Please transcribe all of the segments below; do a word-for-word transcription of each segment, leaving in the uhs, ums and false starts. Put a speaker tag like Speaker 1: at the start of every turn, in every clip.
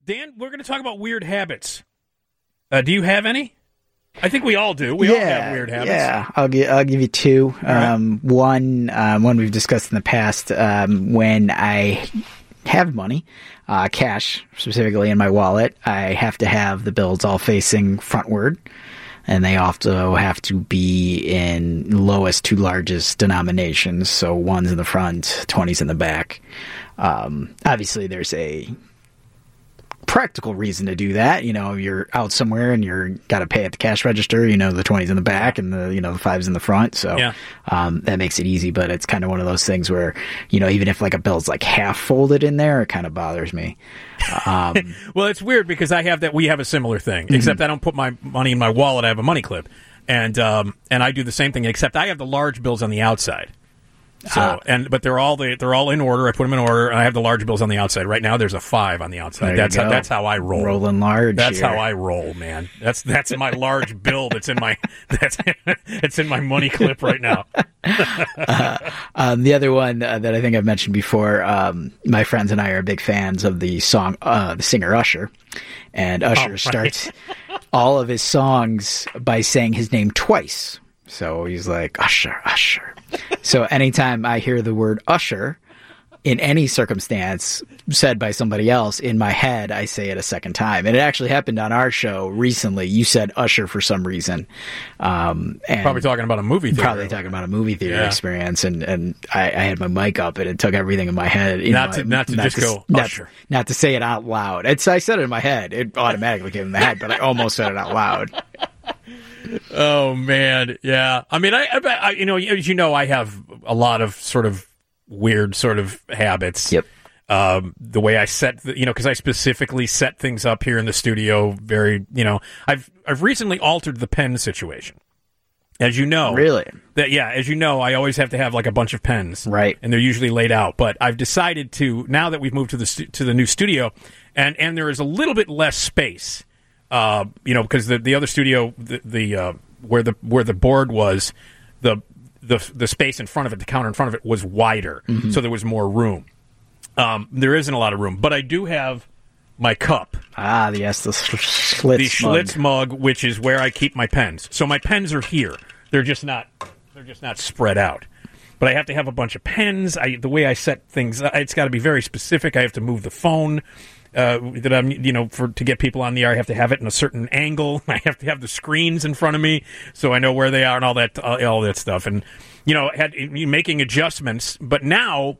Speaker 1: Dan, we're going to talk about weird habits. Uh, do you have any? I think we all do. We
Speaker 2: yeah,
Speaker 1: all have weird habits.
Speaker 2: Yeah, I'll give I'll give you two. Um, right. One, um, one we've discussed in the past. Um, when I have money, uh, cash specifically in my wallet, I have to have the bills all facing frontward, and they also have to be in lowest to largest denominations. So ones in the front, twenties in the back. Um, obviously, there's a practical reason to do that. You know, you're out somewhere and you're got to pay at the cash register, you know, the twenties in the back and the, you know, the fives in the front. So,
Speaker 1: yeah.
Speaker 2: um, that makes it easy, but it's kind of one of those things where, you know, even if like a bill's like half folded in there, it kind of bothers me. Um,
Speaker 1: well, it's weird because I have that, we have a similar thing, mm-hmm. except I don't put my money in my wallet. I have a money clip, and, um, and I do the same thing, except I have the large bills on the outside. So uh, and but they're all the, they're all in order. I put them in order, and I have the large bills on the outside. Right now, there's a five on the outside. That's how, that's how I roll.
Speaker 2: Rolling large.
Speaker 1: That's
Speaker 2: here.
Speaker 1: how I roll, man. That's that's my large bill. That's in my that's it's in my money clip right now.
Speaker 2: uh, um, the other one uh, that I think I've mentioned before. Um, my friends and I are big fans of the song, uh, the singer Usher, and Usher oh, right. starts all of his songs by saying his name twice. So he's like, Usher, Usher. So anytime I hear the word Usher in any circumstance said by somebody else, in my head, I say it a second time. And it actually happened on our show recently. You said Usher for some reason. Um, and
Speaker 1: probably talking about a movie theater.
Speaker 2: Probably talking about a movie theater
Speaker 1: yeah.
Speaker 2: experience. And, and I, I had my mic up and it took everything in my head. You
Speaker 1: not,
Speaker 2: know,
Speaker 1: to, not to not just to, go
Speaker 2: not,
Speaker 1: Usher.
Speaker 2: Not to say it out loud. It's, I said it in my head. It automatically came in my head, but I almost said it out loud.
Speaker 1: Oh man, yeah. I mean, I, I, I, you know, as you know, I have a lot of sort of weird sort of habits.
Speaker 2: Yep.
Speaker 1: Um, the way I set, the, you know, because I specifically set things up here in the studio. Very, you know, I've I've recently altered the pen situation. As you know,
Speaker 2: really,
Speaker 1: that yeah, as you know, I always have to have like a bunch of pens,
Speaker 2: right?
Speaker 1: And they're usually laid out. But I've decided to, now that we've moved to the stu- to the new studio, and and there is a little bit less space. Uh, you know, because the the other studio, the, the uh, where the where the board was, the the the space in front of it, the counter in front of it was wider, mm-hmm. so there was more room. Um, there isn't a lot of room, but I do have my cup.
Speaker 2: Ah, yes, the Schlitz
Speaker 1: the
Speaker 2: mug.
Speaker 1: Schlitz mug, which is where I keep my pens. So my pens are here. They're just not they're just not spread out. But I have to have a bunch of pens. I, the way I set things, it's got to be very specific. I have to move the phone. Uh, that I'm, you know, for to get people on the air, I have to have it in a certain angle. I have to have the screens in front of me so I know where they are and all that, uh, all that stuff. And you know, had making adjustments. But now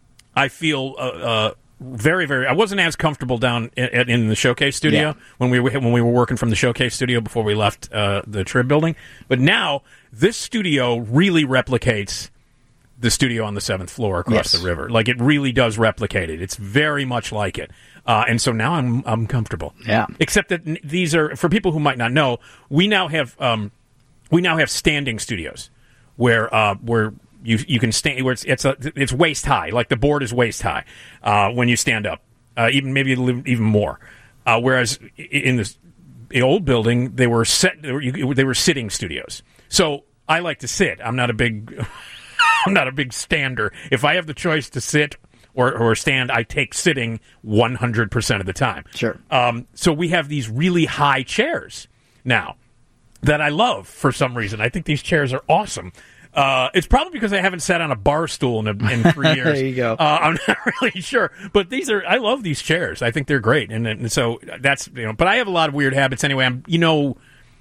Speaker 1: I feel uh, uh, very, very. I wasn't as comfortable down in, in the Showcase studio yeah. when we were when we were working from the Showcase studio before we left uh, the Trib building. But now this studio really replicates the studio on the seventh floor across yes. the river. Like, it really does replicate it. It's very much like it. Uh, and so now I'm I'm comfortable.
Speaker 2: Yeah.
Speaker 1: Except that n- these are, for people who might not know, we now have um, we now have standing studios where uh, where you you can stand, where it's it's a, it's waist high, like the board is waist high uh, when you stand up, uh, even maybe even more. Uh, whereas in the, the old building, they were set they were, they were sitting studios. So I like to sit. I'm not a big I'm not a big stander. If I have the choice to sit or, or stand, I take sitting one hundred percent of the time.
Speaker 2: Sure.
Speaker 1: Um, so we have these really high chairs now that I love for some reason. I think these chairs are awesome. Uh, it's probably because I haven't sat on a bar stool in, a, in three years.
Speaker 2: There you go.
Speaker 1: Uh, I'm not really sure. But these are, I love these chairs. I think they're great. And, and so that's, you know, but I have a lot of weird habits anyway. I'm, you know,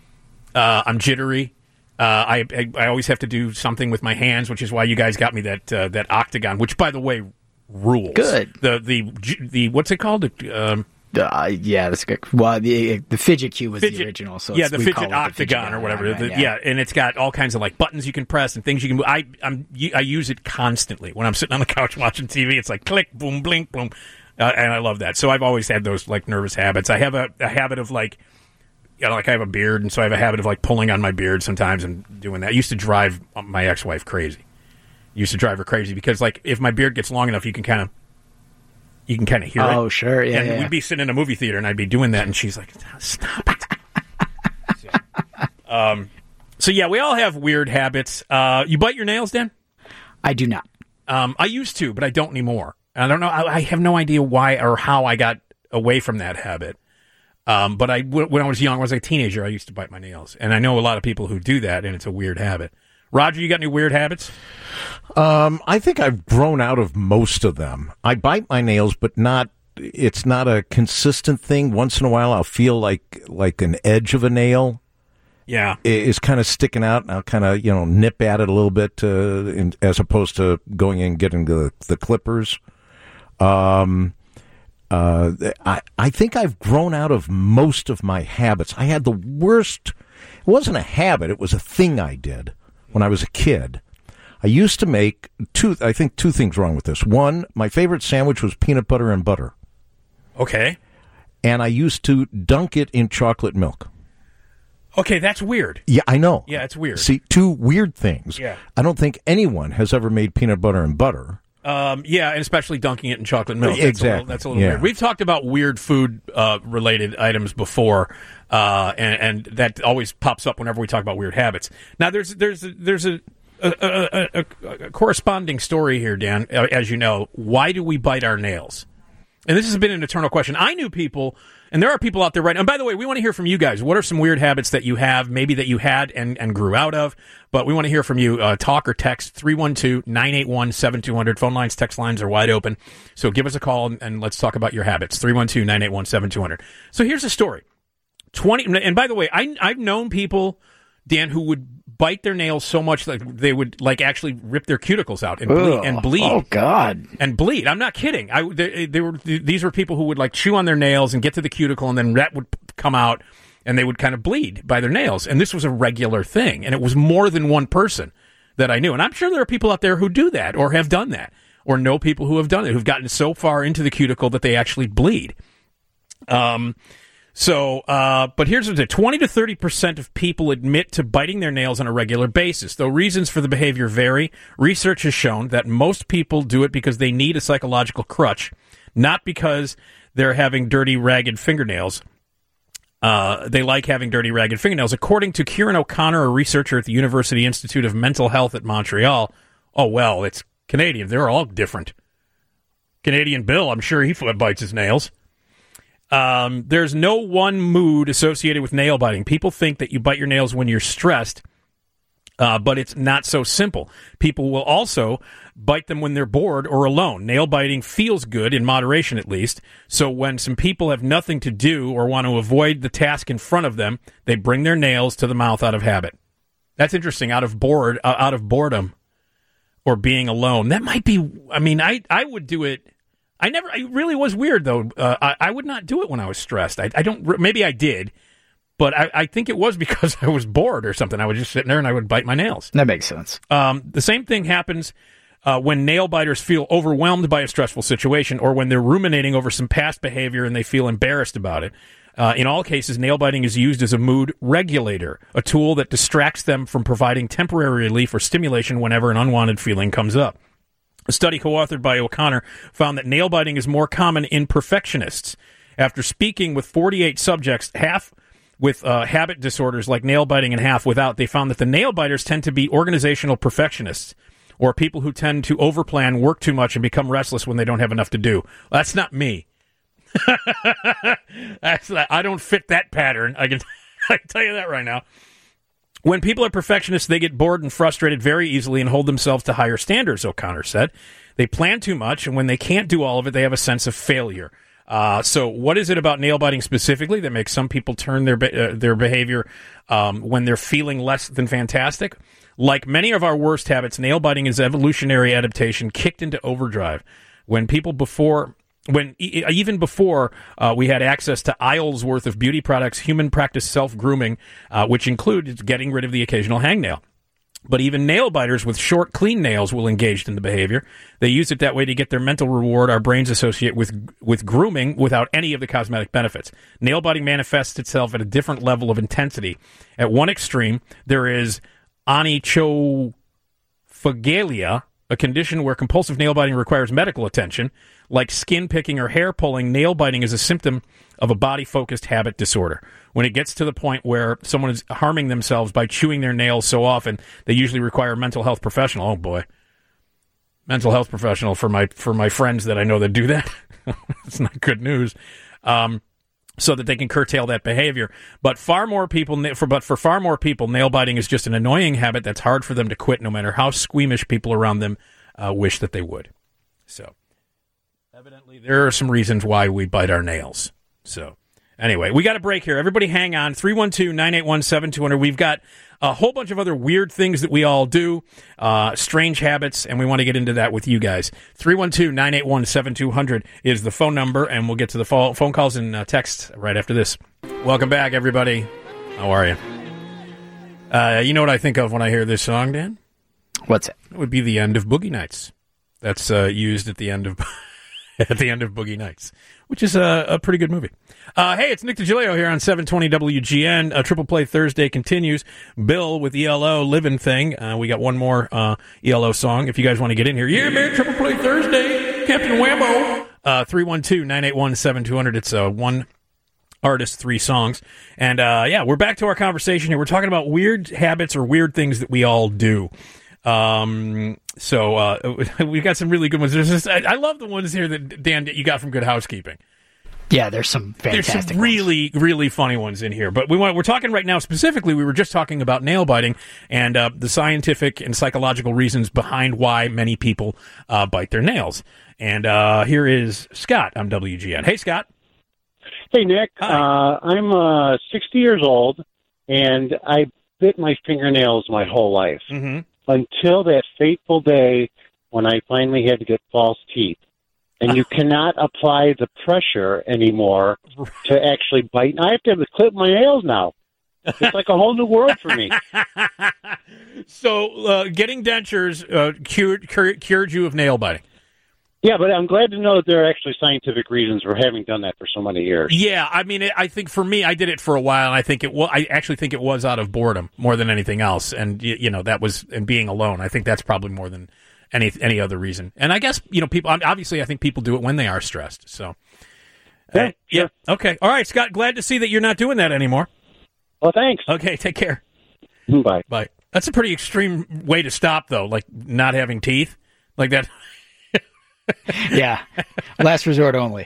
Speaker 1: uh, I'm jittery. Uh, I, I I always have to do something with my hands, which is why you guys got me that uh, that octagon, which, by the way, rules.
Speaker 2: Good.
Speaker 1: The the the what's it called? Um,
Speaker 2: uh, yeah, that's good. Well, the the fidget cube was
Speaker 1: fidget,
Speaker 2: the original, so
Speaker 1: yeah,
Speaker 2: it's,
Speaker 1: the
Speaker 2: we
Speaker 1: fidget
Speaker 2: call it
Speaker 1: octagon
Speaker 2: the
Speaker 1: or whatever.
Speaker 2: Right,
Speaker 1: the,
Speaker 2: yeah.
Speaker 1: yeah, and it's got all kinds of like buttons you can press and things you can move. I I'm I use it constantly when I'm sitting on the couch watching T V. It's like click, boom, blink, boom, uh, and I love that. So I've always had those like nervous habits. I have a, a habit of like. You know, like I have a beard, and so I have a habit of like pulling on my beard sometimes and doing that. I used to drive my ex-wife crazy. Used to drive her crazy because, like, if my beard gets long enough, you can kind of, you can kind of hear
Speaker 2: oh,
Speaker 1: it.
Speaker 2: Oh, sure, yeah.
Speaker 1: And
Speaker 2: yeah.
Speaker 1: we'd be sitting in a movie theater, and I'd be doing that, and she's like, "Stop it." so, um, so yeah, we all have weird habits. Uh, you bite your nails, Dan?
Speaker 2: I do not.
Speaker 1: Um, I used to, but I don't anymore. I don't know. I, I have no idea why or how I got away from that habit. Um, but I, when I was young, when I was a teenager, I used to bite my nails. And I know a lot of people who do that, and it's a weird habit. Roger, you got any weird habits?
Speaker 3: Um, I think I've grown out of most of them. I bite my nails, but not. It's not a consistent thing. Once in a while, I'll feel like like an edge of a nail.
Speaker 1: Yeah,
Speaker 3: is kind of sticking out, and I'll kind of you know nip at it a little bit, uh, in, as opposed to going in and getting the the clippers. Um. Uh, I, I think I've grown out of most of my habits. I had the worst. It wasn't a habit. It was a thing I did when I was a kid. I used to make two, I think two things wrong with this. One, my favorite sandwich was peanut butter and butter.
Speaker 1: Okay.
Speaker 3: And I used to dunk it in chocolate milk.
Speaker 1: Okay, that's weird.
Speaker 3: Yeah, I know.
Speaker 1: Yeah, it's weird.
Speaker 3: See, two weird things.
Speaker 1: Yeah.
Speaker 3: I don't think anyone has ever made peanut butter and butter.
Speaker 1: Um, yeah, and especially dunking it in chocolate milk. That's
Speaker 3: Exactly.
Speaker 1: A little, that's a little
Speaker 3: yeah.
Speaker 1: weird. We've talked about weird food uh, related items before, uh, and, and that always pops up whenever we talk about weird habits. Now, there's there's there's a a, a, a, a corresponding story here, Dan. As you know, why do we bite our nails? And this has been an eternal question. I knew people, and there are people out there right now. And by the way, we want to hear from you guys. What are some weird habits that you have, maybe that you had and, and grew out of? But we want to hear from you. Uh, talk or text three one two, nine eight one, seven two zero zero. Phone lines, text lines are wide open. So give us a call and, and let's talk about your habits. three one two, nine eight one, seven two zero zero. So here's a story. twenty And by the way, I, I've known people, Dan, who would bite their nails so much that they would like actually rip their cuticles out and bleed, and bleed.
Speaker 2: Oh God!
Speaker 1: And bleed. I'm not kidding. I they, they were these were people who would like chew on their nails and get to the cuticle, and then that would come out, and they would kind of bleed by their nails. And this was a regular thing, and it was more than one person that I knew. And I'm sure there are people out there who do that or have done that, or know people who have done it, who've gotten so far into the cuticle that they actually bleed. Um. So, uh, but here's the twenty to thirty percent of people admit to biting their nails on a regular basis. Though reasons for the behavior vary, research has shown that most people do it because they need a psychological crutch, not because they're having dirty, ragged fingernails. Uh, they like having dirty, ragged fingernails. According to Kieran O'Connor, a researcher at the University Institute of Mental Health at Montreal, oh, well, it's Canadian. They're all different. Canadian Bill, I'm sure he bites his nails. Um, there's no one mood associated with nail biting. People think that you bite your nails when you're stressed, uh, but it's not so simple. People will also bite them when they're bored or alone. Nail biting feels good, in moderation at least, so when some people have nothing to do or want to avoid the task in front of them, they bring their nails to the mouth out of habit. That's interesting, out of bored, uh, out of boredom or being alone. That might be, I mean, I, I would do it. I never, it really was weird, though. Uh, I, I would not do it when I was stressed. I, I don't, maybe I did, but I, I think it was because I was bored or something. I was just sitting there and I would bite my nails.
Speaker 2: That makes sense.
Speaker 1: Um, the same thing happens uh, when nail biters feel overwhelmed by a stressful situation or when they're ruminating over some past behavior and they feel embarrassed about it. Uh, in all cases, nail biting is used as a mood regulator, a tool that distracts them from providing temporary relief or stimulation whenever an unwanted feeling comes up. A study co-authored by O'Connor found that nail biting is more common in perfectionists. After speaking with forty-eight subjects, half with uh, habit disorders like nail biting and half without, they found that the nail biters tend to be organizational perfectionists, or people who tend to overplan, work too much, and become restless when they don't have enough to do. That's not me. That's not, I don't fit that pattern. I can, I can tell you that right now. When people are perfectionists, they get bored and frustrated very easily and hold themselves to higher standards, O'Connor said. They plan too much, and when they can't do all of it, they have a sense of failure. Uh, so what is it about nail biting specifically that makes some people turn their uh, their behavior um, when they're feeling less than fantastic? Like many of our worst habits, nail biting is evolutionary adaptation kicked into overdrive. When people before... When even before uh, we had access to aisles worth of beauty products, human practice self-grooming, uh, which included getting rid of the occasional hangnail. But even nail biters with short, clean nails will engage in the behavior. They use it that way to get their mental reward our brains associate with with grooming without any of the cosmetic benefits. Nail biting manifests itself at a different level of intensity. At one extreme, there is onychophagia, a condition where compulsive nail biting requires medical attention. Like skin picking or hair pulling, nail biting is a symptom of a body-focused habit disorder. When it gets to the point where someone is harming themselves by chewing their nails so often, they usually require a mental health professional. Oh, boy. Mental health professional for my for my friends that I know that do that. It's not good news. Um, so that they can curtail that behavior. But far more people, for but for far more people, nail biting is just an annoying habit that's hard for them to quit, no matter how squeamish people around them uh, wish that they would. So, evidently, there are some reasons why we bite our nails. So, anyway, we got a break here. Everybody, hang on. three one two, nine eight one, seven two zero zero. We've got a whole bunch of other weird things that we all do, uh, strange habits, and we want to get into that with you guys. three one two, nine eight one, seven two zero zero is the phone number, and we'll get to the phone calls and uh, texts right after this. Welcome back, everybody. How are you? Uh, you know what I think of when I hear this song, Dan?
Speaker 2: What's it?
Speaker 1: It would be the end of Boogie Nights. That's uh, used at the end of at the end of Boogie Nights, which is a, a pretty good movie. Uh, hey, it's Nick DiGilio here on seven twenty W G N. Uh, Triple Play Thursday continues. Bill with E L O, Living Thing. Uh, we got one more uh, E L O song if you guys want to get in here. Yeah, man, Triple Play Thursday, Captain Whammo. Uh, three one two, nine eight one, seven two zero zero. It's uh, one artist, three songs. And, uh, yeah, we're back to our conversation here. We're talking about weird habits or weird things that we all do. Um, so uh, we've got some really good ones. There's just, I, I love the ones here that, Dan, that you got from Good Housekeeping.
Speaker 2: Yeah, there's some fantastic
Speaker 1: There's some really,
Speaker 2: ones.
Speaker 1: really funny ones in here. But we want, we're talking right now specifically, we were just talking about nail biting and uh, the scientific and psychological reasons behind why many people uh, bite their nails. And uh, here is Scott on W G N. Hey, Scott.
Speaker 4: Hey, Nick.
Speaker 1: Hi.
Speaker 4: Uh, I'm uh, sixty years old, and I bit my fingernails my whole life
Speaker 1: Mm-hmm.
Speaker 4: until that fateful day when I finally had to get false teeth. And you cannot apply the pressure anymore to actually bite. I have to, have to clip my nails now. It's like a whole new world for me.
Speaker 1: So uh, getting dentures uh, cured, cured cured you of nail biting.
Speaker 4: Yeah, but I'm glad to know that there are actually scientific reasons for having done that for so many years.
Speaker 1: Yeah, I mean, it, I think for me, I did it for a while, and I think it. Well, I actually think it was out of boredom more than anything else, and you, you know that was and being alone. I think that's probably more than any any other reason. And I guess you know people. Obviously, I think people do it when they are stressed. So,
Speaker 4: Yeah,
Speaker 1: uh, yeah, okay, all right, Scott. Glad to see that you're not doing that anymore.
Speaker 4: Well, thanks.
Speaker 1: Okay, take care.
Speaker 4: Bye.
Speaker 1: Bye. That's a pretty extreme way to stop, though. Like not having teeth, like that.
Speaker 2: Yeah, last resort only.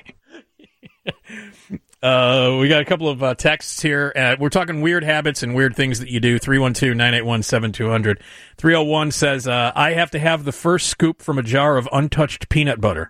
Speaker 1: Uh, we got a couple of uh, texts here. Uh, we're talking weird habits and weird things that you do. three one two, nine eight one, seven two zero zero. three oh one says, uh, I have to have the first scoop from a jar of untouched peanut butter.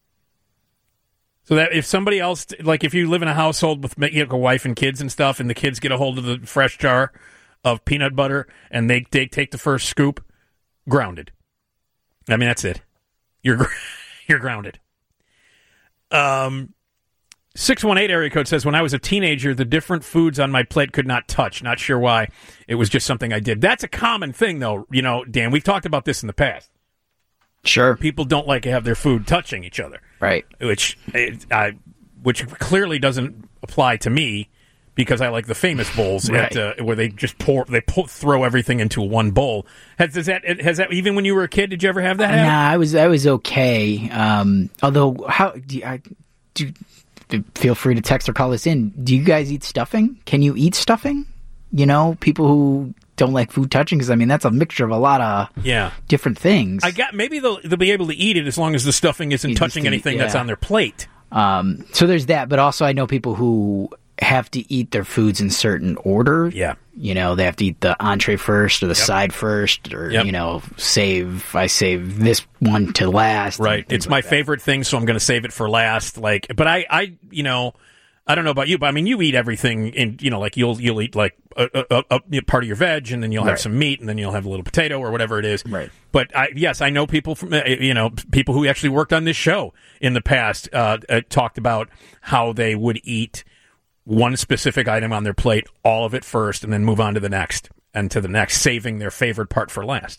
Speaker 1: So that if somebody else, like if you live in a household with you know, a wife and kids and stuff, and the kids get a hold of the fresh jar of peanut butter and they, they take the first scoop, grounded. I mean, that's it. You're gr- you're grounded. Um, six one eight area code says, when I was a teenager, the different foods on my plate could not touch. Not sure why. It was just something I did. That's a common thing, though. You know, Dan, we've talked about this in the past.
Speaker 2: Sure.
Speaker 1: People don't like to have their food touching each other.
Speaker 2: Right.
Speaker 1: Which, I, which clearly doesn't apply to me because I like the famous bowls
Speaker 2: Right.
Speaker 1: at, uh, where they just pour, they pour, throw everything into one bowl. Has, does that, has that, even when you were a kid, did you ever have that happen?
Speaker 2: Nah, I was I was okay. Um, although, how do you, I, do? Feel free to text or call us in. Do you guys eat stuffing? Can you eat stuffing? You know, people who don't like food touching, because I mean that's a mixture of a lot of
Speaker 1: Yeah.
Speaker 2: different things.
Speaker 1: I got maybe they'll they'll be able to eat it as long as the stuffing isn't
Speaker 2: You just
Speaker 1: touching
Speaker 2: eat-
Speaker 1: anything that's
Speaker 2: yeah.
Speaker 1: on their plate.
Speaker 2: Um, so there's that, but also I know people who have to eat their foods in certain order.
Speaker 1: Yeah.
Speaker 2: You know, they have to eat the entree first or the side first, or,
Speaker 1: Yep.
Speaker 2: you know, save, I save this one to last. and
Speaker 1: Right.
Speaker 2: things
Speaker 1: It's my
Speaker 2: like that.
Speaker 1: favorite thing, so I'm going to save it for last. Like, but I, I, you know, I don't know about you, but I mean, you eat everything in, you know, like you'll you'll eat like a, a, a, a part of your veg, and then you'll have
Speaker 2: Right.
Speaker 1: some meat, and then you'll have a little potato or whatever it is.
Speaker 2: Right.
Speaker 1: But I, yes, I know people from, uh, you know, people who actually worked on this show in the past uh, uh, talked about how they would eat one specific item on their plate, all of it first, and then move on to the next and to the next, saving their favorite part for last.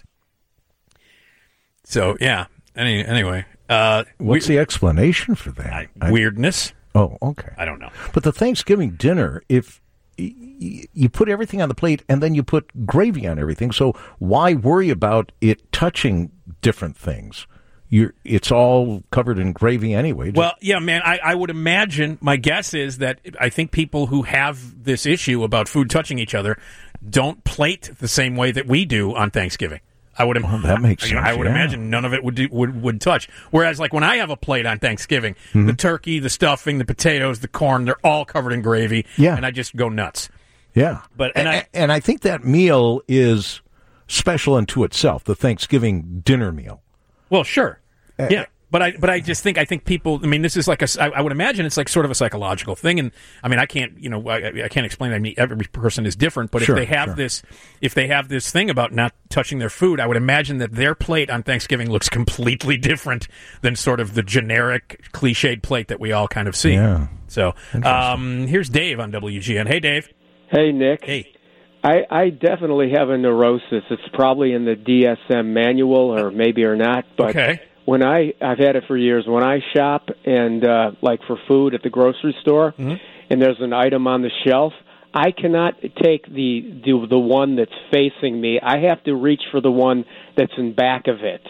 Speaker 1: So yeah. Any anyway, uh,
Speaker 3: What's
Speaker 1: we-
Speaker 3: the explanation for that?
Speaker 1: I-
Speaker 3: I-
Speaker 1: weirdness?
Speaker 3: oh, okay.
Speaker 1: I don't know.
Speaker 3: But the Thanksgiving dinner, if y- y- you put everything on the plate and then you put gravy on everything, so why worry about it touching different things? You're, it's all covered in gravy anyway. Just-
Speaker 1: Well, yeah, man, I, I would imagine, my guess is that I think people who have this issue about food touching each other don't plate the same way that we do on Thanksgiving. I would.
Speaker 3: Oh, that makes
Speaker 1: you know,
Speaker 3: sense.
Speaker 1: I would
Speaker 3: yeah.
Speaker 1: imagine none of it would do, would would touch. Whereas, like when I have a plate on Thanksgiving,
Speaker 3: Mm-hmm.
Speaker 1: the turkey, the stuffing, the potatoes, the corn, they're all covered in gravy.
Speaker 3: Yeah.
Speaker 1: and I just go nuts.
Speaker 3: Yeah,
Speaker 1: But- and
Speaker 3: and,
Speaker 1: I-
Speaker 3: and I think that meal is special unto itself. The Thanksgiving dinner meal.
Speaker 1: Well, sure, yeah. But I, but I just think, I think people. I mean, this is like a. I, I would imagine it's like sort of a psychological thing, and I mean, I can't, you know, I, I can't explain that. I mean, every person is different, but
Speaker 3: Sure,
Speaker 1: if they have
Speaker 3: sure.
Speaker 1: this, if they have this thing about not touching their food, I would imagine that their plate on Thanksgiving looks completely different than sort of the generic cliched plate that we all kind of see.
Speaker 3: Yeah.
Speaker 1: So, um, here's Dave on W G N. Hey, Dave.
Speaker 5: Hey, Nick.
Speaker 1: Hey.
Speaker 5: I, I definitely have a neurosis. It's probably in the D S M manual, or maybe or not. But
Speaker 1: Okay.
Speaker 5: when I I've had it for years. When I shop and uh, like for food at the grocery store,
Speaker 1: Mm-hmm.
Speaker 5: and there's an item on the shelf, I cannot take the, the the one that's facing me. I have to reach for the one that's in back of it.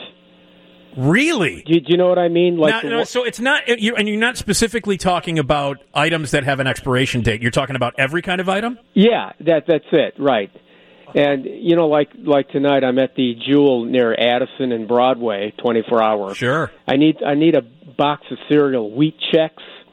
Speaker 1: Really?
Speaker 5: Do you, do you know what I mean? Like
Speaker 1: Now-
Speaker 5: the
Speaker 1: no,
Speaker 5: one-
Speaker 1: so it's not, you and you're not specifically talking about items that have an expiration date. You're talking about every kind of item.
Speaker 5: Yeah, that that's it, right. And you know, like like tonight, I'm at the Jewel near Addison and Broadway, twenty-four hours.
Speaker 1: Sure.
Speaker 5: I need I need a box of cereal, Wheat Chex,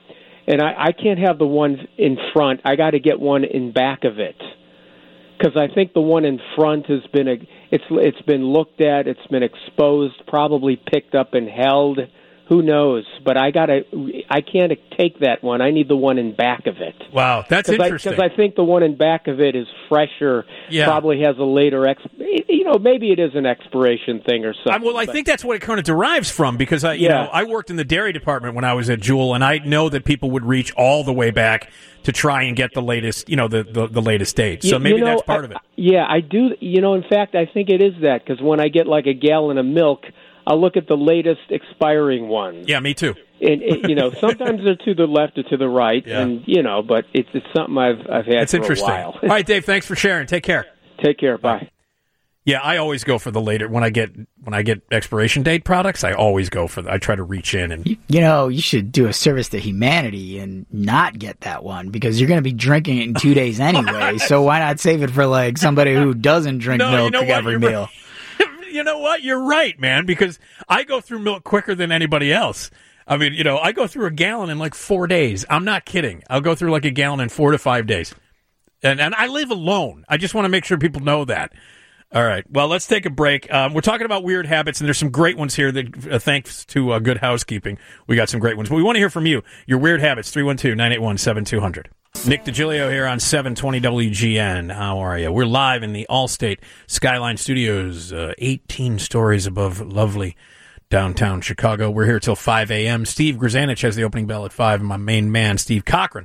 Speaker 5: and I, I can't have the one in front. I got to get one in back of it, because I think the one in front has been a, it's it's been looked at, it's been exposed, probably picked up and held. Who knows? But I gotta, I can't take that one. I need the one in back of it.
Speaker 1: Wow, that's
Speaker 5: Cause
Speaker 1: interesting.
Speaker 5: Because I, I think the one in back of it is fresher.
Speaker 1: Yeah.
Speaker 5: Probably has a later ex. You know, maybe it is an expiration thing or something.
Speaker 1: I, well, I
Speaker 5: but-
Speaker 1: think that's what it kind of derives from, because I, you
Speaker 5: Yeah.
Speaker 1: know, I worked in the dairy department when I was at Jewel, and I know that people would reach all the way back to try and get the latest, you know, the the, the latest date. So
Speaker 5: You-
Speaker 1: maybe
Speaker 5: you know,
Speaker 1: that's part
Speaker 5: I-
Speaker 1: of it.
Speaker 5: Yeah, I do. You know, in fact, I think it is that, because when I get like a gallon of milk, I'll look at the latest expiring ones.
Speaker 1: Yeah, me too.
Speaker 5: And, and you know, sometimes they're to the left or to the right,
Speaker 1: Yeah.
Speaker 5: and you know, but it's it's something I've I've had
Speaker 1: It's
Speaker 5: for
Speaker 1: interesting.
Speaker 5: a while.
Speaker 1: All right, Dave, thanks for sharing. Take care.
Speaker 5: Take care. Bye.
Speaker 1: Yeah, I always go for the later when I get when I get expiration date products. I always go for the, I try to reach in and
Speaker 2: You, you know, you should do a service to humanity and not get that one, because you're going to be drinking it in two days anyway. So why not save it for like somebody who doesn't drink
Speaker 1: No, you
Speaker 2: milk
Speaker 1: know what?
Speaker 2: every
Speaker 1: You're
Speaker 2: meal?
Speaker 1: right. You know what? You're right, man, because I go through milk quicker than anybody else. I mean, you know, I go through a gallon in like four days. I'm not kidding. I'll go through like a gallon in four to five days. And and I live alone. I just want to make sure people know that. All right. Well, let's take a break. Um, we're talking about weird habits, and there's some great ones here that, uh, thanks to uh, Good Housekeeping, we got some great ones. But we want to hear from you. Your weird habits, three one two, nine eight one, seven two zero zero. Nick DiGilio here on seven twenty W G N. How are you? We're live in the Allstate Skyline Studios, uh, eighteen stories above lovely downtown Chicago. We're here till five a.m. Steve Grzanich has the opening bell at five, and my main man, Steve Cochran,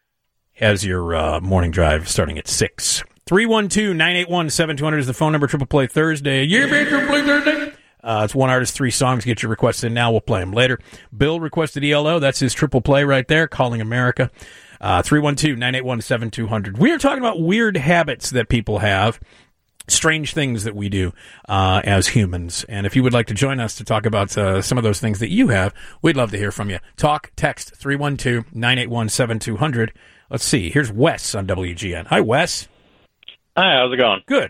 Speaker 1: has your uh, morning drive starting at six. three one two, nine eight one, seven two zero zero is the phone number. Triple Play Thursday. Yeah, man, Triple Play Thursday. Uh, it's one artist, three songs. Get your requests in now. We'll play them later. Bill requested E L O. That's his Triple Play right there, Calling America. Uh, three one two, nine eight one, seven two zero zero. We are talking about weird habits that people have, strange things that we do uh, as humans. And if you would like to join us to talk about uh, some of those things that you have, we'd love to hear from you. Talk, text, three one two, nine eight one, seven two zero zero. Let's see. Here's Wes on W G N. Hi, Wes.
Speaker 6: Hi, how's it going?
Speaker 1: Good.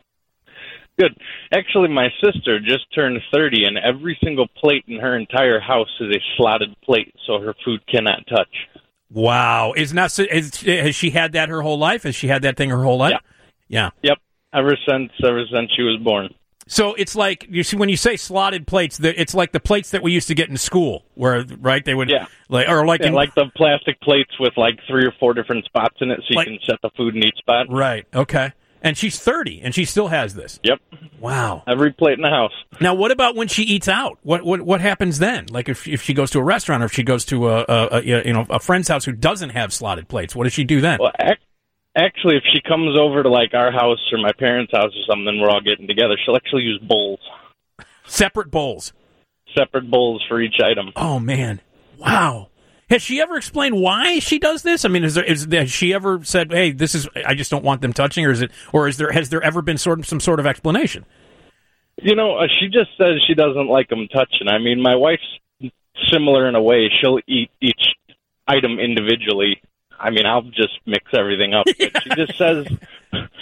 Speaker 6: Good. Actually, my sister just turned thirty, and every single plate in her entire house is a slotted plate, so her food cannot touch.
Speaker 1: Wow. Is not is, has she had that her whole life? Has she had that thing her whole life?
Speaker 6: Yeah.
Speaker 1: Yeah.
Speaker 6: Yep. Ever since, ever since she was born.
Speaker 1: So it's like, you see, when you say slotted plates, the- it's like the plates that we used to get in school, where, right, they would,
Speaker 6: Yeah.
Speaker 1: like, or like,
Speaker 6: Yeah,
Speaker 1: in,
Speaker 6: like the plastic plates with like three or four different spots in it, so you
Speaker 1: Like-
Speaker 6: can set the food in each spot.
Speaker 1: right, okay. And she's thirty, and she still has this.
Speaker 6: Yep.
Speaker 1: Wow.
Speaker 6: Every plate in the house.
Speaker 1: Now, what about when she eats out? What what what happens then? Like if if she goes to a restaurant, or if she goes to a, a, a you know a friend's house who doesn't have slotted plates, what does she do then?
Speaker 6: Well, ac- actually, if she comes over to like our house or my parents' house or something, we're all getting together, she'll actually use bowls,
Speaker 1: Separate bowls.
Speaker 6: separate bowls for each item.
Speaker 1: Oh man, wow. Has she ever explained why she does this? I mean, is there is has she ever said, "Hey, this is I just don't want them touching," or is it, or is there has there ever been sort of some sort of explanation?
Speaker 6: You know, uh, she just says she doesn't like them touching. I mean, my wife's similar in a way. She'll eat each item individually. I mean, I'll just mix everything up. But she just says, she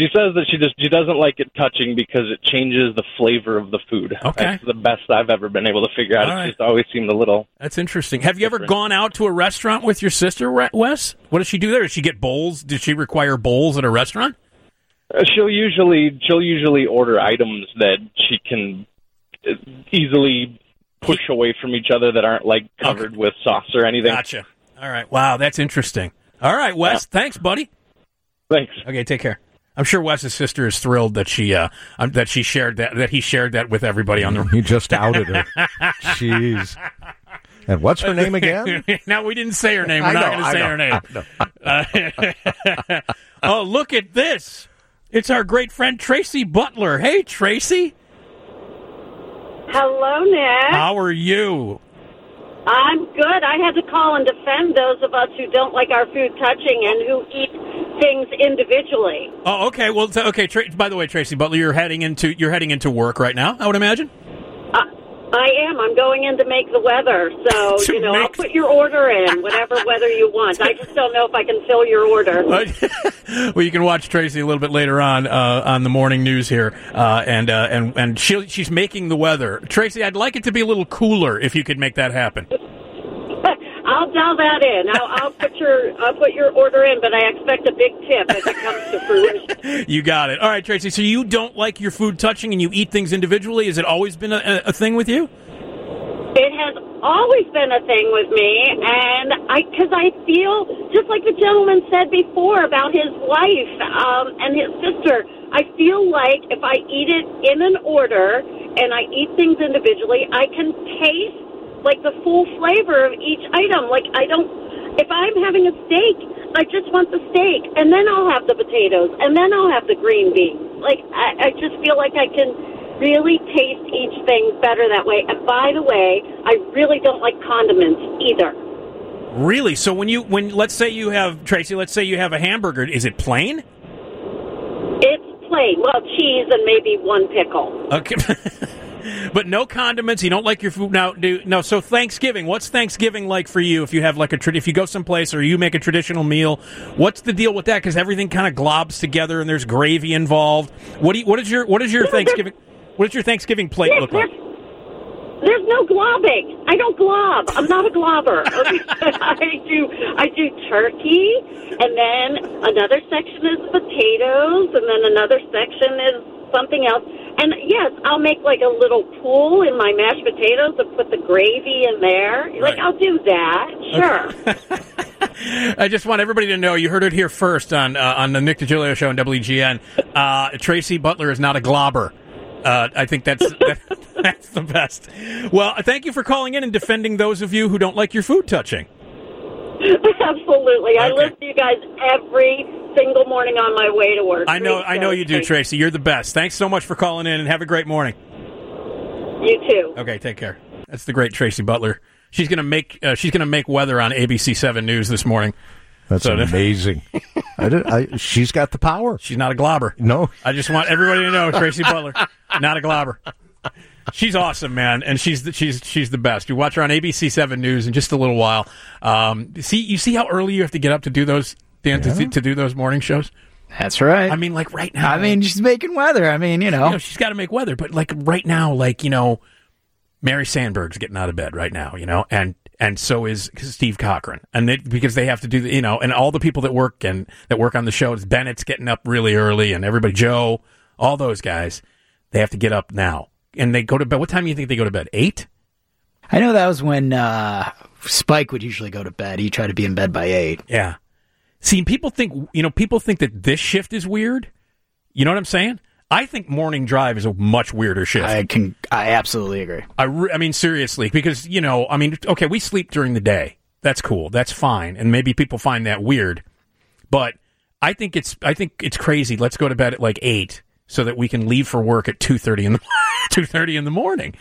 Speaker 6: she says that she just she doesn't like it touching because it changes the flavor of the food.
Speaker 1: Okay.
Speaker 6: That's the best I've ever been able to figure out.
Speaker 1: All
Speaker 6: It
Speaker 1: right.
Speaker 6: just always seemed a little...
Speaker 1: That's interesting. Have you ever
Speaker 6: different.
Speaker 1: gone out to a restaurant with your sister, Wes? What does she do there? Does she get bowls? Does she require bowls at a restaurant?
Speaker 6: Uh, she'll usually she'll usually order items that she can uh, easily push away from each other that aren't like covered
Speaker 1: Okay.
Speaker 6: with sauce or anything.
Speaker 1: Gotcha. All right. Wow, that's interesting. All right, Wes.
Speaker 6: Yeah.
Speaker 1: Thanks, buddy.
Speaker 6: Thanks.
Speaker 1: Okay, take care. I'm sure Wes's sister is thrilled that she uh, um, that she shared that that he shared that with everybody on the.
Speaker 3: He just outed her. Jeez. And what's her name again?
Speaker 1: No, we didn't say her name. We're
Speaker 3: I
Speaker 1: not
Speaker 3: know,
Speaker 1: going to
Speaker 3: I
Speaker 1: say
Speaker 3: know,
Speaker 1: her name. Uh, oh, look at this! It's our great friend Tracy Butler. Hey, Tracy.
Speaker 7: Hello, Nick.
Speaker 1: How are you?
Speaker 7: I'm good. I had to call and defend those of us who don't like our food touching and who eat things individually.
Speaker 1: Oh, okay. Well, t- okay. Tra- by the way, Tracy Butler, you're heading into you're heading into work right now, I would imagine.
Speaker 7: Uh, I am. I'm going in to make the weather. So,
Speaker 1: To
Speaker 7: you know, I'll
Speaker 1: make-
Speaker 7: put your order in, whatever weather you want. I just don't know if I can fill your order.
Speaker 1: Well, you can watch Tracy a little bit later on uh, on the morning news here, uh, and uh, and and she she's making the weather. Tracy, I'd like it to be a little cooler if you could make that happen.
Speaker 7: I'll dial that in. I'll, I'll put your I'll put your order in, but I expect a big tip if it comes to fruition.
Speaker 1: You got it. All right, Tracy. So you don't like your food touching, and you eat things individually. Has it always been a, a thing with you?
Speaker 7: It has always been a thing with me, and I because I feel just like the gentleman said before about his wife um, and his sister. I feel like if I eat it in an order and I eat things individually, I can taste like the full flavor of each item. Like I don't. If I'm having a steak, I just want the steak, and then I'll have the potatoes, and then I'll have the green beans. Like I, I just feel like I can really taste each thing better that way. And by the way, I really don't like condiments either.
Speaker 1: Really? So when you when let's say you have Tracy, let's say you have a hamburger, is it plain?
Speaker 7: It's plain. Well, cheese and maybe one pickle.
Speaker 1: Okay. But no condiments. You don't like your food now. Do no. So Thanksgiving. What's Thanksgiving like for you? If you have like a tra- if you go someplace or you make a traditional meal, what's the deal with that? Because everything kind of globs together and there's gravy involved. What do you, what is your what is your Thanksgiving? What does your Thanksgiving plate
Speaker 7: There's,
Speaker 1: look like?
Speaker 7: there's, there's no globbing. I don't glob. I'm not a globber. I do I do turkey, and then another section is potatoes, and then another section is something else. And yes, I'll make like a little pool in my mashed potatoes and put the gravy in there.
Speaker 1: Right.
Speaker 7: Like, I'll do that. Sure.
Speaker 1: I just want everybody to know you heard it here first on uh, on the Nick DiGilio show on W G N. Uh, Tracy Butler is not a globber. Uh, I think that's that's the best. Well, thank you for calling in and defending those of you who don't like your food touching.
Speaker 7: Absolutely. I
Speaker 1: Okay.
Speaker 7: listen to you guys every single morning on my way to work.
Speaker 1: I know,
Speaker 7: Great
Speaker 1: I know
Speaker 7: show.
Speaker 1: you do, Tracy. You're the best. Thanks so much for calling in, and have a great morning.
Speaker 7: You too.
Speaker 1: Okay, take care. That's the great Tracy Butler. She's gonna make uh, she's gonna make weather on A B C seven News this morning.
Speaker 3: That's
Speaker 1: So-
Speaker 3: amazing. I did, I, she's got the power.
Speaker 1: She's not a globber.
Speaker 3: No.
Speaker 1: I just want everybody to know Tracy Butler, not a globber. She's awesome, man, and she's the, she's she's the best. You watch her on A B C seven News in just a little while. Um, see, you see how early you have to get up to do those Dan, to, to do those morning shows.
Speaker 2: That's right.
Speaker 1: I mean, like right now.
Speaker 2: I mean, she's making weather. I mean, you know.
Speaker 1: you know, she's got to make weather, but like right now, like you know, Mary Sandberg's getting out of bed right now, you know, and and so is Steve Cochran, and they, because they have to do the, you know, and all the people that work and that work on the shows. Bennett's getting up really early, and everybody, Joe, all those guys, they have to get up now, and they go to bed. What time do you think they go to bed? Eight.
Speaker 2: I know that was when uh, Spike would usually go to bed. He'd try to be in bed by eight.
Speaker 1: Yeah. See, people think, you know, people think that this shift is weird. You know what I'm saying? I think morning drive is a much weirder shift.
Speaker 2: I can, I absolutely agree.
Speaker 1: I, re- I mean, seriously, because, you know, I mean, okay, we sleep during the day. That's cool. That's fine. And maybe people find that weird. But I think it's, I think it's crazy. Let's go to bed at like eight so that we can leave for work at two thirty in the, two thirty in the morning.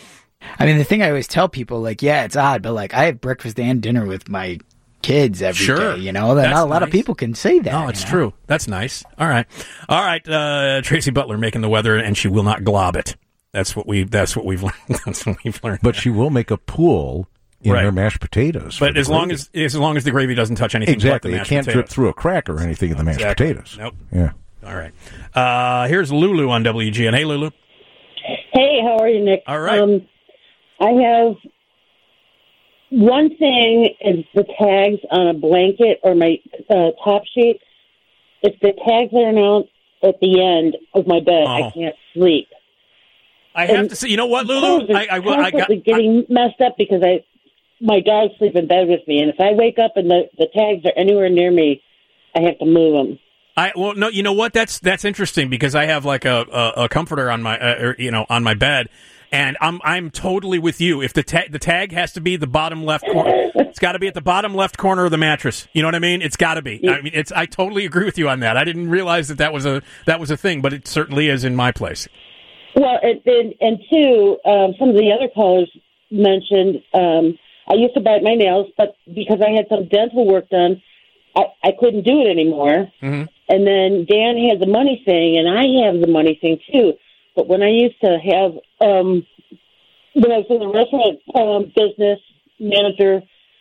Speaker 2: I mean, the thing I always tell people, like, yeah, it's odd, but like, I have breakfast and dinner with my kids every
Speaker 1: Sure.
Speaker 2: day, you know, that
Speaker 1: That's
Speaker 2: not a lot
Speaker 1: nice.
Speaker 2: of people can say that.
Speaker 1: No, it's
Speaker 2: you know?
Speaker 1: true. That's nice. All right. All right. Uh, Tracy Butler making the weather, and she will not glob it. That's what we, that's what we've learned. That's what we've learned.
Speaker 3: But she will make a pool in
Speaker 1: Right.
Speaker 3: her mashed potatoes. for
Speaker 1: But
Speaker 3: the
Speaker 1: as long
Speaker 3: gravy.
Speaker 1: as, as long as the gravy doesn't touch anything
Speaker 3: Exactly.
Speaker 1: but the
Speaker 3: It
Speaker 1: mashed
Speaker 3: can't
Speaker 1: potatoes.
Speaker 3: drip through a crack or anything in the mashed
Speaker 1: Exactly.
Speaker 3: potatoes.
Speaker 1: Nope.
Speaker 3: Yeah.
Speaker 1: All right. Uh, here's Lulu on W G N. Hey, Lulu.
Speaker 8: Hey, how are you, Nick?
Speaker 1: All right.
Speaker 8: Um, I have one thing is the tags on a blanket or my uh, top sheet. If the tags aren't out at the end of my bed,
Speaker 1: Oh.
Speaker 8: I can't sleep.
Speaker 1: I have
Speaker 8: And
Speaker 1: to say, you know what, Lulu? I, I, will- I got.
Speaker 8: constantly getting messed up because I my dogs sleep in bed with me, and if I wake up and the, the tags are anywhere near me, I have to move them.
Speaker 1: I well no, you know what? That's that's interesting because I have like a a, a comforter on my uh, or, you know on my bed, and I'm I'm totally with you. If the ta- the tag has to be the bottom left corner, it's got to be at the bottom left corner of the mattress. You know what I mean? It's got to be. I mean, it's I totally agree with you on that. I didn't realize that that was a that was a thing, but it certainly is in my place.
Speaker 8: Well, and, and, and two, um, some of the other callers mentioned um, I used to bite my nails, but because I had some dental work done, I, I couldn't do it anymore.
Speaker 1: Mm-hmm.
Speaker 8: And then Dan had the money thing, and I have the money thing too. But when I used to have, um, when I was in the restaurant um, business manager,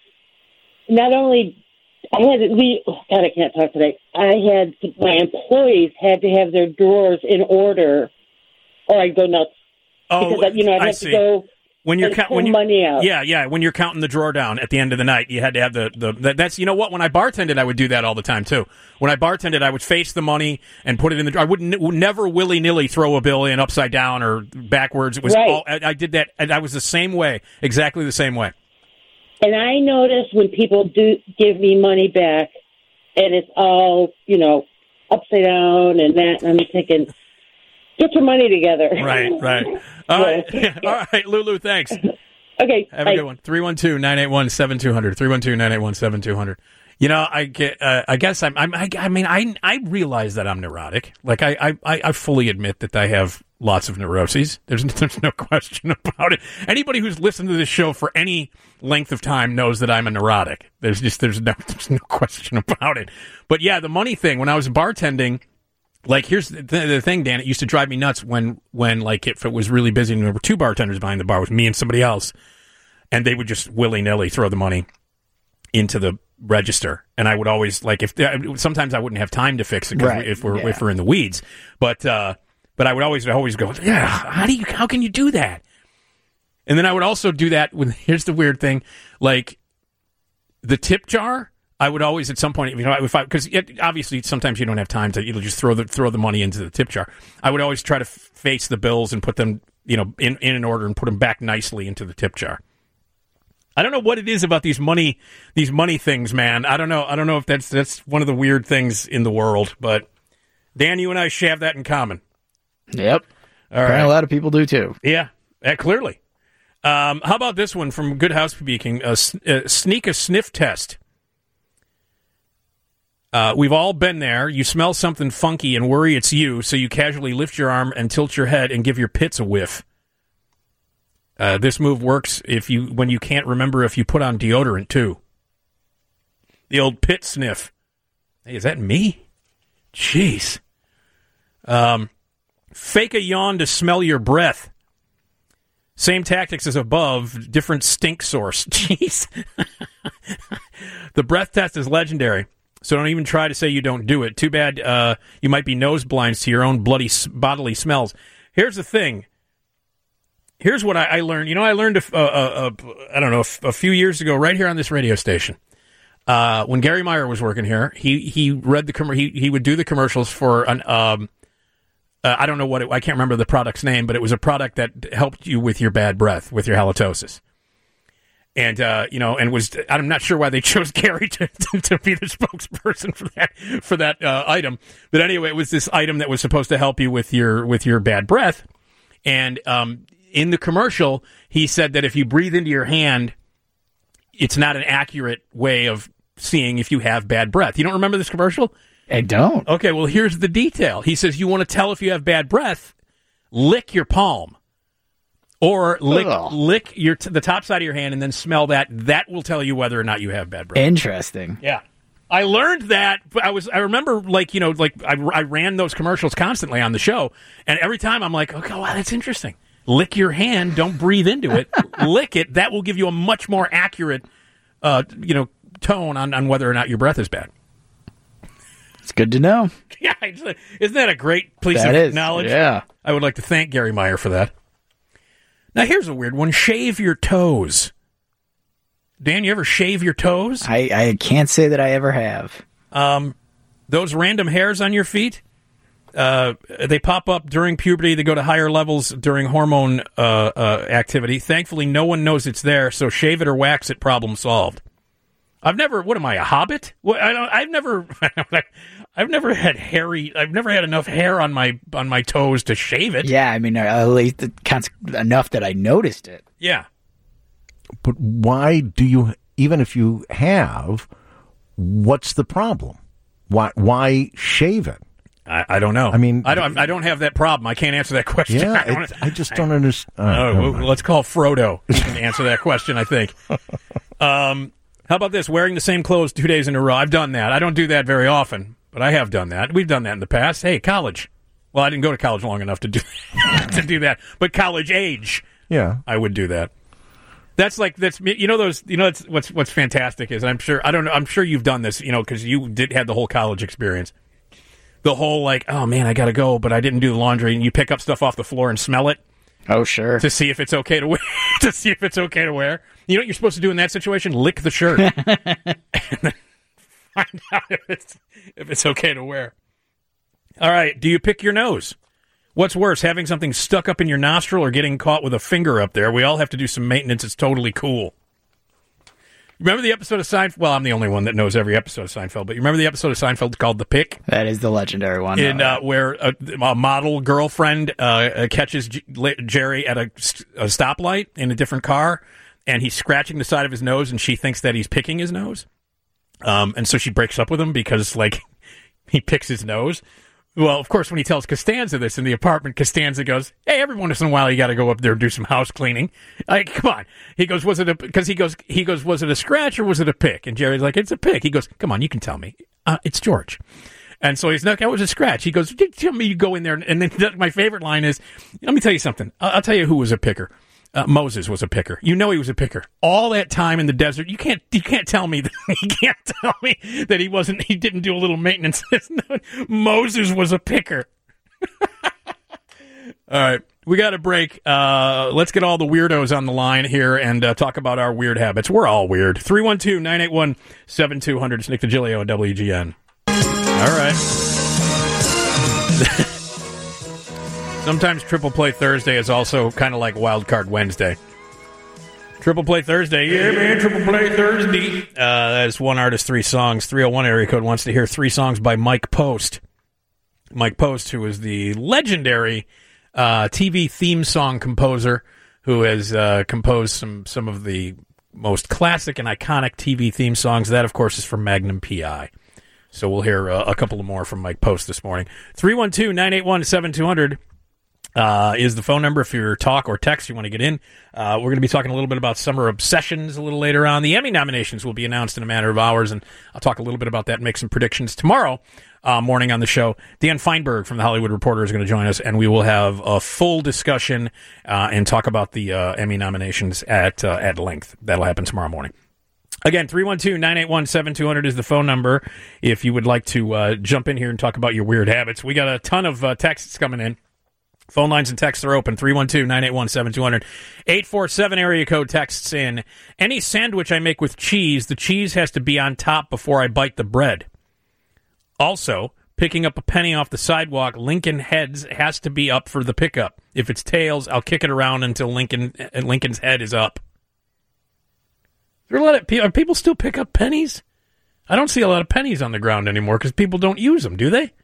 Speaker 8: not only I had we oh God, I can't talk today. I had my employees had to have their drawers in order, or I'd go nuts.
Speaker 1: Oh,
Speaker 8: because, you know, I'd
Speaker 1: I
Speaker 8: have
Speaker 1: see.
Speaker 8: to go.
Speaker 1: When you're
Speaker 8: and
Speaker 1: count,
Speaker 8: pull
Speaker 1: when you,
Speaker 8: money out.
Speaker 1: yeah, yeah, when you're counting the drawer down at the end of the night, you had to have the, the that, that's you know what, when I bartended, I would do that all the time too. When I bartended, I would face the money and put it in the. I would n- never willy nilly throw a bill in upside down or backwards. It was
Speaker 8: Right.
Speaker 1: all I, I did that, and I was the same way, exactly the same way.
Speaker 8: And I notice when people do give me money back, and it's all, you know, upside down and that, and I'm thinking, get your money together.
Speaker 1: Right, right. All right, all right, Lulu. Thanks.
Speaker 8: Okay.
Speaker 1: Have
Speaker 8: bye.
Speaker 1: a good one. three one two, nine eight one, seven two zero zero. three one two, nine eight one, seven two zero zero. You know, I get. Uh, I guess I'm. I'm I, I mean, I. I realize that I'm neurotic. Like I, I. I fully admit that I have lots of neuroses. There's. There's no question about it. Anybody who's listened to this show for any length of time knows that I'm a neurotic. There's just. There's no. There's no question about it. But yeah, the money thing. When I was bartending. Like, here's the, the thing, Dan. It used to drive me nuts when, when like, if it was really busy and there were two bartenders behind the bar with me and somebody else, and they would just willy-nilly throw the money into the register. And I would always, like, if sometimes I wouldn't have time to fix it
Speaker 2: Right,
Speaker 1: if we're
Speaker 2: yeah.
Speaker 1: if we're in the weeds. But uh, but I would always always go, yeah, how do you how can you do that? And then I would also do that with, here's the weird thing, like, the tip jar. I would always, at some point, you know, if I because obviously sometimes you don't have time to, you'll just throw the throw the money into the tip jar. I would always try to f- face the bills and put them, you know, in, in an order and put them back nicely into the tip jar. I don't know what it is about these money these money things, man. I don't know. I don't know if that's that's one of the weird things in the world. But Dan, you and I have that in common.
Speaker 2: Yep.
Speaker 1: All right.
Speaker 2: Apparently a lot of people do too.
Speaker 1: Yeah, uh, clearly. Um, how about this one from Good Housekeeping? Uh, s- uh, sneak a sniff test. Uh, we've all been there. You smell something funky and worry it's you, so you casually lift your arm and tilt your head and give your pits a whiff. Uh, this move works if you when you can't remember if you put on deodorant, too. The old pit sniff. Hey, is that me? Jeez. Um, fake a yawn to smell your breath. Same tactics as above, different stink source. Jeez. The breath test is legendary. So don't even try to say you don't do it. Too bad uh, you might be nose blinds to your own bloody bodily smells. Here's the thing. Here's what I, I learned. You know, I learned, a, a, a, a, I don't know, a, a few years ago right here on this radio station. Uh, when Gary Meyer was working here, he he read the com- he he would do the commercials for an um, uh, I don't know what it, I can't remember the product's name, but it was a product that helped you with your bad breath, with your halitosis. And, uh, you know, and was, I'm not sure why they chose Gary to, to, to be the spokesperson for that, for that, uh, item. But anyway, it was this item that was supposed to help you with your, with your bad breath. And, um, in the commercial, he said that if you breathe into your hand, it's not an accurate way of seeing if you have bad breath. You don't remember this commercial?
Speaker 2: I don't.
Speaker 1: Okay, well, here's the detail. He says you want to tell if you have bad breath, lick your palm. Or lick
Speaker 2: Ugh.
Speaker 1: lick your t- the top side of your hand and then smell that. That will tell you whether or not you have bad breath.
Speaker 2: Interesting.
Speaker 1: Yeah, I learned that. But I was I remember like you know like I, I ran those commercials constantly on the show, and every time I'm like, okay, wow, that's interesting. Lick your hand. Don't breathe into it. Lick it. That will give you a much more accurate, uh, you know, tone on, on whether or not your breath is bad.
Speaker 2: Good to know.
Speaker 1: Yeah, isn't that a great piece
Speaker 2: That
Speaker 1: of
Speaker 2: is,
Speaker 1: knowledge?
Speaker 2: yeah.
Speaker 1: I would like to thank Gary Meyer for that. Now, here's a weird one. Shave your toes. Dan, you ever shave your toes?
Speaker 2: I, I can't say that I ever have.
Speaker 1: Um, those random hairs on your feet, uh, they pop up during puberty. They go to higher levels during hormone uh, uh, activity. Thankfully, no one knows it's there, so shave it or wax it, problem solved. I've never, what am I, a hobbit? Well, I don't, I've never, I've never had hairy, I've never had enough hair on my on my toes to shave it.
Speaker 2: Yeah, I mean, at least it counts enough that I noticed it.
Speaker 1: Yeah.
Speaker 3: But why do you, even if you have, what's the problem? Why why shave it?
Speaker 1: I, I don't know.
Speaker 3: I mean,
Speaker 1: I don't. I don't have that problem. I can't answer that question.
Speaker 3: Yeah,
Speaker 1: I, don't,
Speaker 3: it, I just don't understand. Uh,
Speaker 1: oh, well, let's call Frodo. He can answer that question, I think. Um, how about this? Wearing the same clothes two days in a row. I've done that. I don't do that very often, but I have done that. We've done that in the past. Hey, college. Well, I didn't go to college long enough to do to do that, but college age.
Speaker 3: Yeah,
Speaker 1: I would do that. That's like that's you know those you know that's what's what's fantastic is I'm sure I don't know I'm sure you've done this you know because you did had the whole college experience, the whole like oh man I gotta go but I didn't do the laundry and you pick up stuff off the floor and smell it.
Speaker 2: Oh sure.
Speaker 1: To see if it's okay to wear. to see if it's okay to wear. You know what you're supposed to do in that situation? Lick the shirt and then find out if it's if it's okay to wear. All right. Do you pick your nose? What's worse, having something stuck up in your nostril or getting caught with a finger up there? We all have to do some maintenance. It's totally cool. Remember the episode of Seinfeld? Well, I'm the only one that knows every episode of Seinfeld, but you remember the episode of Seinfeld called The Pick?
Speaker 2: That is the legendary one.
Speaker 1: In uh, where a, a model girlfriend uh, catches J- Jerry at a, a stoplight in a different car, and he's scratching the side of his nose, and she thinks that he's picking his nose. Um, and so she breaks up with him because, like, he picks his nose. Well, of course, when he tells Costanza this in the apartment, Costanza goes, hey, every once in a while you got to go up there and do some house cleaning. Like, come on. He goes, was it a, because he goes, he goes, was it a scratch or was it a pick? And Jerry's like, it's a pick. He goes, come on, you can tell me. Uh, it's George. And so he's like, it was a scratch. He goes, tell me you go in there. And then my favorite line is, let me tell you something. I'll, I'll tell you who was a picker. Uh, Moses was a picker. You know he was a picker. All that time in the desert, you can't you can't tell me that, you can't tell me that he wasn't he didn't do a little maintenance. Moses was a picker. All right, we got a break. Uh, let's get all the weirdos on the line here and uh, talk about our weird habits. We're all weird. three one two, nine eight one, seven two zero zero. It's Nick DiGilio on W G N. All right. Sometimes Triple Play Thursday is also kind of like Wild Card Wednesday. Triple Play Thursday. Yeah, man, Triple Play Thursday. Uh, that is one artist, three songs. three oh one area code wants to hear three songs by Mike Post. Mike Post, who is the legendary uh, T V theme song composer, who has uh, composed some, some of the most classic and iconic T V theme songs. That, of course, is from Magnum P I. So we'll hear uh, a couple more from Mike Post this morning. three one two, nine eight one, seven two zero zero. Uh, is the phone number if you're talk or text you want to get in. Uh, we're going to be talking a little bit about Summer Obsessions a little later on. The Emmy nominations will be announced in a matter of hours, and I'll talk a little bit about that and make some predictions tomorrow uh, morning on the show. Dan Feinberg from The Hollywood Reporter is going to join us, and we will have a full discussion uh, and talk about the uh, Emmy nominations at uh, at length. That'll happen tomorrow morning. Again, three one two, nine eight one, seven two zero zero is the phone number if you would like to uh, jump in here and talk about your weird habits. We got a ton of uh, texts coming in. Phone lines and texts are open, three one two, nine eight one, seven two zero zero. eight four seven area code texts in. Any sandwich I make with cheese, the cheese has to be on top before I bite the bread. Also, picking up a penny off the sidewalk, Lincoln heads has to be up for the pickup. If it's tails, I'll kick it around until Lincoln Lincoln's head is up. There are, a lot of, are people still pick up pennies? I don't see a lot of pennies on the ground anymore because people don't use them, do they?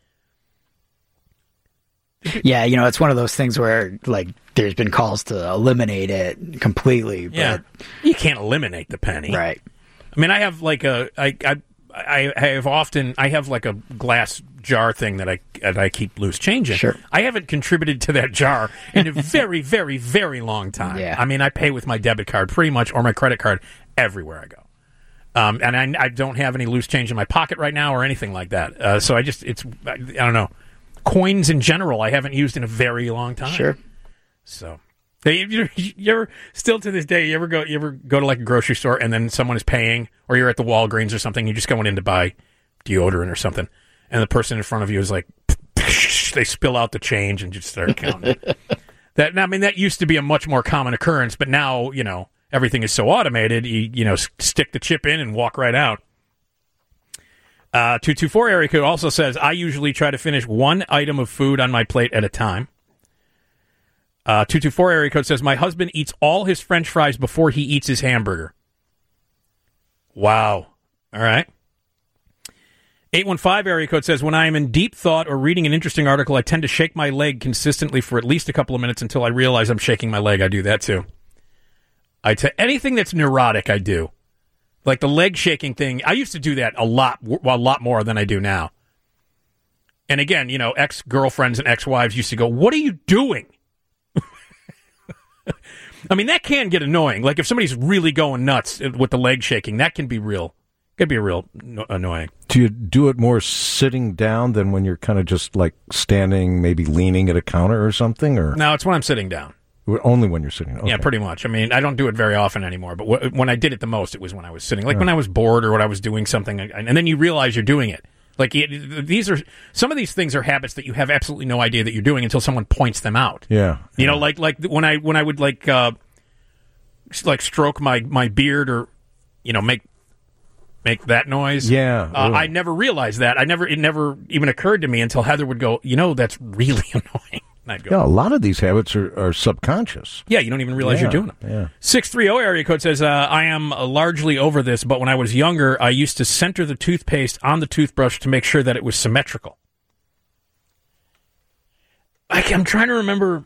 Speaker 2: Yeah, you know, it's one of those things where, like, there's been calls to eliminate it completely. But...
Speaker 1: Yeah, you can't eliminate the penny.
Speaker 2: Right.
Speaker 1: I mean, I have, like, a... I, I, I have often... I have, like, a glass jar thing that I that I keep loose change in.
Speaker 2: Sure.
Speaker 1: I haven't contributed to that jar in a very, very, very long time.
Speaker 2: Yeah.
Speaker 1: I mean, I pay with my debit card pretty much, or my credit card, everywhere I go. Um, and I, I don't have any loose change in my pocket right now or anything like that. Uh, so I just... It's... I, I don't know. Coins in general, I haven't used in a very long time.
Speaker 2: Sure.
Speaker 1: So, you, you, you ever still to this day, you ever go, you ever go to like a grocery store and then someone is paying, or you're at the Walgreens or something, you're just going in to buy deodorant or something, and the person in front of you is like, they spill out the change and just start counting. That I mean, that used to be a much more common occurrence, but now, you know, everything is so automated. You, you know, stick the chip in and walk right out. Uh, two two four area code also says, I usually try to finish one item of food on my plate at a time. Uh, two two four area code says, my husband eats all his French fries before he eats his hamburger. Wow. All right. eight one five area code says, when I am in deep thought or reading an interesting article, I tend to shake my leg consistently for at least a couple of minutes until I realize I'm shaking my leg. I do that too. I t- anything that's neurotic, I do. Like the leg shaking thing, I used to do that a lot, well, a lot more than I do now. And again, you know, ex-girlfriends and ex-wives used to go, what are you doing? I mean, that can get annoying. Like if somebody's really going nuts with the leg shaking, that can be real. Could be real no- annoying.
Speaker 3: Do you do it more sitting down than when you're kind of just like standing, maybe leaning at a counter or something? Or
Speaker 1: no, it's when I'm sitting down.
Speaker 3: Only when you're sitting. Okay.
Speaker 1: Yeah, pretty much. I mean, I don't do it very often anymore, but w- when I did it the most, it was when I was sitting. Like yeah. when I was bored or when I was doing something, and then you realize you're doing it. Like it, these are some of these things are habits that you have absolutely no idea that you're doing until someone points them out.
Speaker 3: Yeah,
Speaker 1: you
Speaker 3: yeah.
Speaker 1: know, like like when I when I would like uh, like stroke my, my beard or you know make make that noise.
Speaker 3: Yeah,
Speaker 1: uh, I never realized that. I never it never even occurred to me until Heather would go, you know, that's really annoying. And I'd go,
Speaker 3: yeah, a lot of these habits are, are subconscious.
Speaker 1: Yeah, you don't even realize
Speaker 3: yeah,
Speaker 1: you're doing them.
Speaker 3: Yeah.
Speaker 1: six three zero area code says, uh, I am uh, largely over this, but when I was younger, I used to center the toothpaste on the toothbrush to make sure that it was symmetrical. I, I'm trying to remember.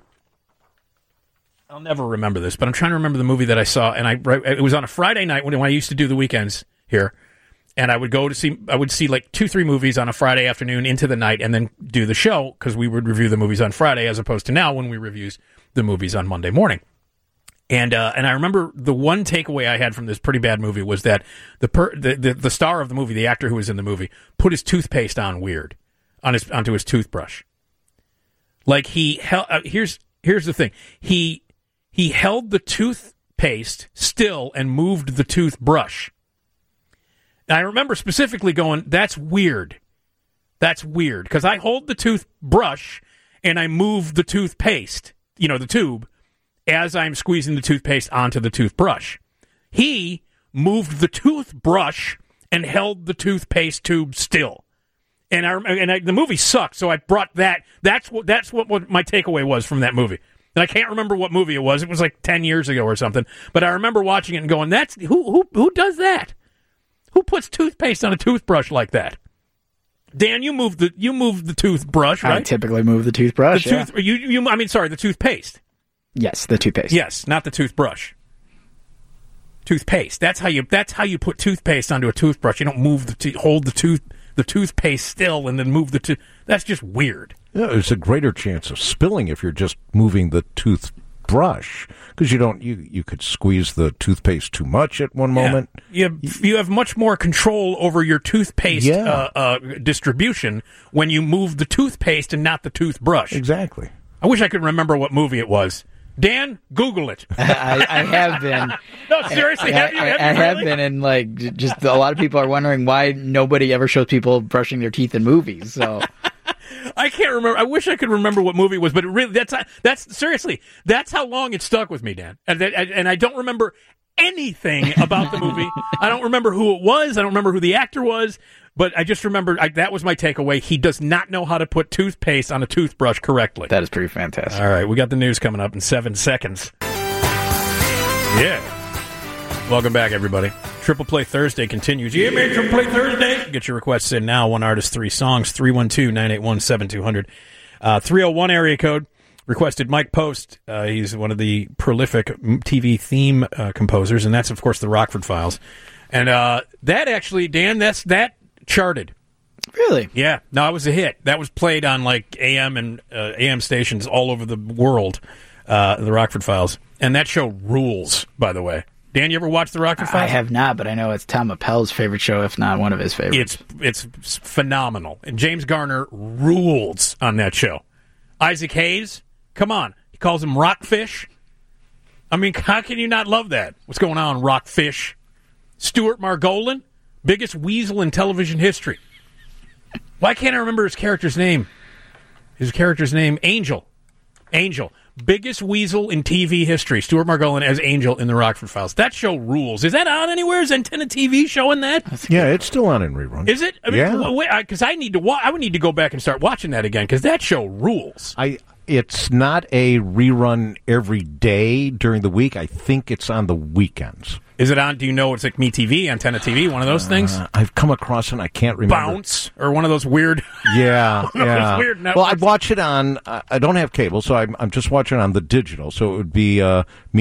Speaker 1: I'll never remember this, but I'm trying to remember the movie that I saw, and I it was on a Friday night when, when I used to do the weekends here. And I would go to see, I would see like two, three movies on a Friday afternoon into the night and then do the show because we would review the movies on Friday as opposed to now when we review the movies on Monday morning. And uh, and I remember the one takeaway I had from this pretty bad movie was that the, per, the, the the star of the movie, the actor who was in the movie, put his toothpaste on weird, on his onto his toothbrush. Like he held, uh, here's here's the thing. He he held the toothpaste still and moved the toothbrush. I remember specifically going, that's weird. That's weird. Because I hold the toothbrush and I move the toothpaste, you know, the tube, as I'm squeezing the toothpaste onto the toothbrush. He moved the toothbrush and held the toothpaste tube still. And I and I, the movie sucked, so I brought that. That's what that's what, what my takeaway was from that movie. And I can't remember what movie it was. It was like ten years ago or something. But I remember watching it and going, "That's who who who does that? Who puts toothpaste on a toothbrush like that?" Dan, you moved the you moved the toothbrush, right?
Speaker 2: I typically move the toothbrush.
Speaker 1: The tooth,
Speaker 2: yeah.
Speaker 1: you you I mean, sorry, the toothpaste.
Speaker 2: Yes, the toothpaste.
Speaker 1: Yes, not the toothbrush. Toothpaste. That's how you. That's how you put toothpaste onto a toothbrush. You don't move the to- hold the tooth the toothpaste still and then move the tooth. That's just weird.
Speaker 3: Yeah, there's a greater chance of spilling if you're just moving the toothbrush because you don't. You you could squeeze the toothpaste too much at one moment.
Speaker 1: Yeah. You have, you have much more control over your toothpaste
Speaker 3: Yeah.
Speaker 1: uh, uh, distribution when you move the toothpaste and not the toothbrush.
Speaker 3: Exactly.
Speaker 1: I wish I could remember what movie it was. Dan, Google it.
Speaker 2: I, I have been.
Speaker 1: No, seriously, have you?
Speaker 2: I,
Speaker 1: Have
Speaker 2: I,
Speaker 1: you
Speaker 2: I have
Speaker 1: really?
Speaker 2: been, and like, j- just a lot of people are wondering why nobody ever shows people brushing their teeth in movies. So
Speaker 1: I can't remember. I wish I could remember what movie it was, but it really that's that's seriously that's how long it stuck with me, Dan. And that, and I don't remember anything about the movie. I don't remember who it was. I don't remember who the actor was. But I just remember I, that was my takeaway. He does not know how to put toothpaste on a toothbrush correctly.
Speaker 2: that is pretty fantastic.
Speaker 1: All right, we got the news coming up in seven seconds. Yeah. Welcome back, everybody. Triple Play Thursday continues. Yeah, man, Triple Play Thursday. Get your requests in now. One artist, three songs. three one two, nine eight one, seven two zero zero. Uh, three oh one area code. Requested Mike Post. Uh, he's one of the prolific T V theme uh, composers, and that's, of course, the Rockford Files. And uh, that actually, Dan, that's that charted.
Speaker 2: Really?
Speaker 1: Yeah. No, it was a hit. That was played on like A M and uh, A M stations all over the world, uh, the Rockford Files. And that show rules, by the way. Dan, you ever watch the Rockford Files?
Speaker 2: I have not, but I know it's Tom Appel's favorite show, if not one of his favorites.
Speaker 1: It's it's phenomenal. And James Garner rules on that show. Isaac Hayes, come on. He calls him Rockfish. I mean, how can you not love that? What's going on, Rockfish? Stuart Margolin, biggest weasel in television history. Why can't I remember his character's name? His character's name, Angel. Angel. Biggest weasel in T V history. Stuart Margolin as Angel in The Rockford Files. That show rules. Is that on anywhere? Is Antenna T V showing that?
Speaker 3: Yeah, it's still on in rerun.
Speaker 1: Is it? I mean,
Speaker 3: yeah.
Speaker 1: Because I need to. Wa- I would need to go back and start watching that again because that show rules.
Speaker 3: I. It's not a rerun every day during the week. I think it's on the weekends.
Speaker 1: Is it on? Do you know it's like MeTV, Antenna T V, one of those things?
Speaker 3: Uh, I've come across it. I can't remember.
Speaker 1: Bounce or one of those weird.
Speaker 3: Yeah,
Speaker 1: one of
Speaker 3: yeah.
Speaker 1: those weird networks.
Speaker 3: Well, I watch it on. Uh, I don't have cable, so I'm, I'm just watching it on the digital. So it would be uh,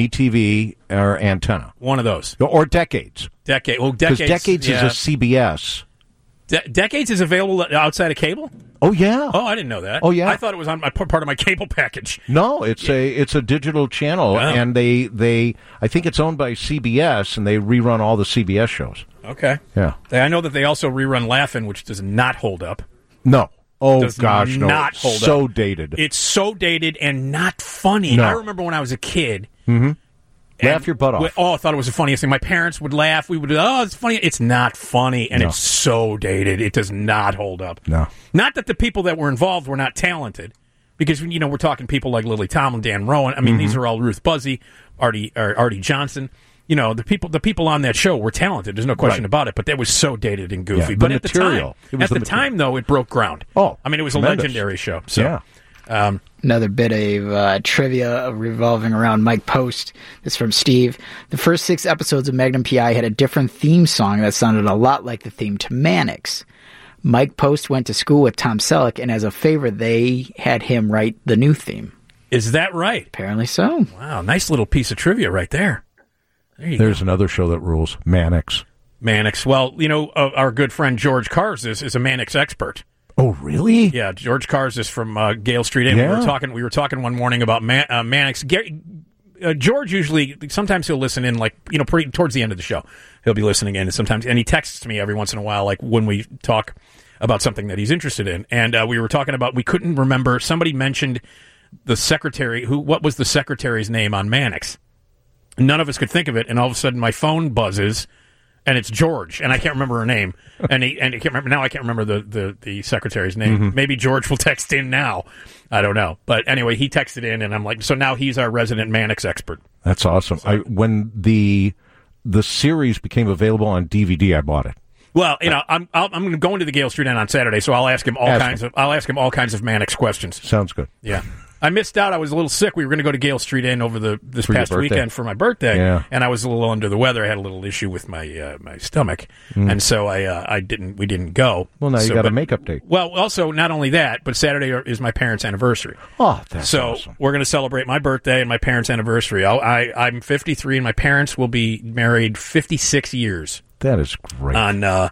Speaker 3: MeTV or Antenna.
Speaker 1: One of those
Speaker 3: or Decades.
Speaker 1: Decade. Well,
Speaker 3: Decades.
Speaker 1: Decades,
Speaker 3: Decades
Speaker 1: yeah.
Speaker 3: is a C B S.
Speaker 1: De- Decades is available outside of cable.
Speaker 3: Oh yeah.
Speaker 1: Oh, I didn't know that.
Speaker 3: Oh yeah.
Speaker 1: I thought it was on my part of my cable package.
Speaker 3: No, it's yeah. a it's a digital channel, oh. and they they I think it's owned by C B S, and they rerun all the C B S shows.
Speaker 1: Okay.
Speaker 3: Yeah.
Speaker 1: I know that they also rerun Laugh-In, which does not hold up.
Speaker 3: No. Oh
Speaker 1: does
Speaker 3: gosh, no.
Speaker 1: Not hold
Speaker 3: so
Speaker 1: up.
Speaker 3: dated.
Speaker 1: It's so dated and not funny.
Speaker 3: No.
Speaker 1: I remember when I was a kid.
Speaker 3: Mm-hmm. Laugh your butt off.
Speaker 1: We, oh, I thought it was the funniest thing. My parents would laugh. We would, oh, it's funny. It's not funny, and
Speaker 3: no.
Speaker 1: it's so dated. It does not hold up.
Speaker 3: No.
Speaker 1: Not that the people that were involved were not talented, because, you know, we're talking people like Lily Tomlin, Dan Rowan. I mean, mm-hmm. these are all Ruth Buzzy, Artie, or Artie Johnson. You know, the people the people on that show were talented. There's no question
Speaker 3: right.
Speaker 1: about it, but that was so dated and goofy.
Speaker 3: Yeah,
Speaker 1: but
Speaker 3: the
Speaker 1: at
Speaker 3: material.
Speaker 1: the time, at the, the time, though, it broke ground.
Speaker 3: Oh,
Speaker 1: I mean, it was
Speaker 3: tremendous.
Speaker 1: a legendary show. So.
Speaker 3: Yeah.
Speaker 1: Um,
Speaker 2: Another bit of uh, trivia revolving around Mike Post. This is from Steve. The first six episodes of Magnum P I had a different theme song that sounded a lot like the theme to Mannix. Mike Post went to school with Tom Selleck, and as a favor, they had him write the new theme.
Speaker 1: Is that right?
Speaker 2: Apparently so.
Speaker 1: Wow, nice little piece of trivia right there. There you
Speaker 3: There's
Speaker 1: go.
Speaker 3: another show that rules, Mannix.
Speaker 1: Mannix. Well, you know, uh, our good friend George Cars is, is a Mannix expert.
Speaker 3: Oh, really?
Speaker 1: Yeah, George Cars is from uh, Gale Street. And
Speaker 3: yeah.
Speaker 1: we were talking. We were talking one morning about Man, uh, Mannix. Gary, uh, George usually, sometimes he'll listen in, like, you know, pretty, towards the end of the show. He'll be listening in, and sometimes, and he texts me every once in a while, like when we talk about something that he's interested in. And uh, we were talking about, we couldn't remember. Somebody mentioned the secretary. Who? What was the secretary's name on Mannix? None of us could think of it, and all of a sudden my phone buzzes. And it's George, and I can't remember her name, and he, and I can't remember now. I can't remember the, the, the secretary's name.
Speaker 3: Mm-hmm.
Speaker 1: Maybe George will text in now. I don't know, but anyway, he texted in, and I'm like, so now he's our resident Mannix expert.
Speaker 3: That's awesome. So, I, when the the series became available on D V D, I bought it.
Speaker 1: Well, you know, I'm I'll, I'm going to go into the Gale Street Inn on Saturday, so I'll ask him all
Speaker 3: ask
Speaker 1: kinds
Speaker 3: him.
Speaker 1: of I'll ask him all kinds of Mannix questions.
Speaker 3: Sounds good.
Speaker 1: Yeah. I missed out. I was a little sick. We were going to go to Gale Street Inn over the this
Speaker 3: for
Speaker 1: past
Speaker 3: birthday.
Speaker 1: weekend for my birthday,
Speaker 3: yeah.
Speaker 1: and I was a little under the weather. I had a little issue with my uh, my stomach, mm. and so I uh, I didn't we didn't go.
Speaker 3: Well, now
Speaker 1: so,
Speaker 3: you got
Speaker 1: but,
Speaker 3: a makeup date.
Speaker 1: Well, also not only that, but Saturday is my parents' anniversary.
Speaker 3: Oh, that's
Speaker 1: so
Speaker 3: awesome.
Speaker 1: We're going to celebrate my birthday and my parents' anniversary. I'll, I I'm fifty-three, and my parents will be married fifty-six years.
Speaker 3: That is great.
Speaker 1: On uh,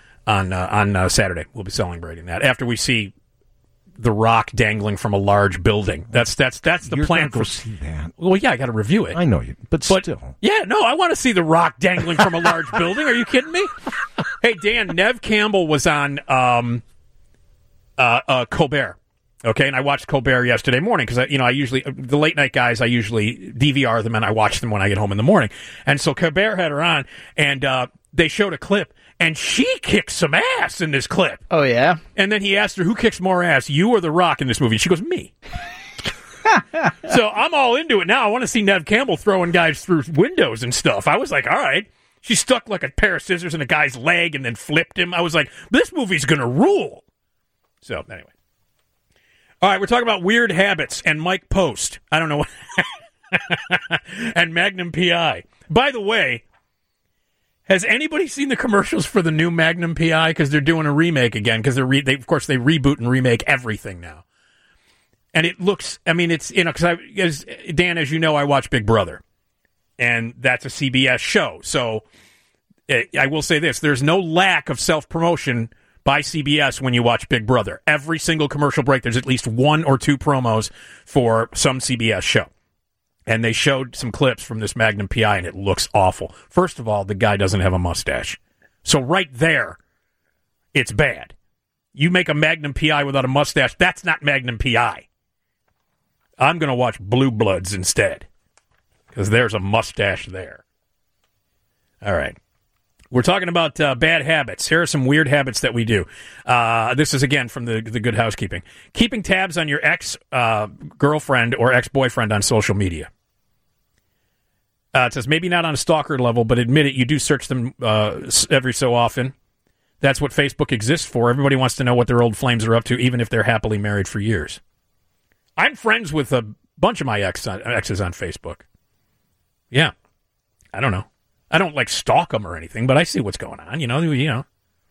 Speaker 1: on uh, on uh, Saturday, we'll be celebrating that after we see The Rock dangling from a large building. That's that's that's the
Speaker 3: You're
Speaker 1: plan
Speaker 3: gonna
Speaker 1: for.
Speaker 3: go see that.
Speaker 1: Well, yeah, I got to review it.
Speaker 3: I know you, but,
Speaker 1: but
Speaker 3: still,
Speaker 1: yeah, no, I want to see The Rock dangling from a large building. Are you kidding me? Hey, Dan, Nev Campbell was on um, uh, uh, Colbert. Okay, and I watched Colbert yesterday morning because I, you know, I usually the late night guys I usually D V R them and I watch them when I get home in the morning. And so Colbert had her on, and uh, they showed a clip, and she kicked some ass in this clip.
Speaker 2: Oh yeah.
Speaker 1: And then he asked her, "Who kicks more ass, you or The Rock in this movie?" And she goes, "Me." So I'm all into it now. I want to see Nev Campbell throwing guys through windows and stuff. I was like, all right. She stuck like a pair of scissors in a guy's leg and then flipped him. I was like, this movie's going to rule. So anyway. All right, we're talking about weird habits and Mike Post. I don't know what. And Magnum P I. By the way, has anybody seen the commercials for the new Magnum P I? Because they're doing a remake again. Because they're re- they, of course, they reboot and remake everything now. And it looks, I mean, it's, you know, because I, as Dan, as you know, I watch Big Brother. And that's a C B S show. So it, I will say this, there's no lack of self-promotion by C B S when you watch Big Brother. Every single commercial break, there's at least one or two promos for some C B S show. And they showed some clips from this Magnum P I, and it looks awful. First of all, the guy doesn't have a mustache. So right there, it's bad. You make a Magnum P I without a mustache, that's not Magnum P I. I'm going to watch Blue Bloods instead, because there's a mustache there. All right. We're talking about uh, bad habits. Here are some weird habits that we do. Uh, this is, again, from the, the Good Housekeeping. Keeping tabs on your ex-girlfriend uh, or ex-boyfriend on social media. Uh, it says, maybe not on a stalker level, but admit it, you do search them uh, every so often. That's what Facebook exists for. Everybody wants to know what their old flames are up to, even if they're happily married for years. I'm friends with a bunch of my ex on, exes on Facebook. Yeah. I don't know. I don't, like, stalk them or anything, but I see what's going on, you know, you know.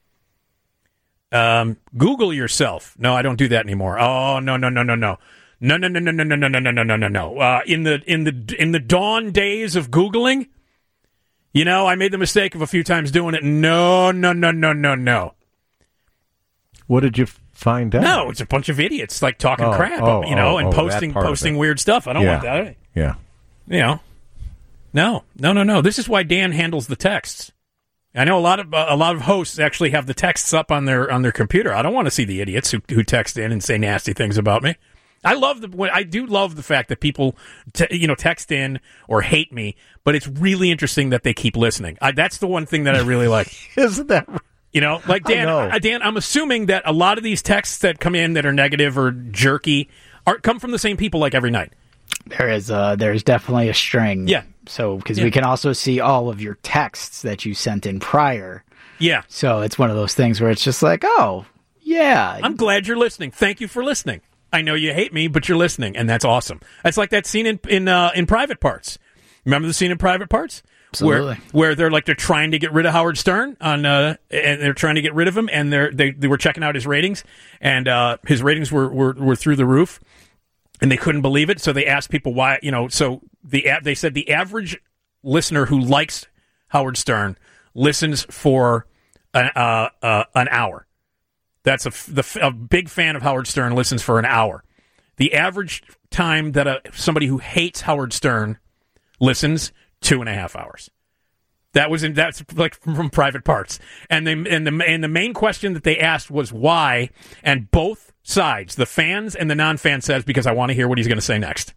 Speaker 1: Um, Google yourself. No, I don't do that anymore. Oh, no, no, no, no, no. No, no, no, no, no, no, no, no, no, no, no, no. Uh, in the in the in the dawn days of Googling, you know, I made the mistake of a few times doing it. No, no, no, no, no, no.
Speaker 3: What did you find out?
Speaker 1: No, it's a bunch of idiots like talking
Speaker 3: oh,
Speaker 1: crap,
Speaker 3: oh,
Speaker 1: you know,
Speaker 3: oh,
Speaker 1: and
Speaker 3: oh,
Speaker 1: posting posting weird stuff. I don't
Speaker 3: yeah.
Speaker 1: want that.
Speaker 3: Yeah.
Speaker 1: You know. No, no, no, no. This is why Dan handles the texts. I know a lot of uh, a lot of hosts actually have the texts up on their on their computer. I don't want to see the idiots who who text in and say nasty things about me. I love the I do love the fact that people te- you know text in or hate me, but it's really interesting that they keep listening. I, that's the one thing that I really like.
Speaker 3: Isn't that right?
Speaker 1: You know, like Dan,
Speaker 3: know.
Speaker 1: uh, Dan, I'm assuming that a lot of these texts that come in that are negative or jerky are come from the same people like every night.
Speaker 2: There is uh there's definitely a string.
Speaker 1: Yeah.
Speaker 2: So because
Speaker 1: yeah.
Speaker 2: we can also see all of your texts that you sent in prior.
Speaker 1: Yeah.
Speaker 2: So it's one of those things where it's just like, oh, yeah.
Speaker 1: I'm glad you're listening. Thank you for listening. I know you hate me, but you're listening, and that's awesome. It's like that scene in in uh, in Private Parts. Remember the scene in Private Parts?
Speaker 2: Absolutely.
Speaker 1: Where where they're like they're trying to get rid of Howard Stern on uh, and they're trying to get rid of him, and they're they, they were checking out his ratings, and uh, his ratings were, were were through the roof. And they couldn't believe it, so they asked people why. You know, so the they said the average listener who likes Howard Stern listens for an, uh, uh, an hour. That's a, the, a big fan of Howard Stern listens for an hour. The average time that a, somebody who hates Howard Stern listens, two and a half hours. That was in that's like from Private Parts, and they and the and the main question that they asked was why, and both sides, the fans and the non-fan, says because I want to hear what he's going to say next.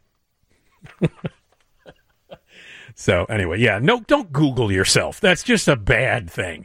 Speaker 1: So anyway, yeah, no, don't Google yourself. That's just a bad thing.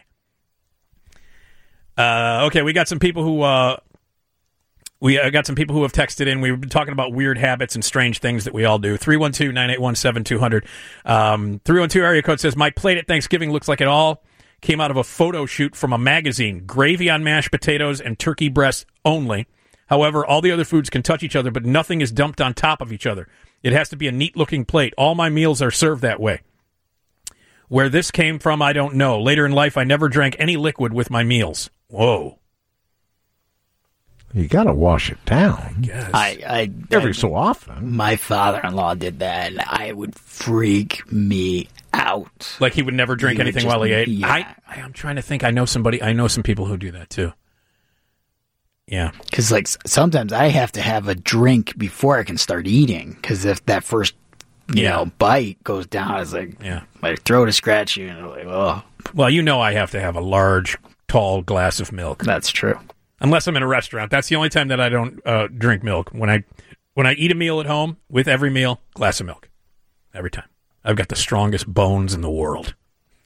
Speaker 1: Uh, okay, we got some people who uh, we uh, got some people who have texted in. We've been talking about weird habits and strange things that we all do. three one two, nine eight one, seven two zero zero. Um, three one two area code says, my plate at Thanksgiving looks like it all came out of a photo shoot from a magazine. Gravy on mashed potatoes and turkey breasts only. However, all the other foods can touch each other, but nothing is dumped on top of each other. It has to be a neat-looking plate. All my meals are served that way. Where this came from, I don't know. Later in life, I never drank any liquid with my meals. Whoa.
Speaker 3: You got to wash it down.
Speaker 1: Yes.
Speaker 2: I, I
Speaker 3: Every
Speaker 2: I,
Speaker 3: so often.
Speaker 2: My father-in-law did that, and I would freak me out.
Speaker 1: Like he would never drink
Speaker 2: He would
Speaker 1: anything
Speaker 2: just-
Speaker 1: while he ate?
Speaker 2: yeah.
Speaker 1: I, I, I'm trying to think. I know somebody. I know some people who do that, too. Yeah.
Speaker 2: Because, like, s- sometimes I have to have a drink before I can start eating. Because if that first, you
Speaker 1: Yeah.
Speaker 2: know, bite goes down, it's like,
Speaker 1: Yeah.
Speaker 2: my throat is scratchy, and I'm like, oh,
Speaker 1: Well, you know I have to have a large, tall glass of milk.
Speaker 2: that's true.
Speaker 1: Unless I'm in a restaurant. That's the only time that I don't uh, drink milk. When I when I eat a meal at home, with every meal, glass of milk. Every time. I've got the strongest bones in the world.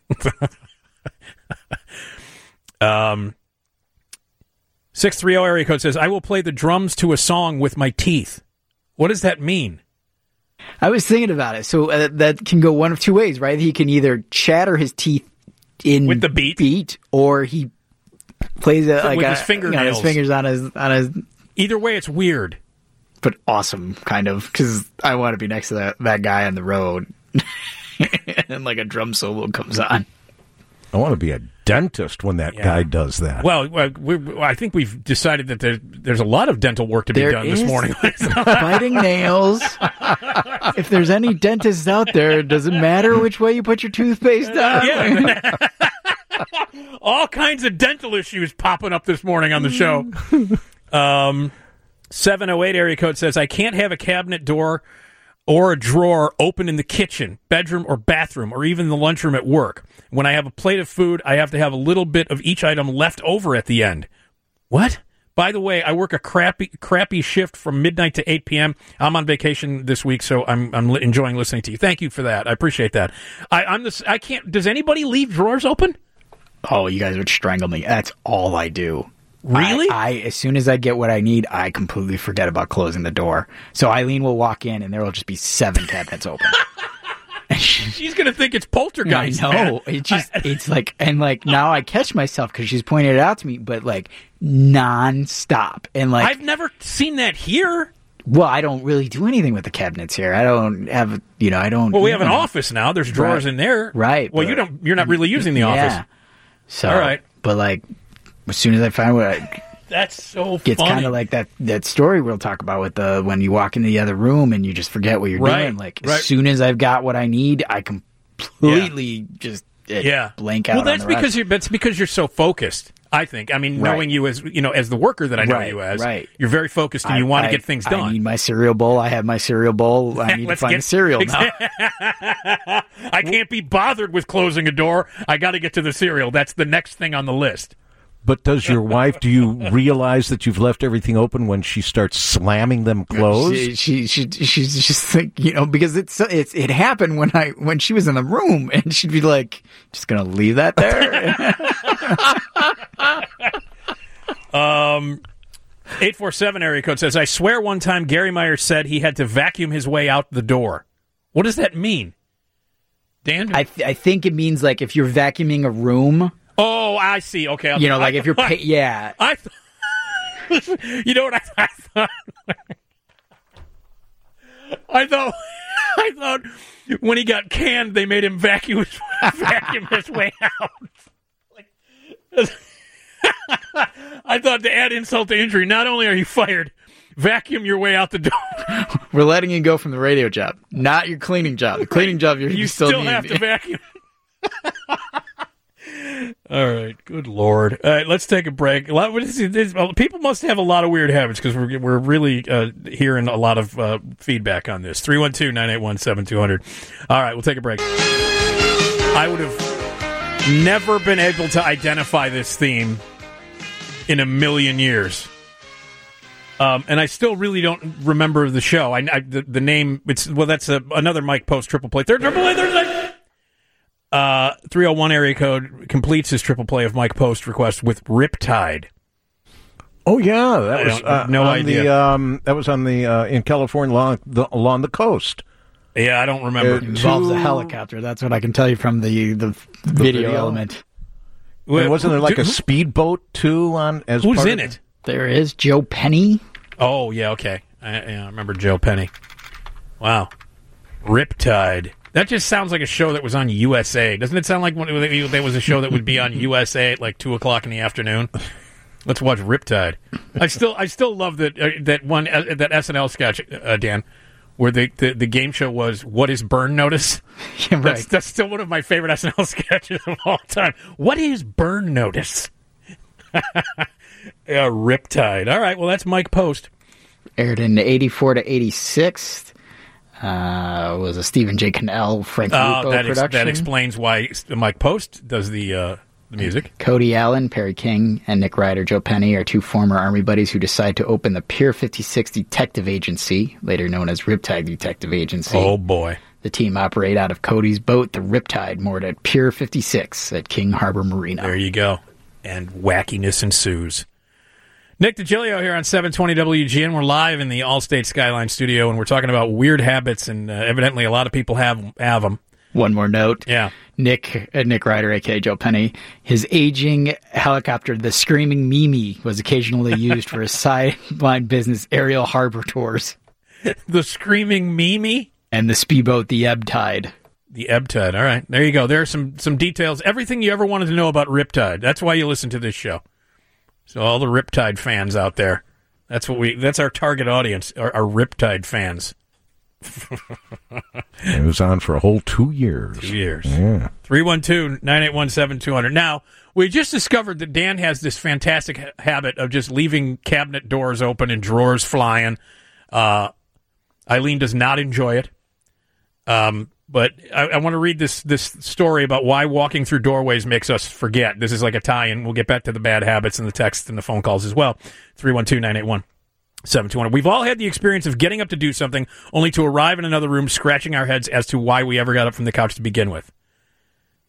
Speaker 1: um, six three zero area code says, I will play the drums to a song with my teeth. What does that mean?
Speaker 2: I was thinking about it. So uh, that can go one of two ways, right? He can either chatter his teeth in
Speaker 1: With the beat?
Speaker 2: beat, or he plays it like
Speaker 1: With
Speaker 2: a,
Speaker 1: his fingernails.
Speaker 2: you know, his fingers on his on his.
Speaker 1: Either way, it's weird.
Speaker 2: But awesome, kind of, because I want to be next to that that guy on the road, and like a drum solo comes on.
Speaker 3: I want to be a dentist when that
Speaker 1: Yeah.
Speaker 3: guy does that.
Speaker 1: Well, well, we, I think we've decided that there, there's a lot of dental work to be
Speaker 2: There
Speaker 1: done this
Speaker 2: is
Speaker 1: morning.
Speaker 2: biting nails. If there's any dentists out there, does it matter which way you put your toothpaste on?
Speaker 1: Yeah. All kinds of dental issues popping up this morning on the show. Um, seven oh eight area code says, I can't have a cabinet door or a drawer open in the kitchen, bedroom, or bathroom, or even the lunchroom at work. When I have a plate of food, I have to have a little bit of each item left over at the end. What? By the way, I work a crappy crappy shift from midnight to eight p.m. I'm on vacation this week, so I'm I'm li- enjoying listening to you. Thank you for that. I appreciate that. I, I'm this. I can't. Does anybody leave drawers open?
Speaker 2: Oh, you guys would strangle me. That's all I do.
Speaker 1: Really?
Speaker 2: I, I as soon as I get what I need, I completely forget about closing the door. So Eileen will walk in, and there will just be seven cabinets open.
Speaker 1: She's gonna think it's poltergeist.
Speaker 2: I know.
Speaker 1: Man.
Speaker 2: It just it's like and like now I catch myself because she's pointed it out to me, but like nonstop and like
Speaker 1: I've never seen that here.
Speaker 2: Well, I don't really do anything with the cabinets here. I don't have you know I don't.
Speaker 1: Well, we have an
Speaker 2: know.
Speaker 1: office now. There's drawers
Speaker 2: Right.
Speaker 1: in there.
Speaker 2: Right.
Speaker 1: Well,
Speaker 2: but,
Speaker 1: you don't. You're not really using the
Speaker 2: yeah.
Speaker 1: office.
Speaker 2: So
Speaker 1: all right.
Speaker 2: But like as soon as I find what I.
Speaker 1: That's so
Speaker 2: It's
Speaker 1: funny.
Speaker 2: kind of like that, that story we'll talk about with the when you walk into the other room and you just forget what you're
Speaker 1: Right,
Speaker 2: doing. Like
Speaker 1: right.
Speaker 2: as soon as I've got what I need, I completely yeah. just it,
Speaker 1: yeah.
Speaker 2: blank out.
Speaker 1: Well, that's
Speaker 2: on the
Speaker 1: because
Speaker 2: rest.
Speaker 1: you're that's because you're so focused. I think. I mean,
Speaker 2: Right.
Speaker 1: knowing you as you know as the worker that I know
Speaker 2: right,
Speaker 1: you as,
Speaker 2: right.
Speaker 1: you're very focused and you
Speaker 2: I,
Speaker 1: want to
Speaker 2: I,
Speaker 1: get things done.
Speaker 2: I need my cereal bowl. I have my cereal bowl. I need to
Speaker 1: Let's
Speaker 2: find
Speaker 1: get
Speaker 2: the cereal now.
Speaker 1: I can't be bothered with closing a door. I got to get to the cereal. That's the next thing on the list.
Speaker 3: But does your wife, do you realize that you've left everything open when she starts slamming them closed?
Speaker 2: She, she, she, she's just like, you know, because it's, it's, it happened when I, when she was in the room and she'd be like, just going to leave that there.
Speaker 1: um, eight four seven area code says, I swear one time Gary Myers said he had to vacuum his way out the door. What does that mean? Dan?
Speaker 2: I, th- I think it means like if you're vacuuming a room.
Speaker 1: Oh, I see. Okay. I'll,
Speaker 2: you know, like
Speaker 1: I,
Speaker 2: if you're, pa- yeah.
Speaker 1: I th- you know what I, I thought? I thought, I thought when he got canned, they made him vacuum his, vacuum his way out. Like, I thought to add insult to injury, not only are you fired, vacuum your way out the door.
Speaker 2: We're letting you go from the radio job, not your cleaning job. The cleaning job, you're,
Speaker 1: you
Speaker 2: you still,
Speaker 1: still
Speaker 2: need.
Speaker 1: have to vacuum. All right, good Lord. All right, let's take a break. A lot, what is it, this, people must have a lot of weird habits because we're we're really uh, hearing a lot of uh, feedback on this. three one two, nine eight one, seven two zero zero. All right, we'll take a break. I would have never been able to identify this theme in a million years. Um, and I still really don't remember the show. I, I the, the name, it's well, that's a, another Mike Post triple play. Third triple play, third play. Uh, three oh one area code completes his triple play of Mike Post request with Riptide.
Speaker 3: Oh yeah, that
Speaker 1: I
Speaker 3: was
Speaker 1: don't-
Speaker 3: uh,
Speaker 1: no
Speaker 3: on
Speaker 1: idea.
Speaker 3: The, um, that was on the uh, in California along the, along the coast.
Speaker 1: Yeah, I don't remember.
Speaker 3: Uh,
Speaker 2: It involves
Speaker 3: two-
Speaker 2: a helicopter. That's what I can tell you from the the, video,
Speaker 3: video?
Speaker 2: element.
Speaker 3: And wasn't there like
Speaker 1: Who-
Speaker 3: a speedboat too on as
Speaker 1: Who's
Speaker 3: part
Speaker 1: in
Speaker 3: of
Speaker 1: it?
Speaker 2: There is Joe Penny.
Speaker 1: Oh, yeah, okay. I, yeah, I remember Joe Penny. Wow. Riptide. That just sounds like a show that was on U S A. Doesn't it sound like one, there was a show that would be on U S A at like two o'clock in the afternoon? Let's watch Riptide. I still I still love that uh, that one uh, that S N L sketch, uh, Dan, where the, the, the game show was What is Burn Notice?
Speaker 2: Yeah, right.
Speaker 1: That's, that's still one of my favorite S N L sketches of all time. What is Burn Notice? Yeah, Riptide. All right, well, that's Mike Post.
Speaker 2: Aired in eighty-four to eighty-six. Uh, was a Stephen J. Cannell, Frank
Speaker 1: Uh,
Speaker 2: Lupo
Speaker 1: that, ex-
Speaker 2: production.
Speaker 1: that explains why Mike Post does the uh, the music.
Speaker 2: Cody Allen, Perry King, and Nick Ryder, Joe Penny are two former Army buddies who decide to open the Pier fifty-six Detective Agency, later known as Riptide Detective Agency.
Speaker 1: Oh, boy.
Speaker 2: The team operate out of Cody's boat, the Riptide, moored at Pier fifty-six at King Harbor Marina.
Speaker 1: There you go. And wackiness ensues. Nick DiGilio here on seven twenty W G N. We're live in the Allstate Skyline studio, and we're talking about weird habits, and uh, evidently a lot of people have have them.
Speaker 2: One more note.
Speaker 1: Yeah.
Speaker 2: Nick uh, Nick Ryder, a k a. Joe Penny, his aging helicopter, the Screaming Mimi, was occasionally used for his sideline business aerial harbor tours.
Speaker 1: The Screaming Mimi?
Speaker 2: And the speedboat, the Ebb Tide.
Speaker 1: The Ebb Tide. All right. There you go. There are some, some details. Everything you ever wanted to know about Riptide. That's why you listen to this show. So all the Riptide fans out there, that's what we. That's our target audience, our, our Riptide fans.
Speaker 3: It was on for a whole two years.
Speaker 1: Two years.
Speaker 3: Yeah.
Speaker 1: three one two, nine eight one, seven two zero zero. Now, we just discovered that Dan has this fantastic ha- habit of just leaving cabinet doors open and drawers flying. Uh, Eileen does not enjoy it. Um, but I, I want to read this this story about why walking through doorways makes us forget. This is like a tie-in. We'll get back to the bad habits and the texts and the phone calls as well. three one two, nine eight one, seven two zero zero. We've all had the experience of getting up to do something only to arrive in another room scratching our heads as to why we ever got up from the couch to begin with.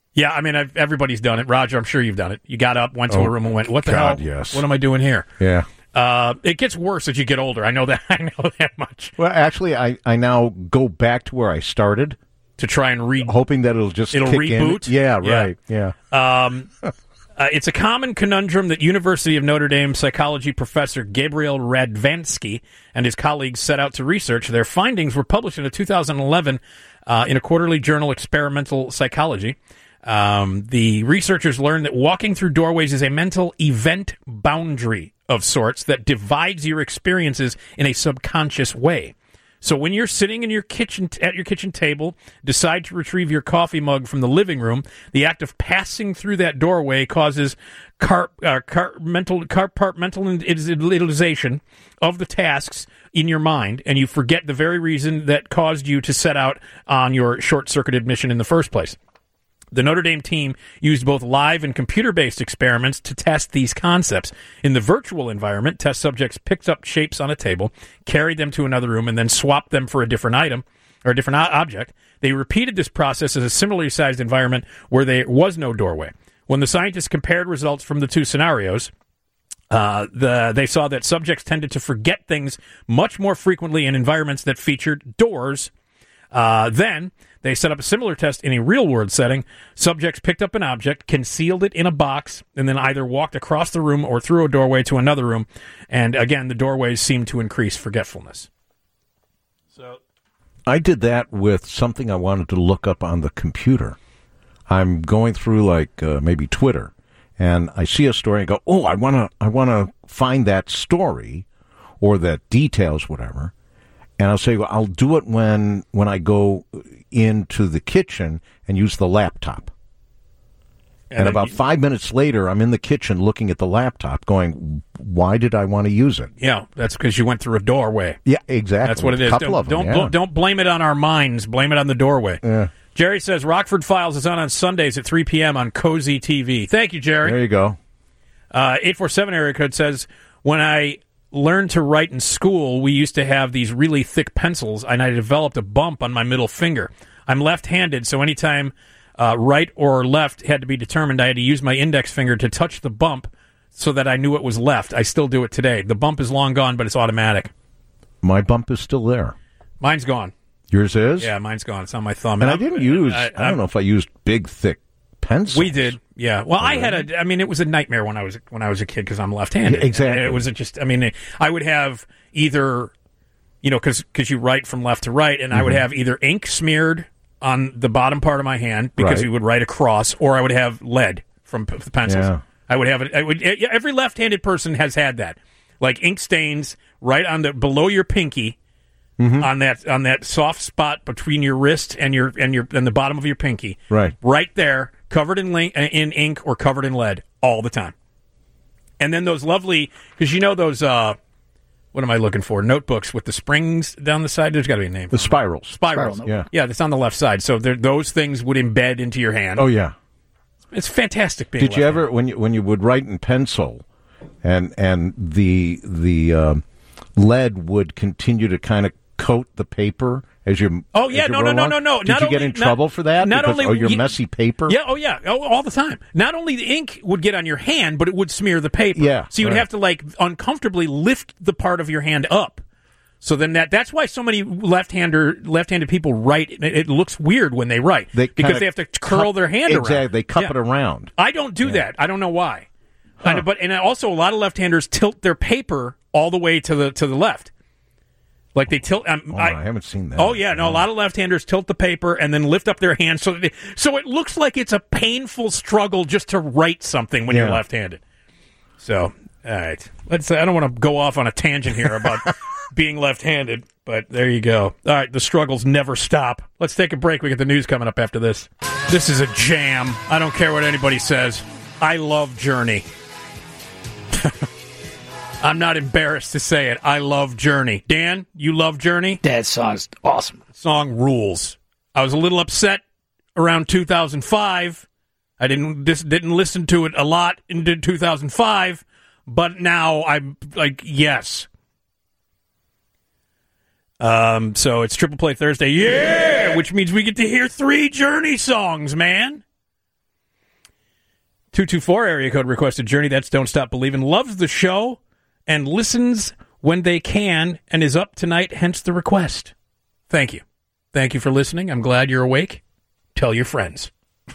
Speaker 1: Yeah, I mean, I've, everybody's done it. Roger, I'm sure you've done it. You got up, went to
Speaker 3: Oh,
Speaker 1: a room and went, what the
Speaker 3: God,
Speaker 1: hell?
Speaker 3: yes.
Speaker 1: What am I doing here?
Speaker 3: Yeah.
Speaker 1: Uh, it gets worse as you get older. I know that. I know that much.
Speaker 3: Well, actually, I, I now go back to where I started.
Speaker 1: To try and read.
Speaker 3: Hoping that it'll just
Speaker 1: It'll
Speaker 3: kick
Speaker 1: reboot?
Speaker 3: in. Yeah,
Speaker 1: Yeah.
Speaker 3: right. Yeah.
Speaker 1: Um, uh, it's a common conundrum that University of Notre Dame psychology professor Gabriel Radvansky and his colleagues set out to research. Their findings were published in a two thousand eleven uh, in a quarterly journal, Experimental Psychology. Um, the researchers learned that walking through doorways is a mental event boundary of sorts that divides your experiences in a subconscious way. So when you're sitting in your kitchen at your kitchen table, decide to retrieve your coffee mug from the living room, the act of passing through that doorway causes car, uh, car, mental compartmentalization of the tasks in your mind, and you forget the very reason that caused you to set out on your short-circuited mission in the first place. The Notre Dame team used both live and computer-based experiments to test these concepts. In the virtual environment, test subjects picked up shapes on a table, carried them to another room, and then swapped them for a different item or a different o- object. They repeated this process as a similarly sized environment where there was no doorway. When the scientists compared results from the two scenarios, uh, the, they saw that subjects tended to forget things much more frequently in environments that featured doors. Uh, then they set up a similar test in a real-world setting. Subjects picked up an object, concealed it in a box, and then either walked across the room or through a doorway to another room. And again, the doorways seemed to increase forgetfulness. So,
Speaker 3: I did that with something I wanted to look up on the computer. I'm going through like uh, maybe Twitter, and I see a story and go, "Oh, I want to, I want to find that story, or that details, whatever." And I'll say, well, I'll do it when when I go into the kitchen and use the laptop. And, and about you, five minutes later, I'm in the kitchen looking at the laptop going, why did I want to use it?
Speaker 1: Yeah, that's because you went through a doorway.
Speaker 3: Yeah, exactly.
Speaker 1: That's what it is.
Speaker 3: A couple
Speaker 1: don't,
Speaker 3: of them,
Speaker 1: don't,
Speaker 3: yeah.
Speaker 1: bl- don't blame it on our minds. Blame it on the doorway.
Speaker 3: Yeah.
Speaker 1: Jerry says Rockford Files is on on Sundays at three p.m. on Cozy T V. Thank you, Jerry.
Speaker 3: There you go.
Speaker 1: Uh, eight four seven area code says, when I learned to write in school, we used to have these really thick pencils, and I developed a bump on my middle finger. I'm left-handed, so anytime uh, right or left had to be determined, I had to use my index finger to touch the bump so that I knew it was left. I still do it today. The bump is long gone, but it's automatic.
Speaker 3: My bump is still there.
Speaker 1: Mine's gone.
Speaker 3: Yours is?
Speaker 1: Yeah, mine's gone. It's on my thumb.
Speaker 3: And,
Speaker 1: and
Speaker 3: I didn't use, I, I don't know if I used big, thick pencils.
Speaker 1: We did, yeah. Well, I had a, I mean, it was a nightmare when I was when I was a kid because I'm left-handed.
Speaker 3: Yeah, exactly.
Speaker 1: It was just, I mean, I would have either, you know, because because you write from left to right, and mm-hmm. I would have either ink smeared on the bottom part of my hand because
Speaker 3: right.
Speaker 1: you would write across, or I would have lead from p- the pencils.
Speaker 3: Yeah.
Speaker 1: I would have it. I would, every left-handed person has had that, like ink stains right on the below your pinky. Mm-hmm. On that on that soft spot between your wrist and your and your and the bottom of your pinky,
Speaker 3: right,
Speaker 1: right there, covered in link, in ink or covered in lead all the time. And then those lovely, because you know those, uh, what am I looking for? Notebooks with the springs down the side. There's got to be a name.
Speaker 3: The spirals,
Speaker 1: spirals,
Speaker 3: Spiral, yeah,
Speaker 1: yeah. That's on the left side. So those things would embed into your hand.
Speaker 3: Oh yeah,
Speaker 1: it's fantastic. Being
Speaker 3: Did you ever when you when you would write in pencil, and and the the um, lead would continue to kind of coat the paper as you
Speaker 1: oh yeah
Speaker 3: you
Speaker 1: no no no
Speaker 3: on?
Speaker 1: no no
Speaker 3: did
Speaker 1: not
Speaker 3: you
Speaker 1: only,
Speaker 3: get in
Speaker 1: not,
Speaker 3: trouble for that
Speaker 1: not
Speaker 3: because,
Speaker 1: only
Speaker 3: oh your
Speaker 1: you,
Speaker 3: messy paper
Speaker 1: yeah oh yeah oh, all the time. Not only the ink would get on your hand, but it would smear the paper.
Speaker 3: Yeah,
Speaker 1: so you would
Speaker 3: right.
Speaker 1: have to like uncomfortably lift the part of your hand up. So then that that's why so many left-hander left-handed people write. It, it looks weird when they write
Speaker 3: they
Speaker 1: because they have to curl
Speaker 3: cup,
Speaker 1: their hand
Speaker 3: exactly,
Speaker 1: around.
Speaker 3: They cup
Speaker 1: yeah.
Speaker 3: it around.
Speaker 1: I don't do yeah. that. I don't know why.
Speaker 3: Huh.
Speaker 1: And, but and also a lot of left-handers tilt their paper all the way to the to the left. Like they tilt. Um,
Speaker 3: oh,
Speaker 1: I,
Speaker 3: I haven't seen that.
Speaker 1: Oh yeah, no. A lot of left-handers tilt the paper and then lift up their hands so that they, so it looks like it's a painful struggle just to write something when
Speaker 3: yeah.
Speaker 1: you're left-handed. So, all right, let's. I don't want to go off on a tangent here about being left-handed, but there you go. All right, the struggles never stop. Let's take a break. We get the news coming up after this. This is a jam. I don't care what anybody says. I love Journey. I'm not embarrassed to say it. I love Journey. Dan, you love Journey?
Speaker 2: That song's awesome.
Speaker 1: Song rules. I was a little upset around two thousand five. I didn't this didn't listen to it a lot in two thousand five, but now I'm like, yes. Um, so it's Triple Play Thursday, yeah, which means we get to hear three Journey songs, man. two two four area code requested Journey. That's Don't Stop Believin'. Loves the show and listens when they can and is up tonight, hence the request. Thank you. Thank you for listening. I'm glad you're awake. Tell your friends.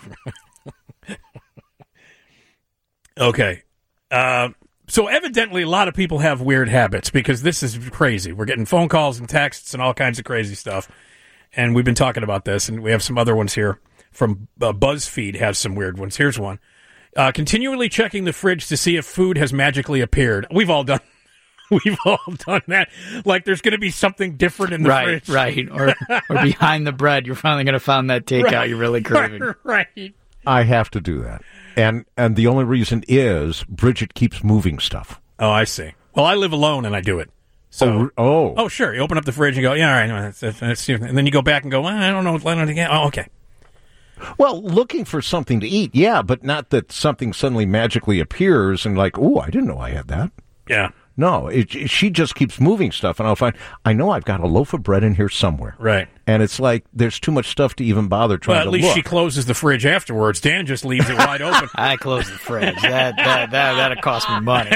Speaker 1: Okay. Uh, so evidently a lot of people have weird habits because this is crazy. We're getting phone calls and texts and all kinds of crazy stuff. And we've been talking about this, and we have some other ones here from uh, BuzzFeed has some weird ones. Here's one. Uh, continually checking the fridge to see if food has magically appeared. We've all done We've all done that. Like there's going to be something different in the
Speaker 2: right,
Speaker 1: fridge.
Speaker 2: Right, right. Or, or behind the bread, you're finally going to find that takeout
Speaker 1: right.
Speaker 2: you're really craving.
Speaker 1: Right.
Speaker 3: I have to do that. And and the only reason is Bridget keeps moving stuff.
Speaker 1: Oh, I see. Well, I live alone and I do it. So,
Speaker 3: oh, oh,
Speaker 1: oh, sure. You open up the fridge and go, yeah, all right. That's, that's, that's, and then you go back and go, well, I don't know. Let it again. Oh, okay.
Speaker 3: Well, looking for something to eat, yeah, but not that something suddenly magically appears and like, oh, I didn't know I had that.
Speaker 1: Yeah.
Speaker 3: No, it, she just keeps moving stuff, and I'll find, I know I've got a loaf of bread in here somewhere.
Speaker 1: Right.
Speaker 3: And it's like, there's too much stuff to even bother trying
Speaker 1: well,
Speaker 3: to
Speaker 1: at least
Speaker 3: look.
Speaker 1: she closes the fridge afterwards. Dan just leaves it wide open.
Speaker 2: I close the fridge. That, that, that, that'll cost me money.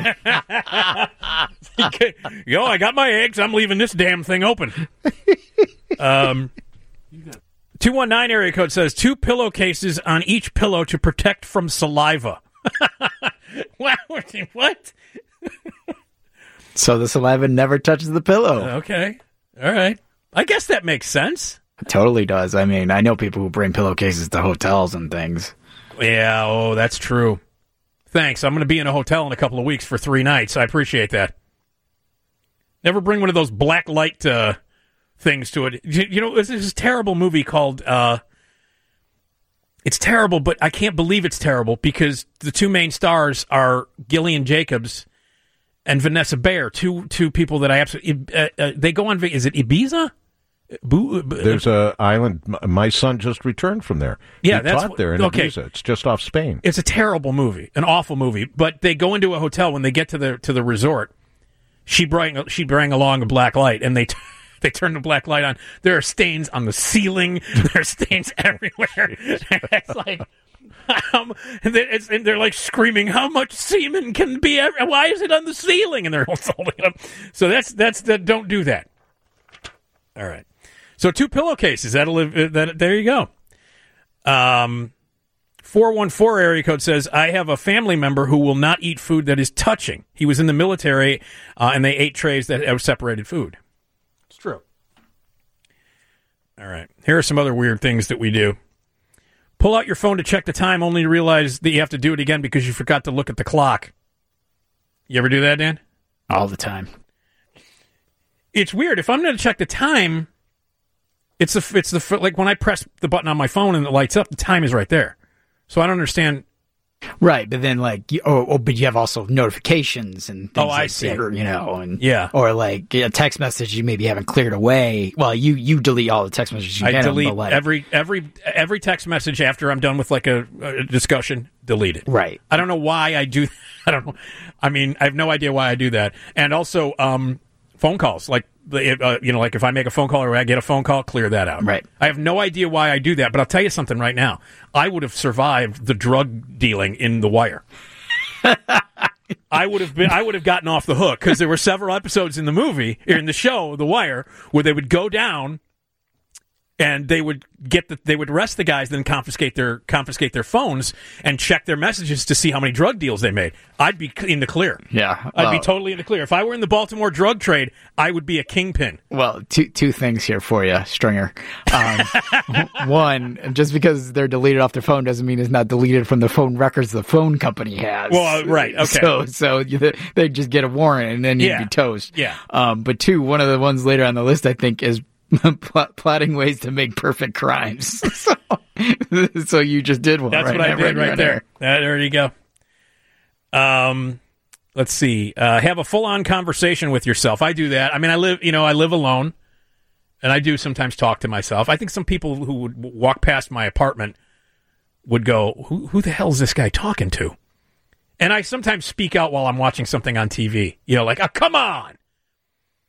Speaker 1: Yo, I got my eggs. I'm leaving this damn thing open. Um, two one nine area code says, two pillowcases on each pillow to protect from saliva. Wow, what?
Speaker 2: So the saliva never touches the pillow.
Speaker 1: Okay. All right. I guess that makes sense.
Speaker 2: It totally does. I mean, I know people who bring pillowcases to hotels and things.
Speaker 1: Yeah, oh, that's true. Thanks. I'm going to be in a hotel in a couple of weeks for three nights. I appreciate that. Never bring one of those black light uh, things to it. You, you know, there's this terrible movie called... Uh, it's terrible, but I can't believe it's terrible because the two main stars are Gillian Jacobs and Vanessa Bayer, two two people that I absolutely... Uh, uh, they go on... Is it Ibiza? Boo,
Speaker 3: There's a island. My son just returned from there.
Speaker 1: Yeah,
Speaker 3: he
Speaker 1: that's
Speaker 3: taught there in
Speaker 1: okay.
Speaker 3: Ibiza. It's just off Spain.
Speaker 1: It's a terrible movie, an awful movie. But they go into a hotel when they get to the to the resort. She bring she bring along a black light, and they t- they turn the black light on. There are stains on the ceiling. There are stains everywhere. It's like. Um, and, they, it's, and they're like screaming, "How much semen can be? Ever- Why is it on the ceiling?" And they're holding it up. So that's that's that. Don't do that. All right. So two pillowcases. That'll live. That there you go. Um, four one four area code says, I have a family member who will not eat food that is touching. He was in the military, uh, and they ate trays that have separated food. It's true. All right. Here are some other weird things that we do. Pull out your phone to check the time, only to realize that you have to do it again because you forgot to look at the clock. You ever do that, Dan?
Speaker 2: All the time.
Speaker 1: It's weird. If I'm going to check the time, it's the it's the like when I press the button on my phone and it lights up, the time is right there. So I don't understand.
Speaker 2: Right, but then like, you, oh, oh, but you have also notifications and things
Speaker 1: Oh, I
Speaker 2: like
Speaker 1: see.
Speaker 2: that, or, you know, and
Speaker 1: Yeah.
Speaker 2: or like a text message you maybe haven't cleared away. Well, you you delete all the text messages you
Speaker 1: I
Speaker 2: get,
Speaker 1: delete
Speaker 2: them, but like,
Speaker 1: every every every text message after I'm done with like a, a discussion. Delete it.
Speaker 2: right.
Speaker 1: I don't know why I do. I don't know. I mean, I have no idea why I do that. And also, um, phone calls. Like, uh, you know, like if I make a phone call or I get a phone call, clear that out.
Speaker 2: Right.
Speaker 1: I have no idea why I do that, but I'll tell you something right now. I would have survived the drug dealing in The Wire. I would have been. I would have gotten off the hook because there were several episodes in the movie, or in the show, The Wire, where they would go down. And they would get the, they would arrest the guys, then confiscate their confiscate their phones and check their messages to see how many drug deals they made. I'd be in the clear.
Speaker 2: Yeah,
Speaker 1: I'd be
Speaker 2: well-
Speaker 1: totally in the clear. If I were in the Baltimore drug trade, I would be a kingpin.
Speaker 2: Well, two two things here for you, Stringer. Um, one, just because they're deleted off their phone doesn't mean it's not deleted from the phone records the phone company has.
Speaker 1: Well, uh, right, okay.
Speaker 2: So, so you, they just get a warrant and then you'd
Speaker 1: Yeah.
Speaker 2: be toast.
Speaker 1: Yeah.
Speaker 2: Um, but two, one of the ones later on the list, I think, is pl- plotting ways to make perfect crimes. so, so you just did one.
Speaker 1: That's
Speaker 2: right
Speaker 1: what I
Speaker 2: now,
Speaker 1: did right there. Uh, there you go. Um, let's see. Uh, have a full-on conversation with yourself. I do that. I mean, I live, you know, I live alone, and I do sometimes talk to myself. I think some people who would walk past my apartment would go, "Who, who the hell is this guy talking to?" And I sometimes speak out while I'm watching something on T V. You know, like, "Oh, come on."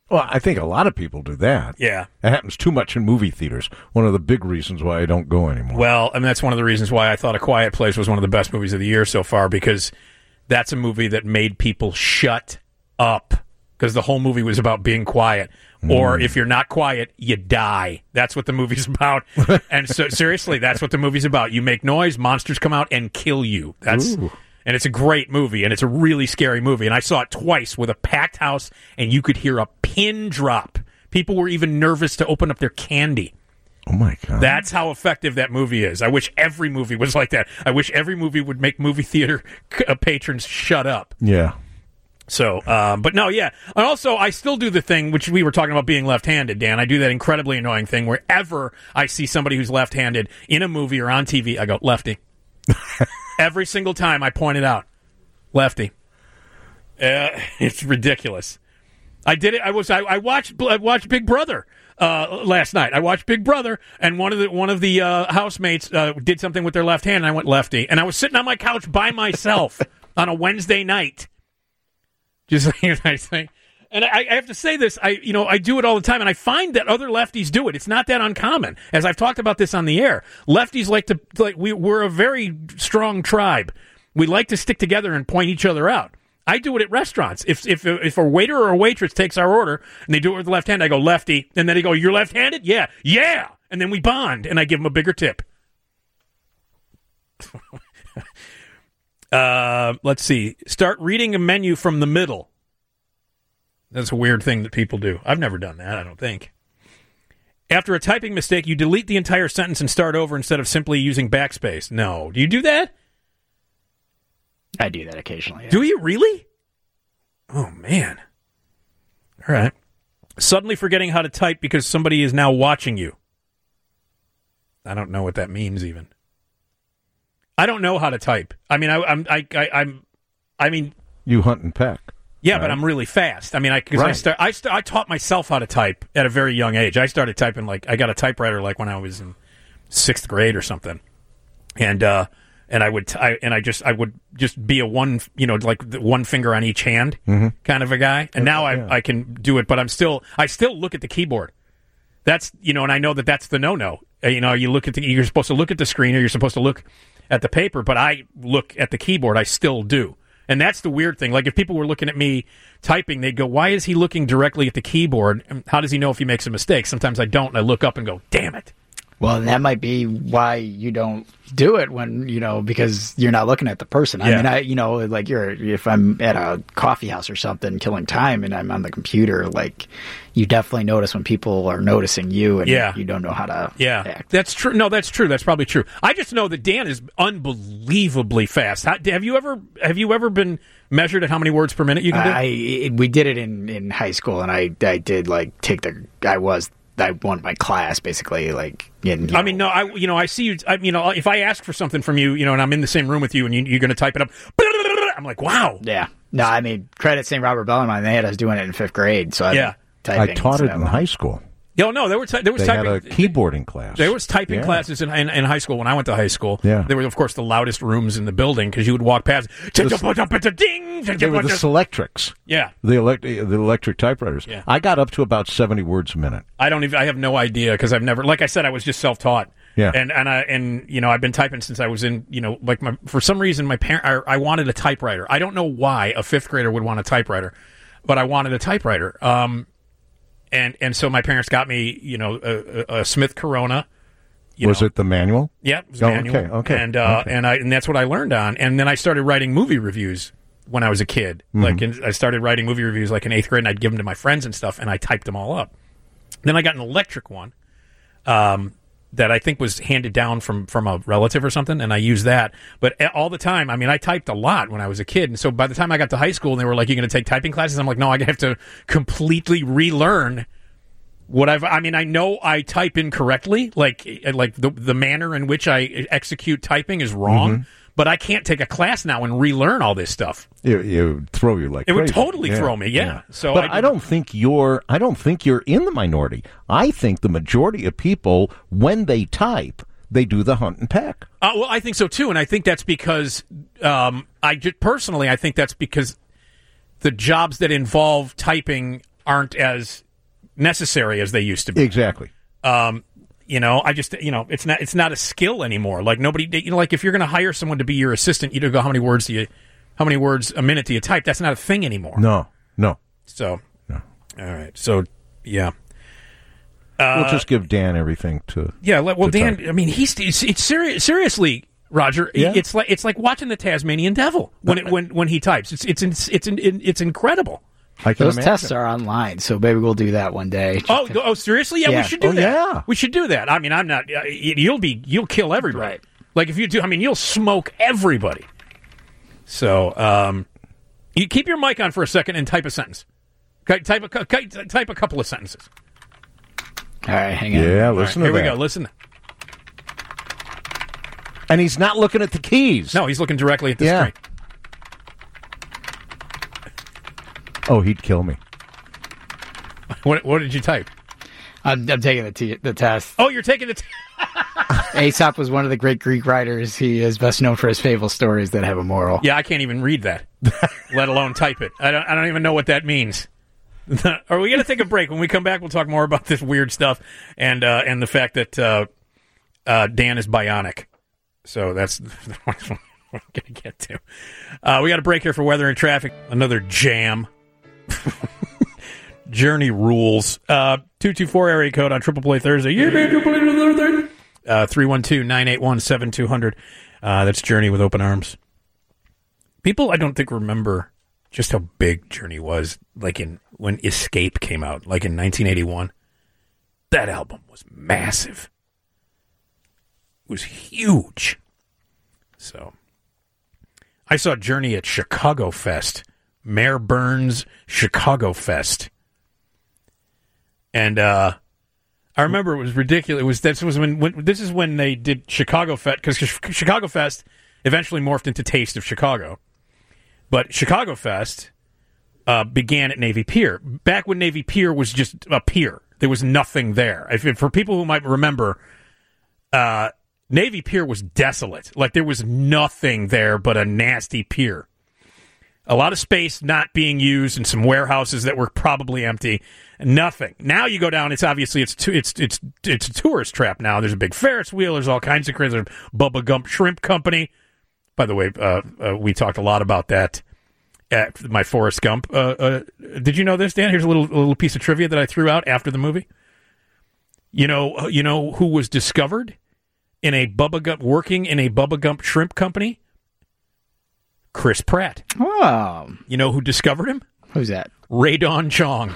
Speaker 3: Well, I think a lot of people do that.
Speaker 1: Yeah.
Speaker 3: It happens too much in movie theaters. One of the big reasons why I don't go anymore.
Speaker 1: Well, I mean, that's one of the reasons why I thought A Quiet Place was one of the best movies of the year so far, because that's a movie that made people shut up, because the whole movie was about being quiet. Mm. Or if you're not quiet, you die. That's what the movie's about. And so, seriously, that's what the movie's about. You make noise, monsters come out and kill you. That's... Ooh. And it's a great movie, and it's a really scary movie. And I saw it twice with a packed house, and you could hear a pin drop. People were even nervous to open up their candy.
Speaker 3: Oh, my God.
Speaker 1: That's how effective that movie is. I wish every movie was like that. I wish every movie would make movie theater patrons shut up.
Speaker 3: Yeah.
Speaker 1: So, um, but no, yeah. And also, I still do the thing, which we were talking about being left-handed, Dan. I do that incredibly annoying thing wherever I see somebody who's left-handed in a movie or on T V, I go, lefty. Every single time I point it out. Lefty. Uh, it's ridiculous. I did it. I was. I, I watched. I watched Big Brother uh, last night. I watched Big Brother, and one of the one of the uh, housemates uh, did something with their left hand, and I went lefty. And I was sitting on my couch by myself on a Wednesday night, just like I say. And I, I have to say this, I you know I do it all the time, and I find that other lefties do it. It's not that uncommon, as I've talked about this on the air. Lefties like to like we we're a very strong tribe. We like to stick together and point each other out. I do it at restaurants. If if if a waiter or a waitress takes our order and they do it with the left hand, I go lefty, and then they go, "You're left-handed?" Yeah, yeah, and then we bond, and I give them a bigger tip. uh, let's see. Start reading a menu from the middle. That's a weird thing that people do. I've never done that, I don't think. After a typing mistake, you delete the entire sentence and start over instead of simply using backspace. No. Do you do that?
Speaker 2: I do that occasionally. Yeah.
Speaker 1: Do you really? Oh, man. All right. Suddenly forgetting how to type because somebody is now watching you. I don't know what that means, even. I don't know how to type. I mean, I, I'm, I, I, I'm, I mean...
Speaker 3: You hunt and peck.
Speaker 1: Yeah,
Speaker 3: right.
Speaker 1: But I'm really fast. I mean, I because
Speaker 3: right.
Speaker 1: I start, I start, I taught myself how to type at a very young age. I started typing like I got a typewriter like when I was in sixth grade or something, and uh, and I would, t- I, and I just, I would just be a one, you know, like the one finger on each hand
Speaker 3: mm-hmm.
Speaker 1: kind of a guy. And now
Speaker 3: yeah.
Speaker 1: I, I can do it, but I'm still, I still look at the keyboard. That's, you know, and I know that that's the no-no. Uh, you know, you look at the, you're supposed to look at the screen or you're supposed to look at the paper, but I look at the keyboard. I still do. And that's the weird thing. Like, if people were looking at me typing, they'd go, why is he looking directly at the keyboard? And how does he know if he makes a mistake? Sometimes I don't, and I look up and go, damn it.
Speaker 2: Well, that might be why you don't do it when, you know, because you're not looking at the person. I
Speaker 1: Yeah.
Speaker 2: mean, I, you know, like you're, if I'm at a coffee house or something killing time and I'm on the computer, like you definitely notice when people are noticing you and
Speaker 1: Yeah.
Speaker 2: you don't know how to
Speaker 1: Yeah,
Speaker 2: act.
Speaker 1: that's true. No, that's true. That's probably true. I just know that Dan is unbelievably fast. How, have you ever have you ever been measured at how many words per minute you can do?
Speaker 2: I, it, we did it in, in high school and I, I did like take the, I was, I won my class basically, like. In,
Speaker 1: I mean, no, I you know I see you. I, you know, if I ask for something from you, you know, and I'm in the same room with you, and you, you're going to type it up, I'm like, wow.
Speaker 2: Yeah. No, I mean, credit Saint Robert Bellarmine. They had us doing it in fifth grade, so I
Speaker 1: yeah.
Speaker 2: typing,
Speaker 3: I taught it
Speaker 2: so.
Speaker 3: in high school.
Speaker 1: Yo, no, there were t- there was
Speaker 3: they
Speaker 1: typing.
Speaker 3: had a keyboarding class.
Speaker 1: There was typing
Speaker 3: yeah.
Speaker 1: classes in, in in high school when I went to high school.
Speaker 3: Yeah.
Speaker 1: There were, of course, the loudest rooms in the building because you would walk past. Ding.
Speaker 3: They were the Selectrics.
Speaker 1: Yeah.
Speaker 3: The elect the electric typewriters.
Speaker 1: Yeah.
Speaker 3: I got up to about seventy words a minute.
Speaker 1: I don't even. I have no idea because I've never. Like I said, I was just self taught.
Speaker 3: Yeah.
Speaker 1: And and I and you know I've been typing since I was in you know like my for some reason my parent I, I wanted a typewriter. I don't know why a fifth grader would want a typewriter, but I wanted a typewriter. Um. And and so my parents got me, you know, a, a, a Smith Corona. You
Speaker 3: was
Speaker 1: know.
Speaker 3: it the manual?
Speaker 1: Yeah, it was
Speaker 3: oh,
Speaker 1: manual.
Speaker 3: Okay, okay.
Speaker 1: And uh,
Speaker 3: okay.
Speaker 1: and I and that's what I learned on. And then I started writing movie reviews when I was a kid.
Speaker 3: Mm-hmm.
Speaker 1: Like in, I started writing movie reviews like in eighth grade, and I'd give them to my friends and stuff, and I typed them all up. Then I got an electric one um, that I think was handed down from from a relative or something, and I used that. But all the time, I mean, I typed a lot when I was a kid, and so by the time I got to high school, and they were like, "You're going to take typing classes," I'm like, "No, I have to completely relearn." What I've, I mean, I know I type incorrectly, like like the the manner in which I execute typing is wrong,
Speaker 3: Mm-hmm.
Speaker 1: but I can't take a class now and relearn all this stuff.
Speaker 3: It, it would throw you like
Speaker 1: it
Speaker 3: crazy.
Speaker 1: would totally
Speaker 3: yeah.
Speaker 1: throw me, yeah.
Speaker 3: yeah.
Speaker 1: So,
Speaker 3: but
Speaker 1: I,
Speaker 3: I don't think you're. I don't think you're in the minority. I think the majority of people, when they type, they do the hunt and peck.
Speaker 1: Uh, well, I think so too, and I think that's because um, I just, personally, I think that's because the jobs that involve typing aren't as necessary as they used to be.
Speaker 3: Exactly.
Speaker 1: Um, you know, I just, you know, it's not it's not a skill anymore. Like nobody, you know, like if you're going to hire someone to be your assistant, you don't go, how many words do you, how many words a minute do you type? That's not a thing anymore.
Speaker 3: No, no.
Speaker 1: So,
Speaker 3: no.
Speaker 1: All right. So, yeah.
Speaker 3: Uh, we'll just give Dan everything to.
Speaker 1: Yeah. Well,
Speaker 3: to
Speaker 1: Dan,
Speaker 3: type.
Speaker 1: I mean, he's it's, it's seri- seriously, Roger.
Speaker 3: Yeah.
Speaker 1: It's like it's like watching the Tasmanian Devil when it, when when he types. It's it's it's it's, it's incredible.
Speaker 3: I can
Speaker 2: Those
Speaker 3: imagine.
Speaker 2: tests are online, so maybe we'll do that one day.
Speaker 1: Oh, oh, seriously? Yeah,
Speaker 2: Yeah.
Speaker 1: we should do
Speaker 3: Oh,
Speaker 1: that.
Speaker 3: yeah.
Speaker 1: We should do that. I mean, I'm not. Uh, you'll be. You'll kill everybody.
Speaker 2: Right.
Speaker 1: Like if you do. I mean, you'll smoke everybody. So, um, you keep your mic on for a second and type a sentence. Okay, Type a type a couple of sentences.
Speaker 2: All right, hang on.
Speaker 3: Yeah,
Speaker 1: All right,
Speaker 3: listen
Speaker 1: here
Speaker 3: to
Speaker 1: we
Speaker 3: that.
Speaker 1: go. Listen.
Speaker 3: And he's not looking at the keys.
Speaker 1: No, he's looking directly at the
Speaker 3: Yeah.
Speaker 1: screen.
Speaker 3: Oh, he'd kill me.
Speaker 1: What What did you type?
Speaker 2: I'm, I'm taking the, t- the test.
Speaker 1: Oh, you're taking the. T-
Speaker 2: Aesop was one of the great Greek writers. He is best known for his fable stories that have a moral.
Speaker 1: yeah, I can't even read that, let alone type it. I don't. I don't even know what that means. Are we going to take a break? When we come back, we'll talk more about this weird stuff and uh, and the fact that uh, uh, Dan is bionic. So that's what we're going to get to. Uh, we got a break here for weather and traffic. Another jam. Journey rules. Uh, two two four area code on Triple Play Thursday. Yeah, man, Triple Play Thursday. Uh, three one two, nine eight one, seven two zero zero. Uh, that's Journey with open arms. People, I don't think, remember just how big Journey was, like in when Escape came out, like in nineteen eighty-one. That album was massive. It was huge. So, I saw Journey at Chicago Fest, Mayor Burns Chicago Fest, and uh, I remember it was ridiculous. It was this was when, when this is when they did Chicago Fest, because Chicago Fest eventually morphed into Taste of Chicago. But Chicago Fest uh, began at Navy Pier. Back when Navy Pier was just a pier. There was nothing there. If, for people who might remember, uh, Navy Pier was desolate. Like, there was nothing there but a nasty pier. A lot of space not being used and some warehouses that were probably empty. Nothing. Now you go down, it's obviously, it's tu- it's it's it's a tourist trap now. There's a big Ferris wheel. There's all kinds of crazy. There's Bubba Gump Shrimp Company. By the way, uh, uh, we talked a lot about that at my Forrest Gump. Uh, uh, did you know this, Dan? Here's a little a little piece of trivia that I threw out after the movie. You know, you know who was discovered in a Bubba Gump working in a Bubba Gump Shrimp Company? Chris Pratt.
Speaker 2: Oh,
Speaker 1: You know who discovered him?
Speaker 2: who's that?
Speaker 1: Ray Dawn Chong.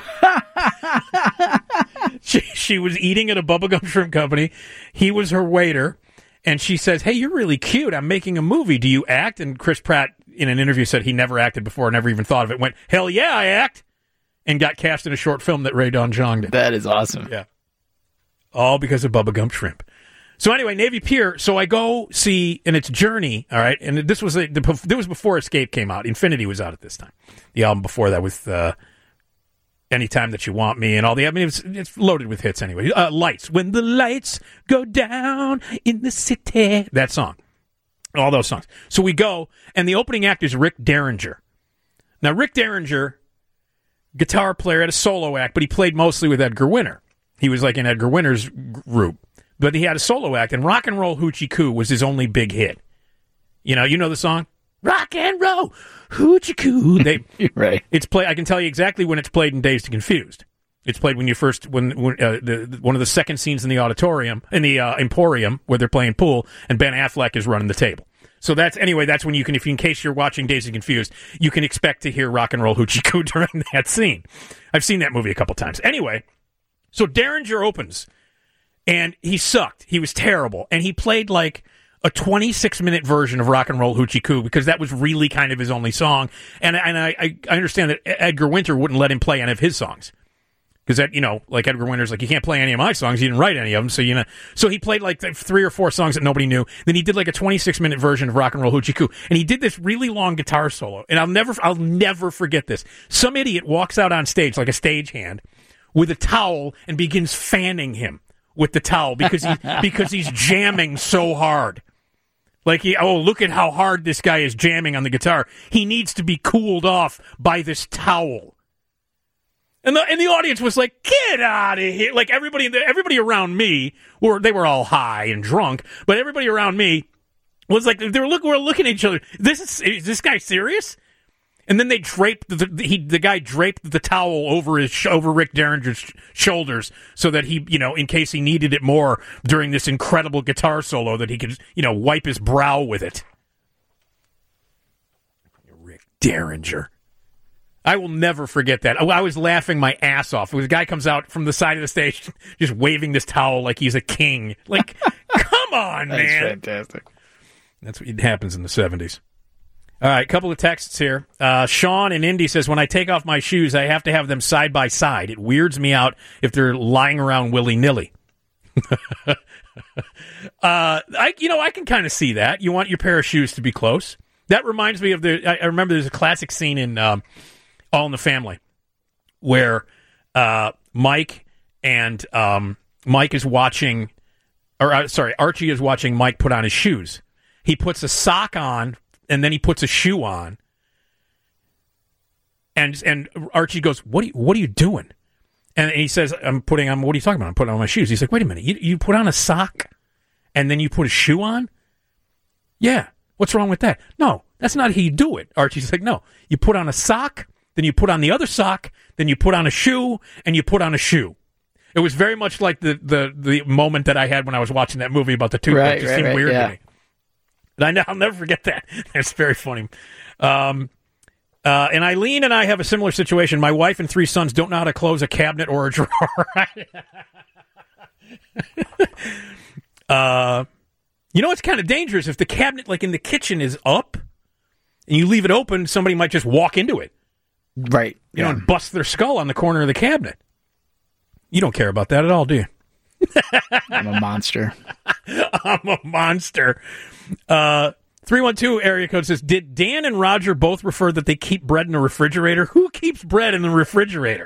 Speaker 1: she, she was eating at a Bubba Gump Shrimp Company. He was her waiter. And she says, hey, you're really cute. I'm making a movie. Do you act? And Chris Pratt, in an interview, said he never acted before, never even thought of it. Went, hell yeah, I act. And got cast in a short film that Ray Dawn Chong did.
Speaker 2: That is awesome.
Speaker 1: Yeah. All because of Bubba Gump Shrimp. So anyway, Navy Pier. So I go see, and it's Journey, all right? And this was a, the, this was before Escape came out. Infinity was out at this time. The album before that with uh, Anytime That You Want Me and all the, I mean, it's, it's loaded with hits anyway. Uh, Lights. When the lights go down in the city. That song. All those songs. So we go, and the opening act is Rick Derringer. Now, Rick Derringer, guitar player, had a solo act, but he played mostly with Edgar Winter. He was like in Edgar Winter's group. But he had a solo act, and Rock and Roll Hoochie Coo was his only big hit. You know, you know the song? Rock and Roll Hoochie Coo. They,
Speaker 2: Right.
Speaker 1: It's play. I can tell you exactly when it's played in Dazed and Confused. It's played when you first, when, when uh, the, the, one of the second scenes in the auditorium, in the uh, Emporium, where they're playing pool, and Ben Affleck is running the table. So that's, anyway, that's when you can, if you, in case you're watching Dazed and Confused, you can expect to hear Rock and Roll Hoochie Coo during that scene. I've seen that movie a couple times. Anyway, so Derringer opens, and he sucked. He was terrible. And he played like a twenty-six minute version of Rock and Roll Hoochie Coo because that was really kind of his only song. And, and I, I understand that Edgar Winter wouldn't let him play any of his songs. Because that, you know, like Edgar Winter's like, you can't play any of my songs. He didn't write any of them. So, you know, so he played like three or four songs that nobody knew. Then he did like a twenty-six minute version of Rock and Roll Hoochie Coo. And he did this really long guitar solo. And I'll never, I'll never forget this. Some idiot walks out on stage like a stagehand with a towel and begins fanning him with the towel because he, because he's jamming so hard. Like, he, oh, look at how hard this guy is jamming on the guitar. He needs to be cooled off by this towel. And the and the audience was like, "Get out of here!" Like everybody, everybody around me, or they were all high and drunk, but everybody around me was like, they were look, were looking at each other. This is is this guy serious? And then they draped the he the guy draped the towel over his over Rick Derringer's sh- shoulders so that he, you know, in case he needed it more during this incredible guitar solo, that he could, you know, wipe his brow with it. Rick Derringer. I will never forget that. I was laughing my ass off. The guy comes out from the side of the stage just waving this towel like he's a king. Like, come on, man.
Speaker 2: That's fantastic.
Speaker 1: That's what happens in the seventies. All right, a couple of texts here. Uh, Sean in Indy says, when I take off my shoes, I have to have them side by side. It weirds me out if they're lying around willy-nilly. uh, I, you know, I can kind of see that. You want your pair of shoes to be close. That reminds me of the, I, I remember there's a classic scene in um, All in the Family where uh, Mike and um, Mike is watching, or uh, sorry, Archie is watching Mike put on his shoes. He puts a sock on, and then he puts a shoe on. And and Archie goes, what are you, what are you doing? And he says, I'm putting on, what are you talking about? I'm putting on my shoes. He's like, wait a minute, you, you put on a sock, and then you put a shoe on? Yeah, what's wrong with that? No, that's not how you do it. Archie's like, no, you put on a sock, then you put on the other sock, then you put on a shoe, and you put on a shoe. It was very much like the the, the moment that I had when I was watching that movie about the toothpick.
Speaker 2: Right,
Speaker 1: it just
Speaker 2: right,
Speaker 1: seemed
Speaker 2: right,
Speaker 1: weird
Speaker 2: yeah.
Speaker 1: to me. And I know, I'll never forget that. It's very funny. Um, uh, and Eileen and I have a similar situation. My wife and three sons don't know how to close a cabinet or a drawer. uh, you know, it's kind of dangerous if the cabinet, like in the kitchen, is up and you leave it open. Somebody might just walk into it,
Speaker 2: Right.
Speaker 1: you know, and bust their skull on the corner of the cabinet. You don't care about that at all, do you?
Speaker 2: I'm a monster.
Speaker 1: I'm a monster. Uh, three one two area code says, did Dan and Roger both refer that they keep bread in the refrigerator? Who keeps bread in the refrigerator?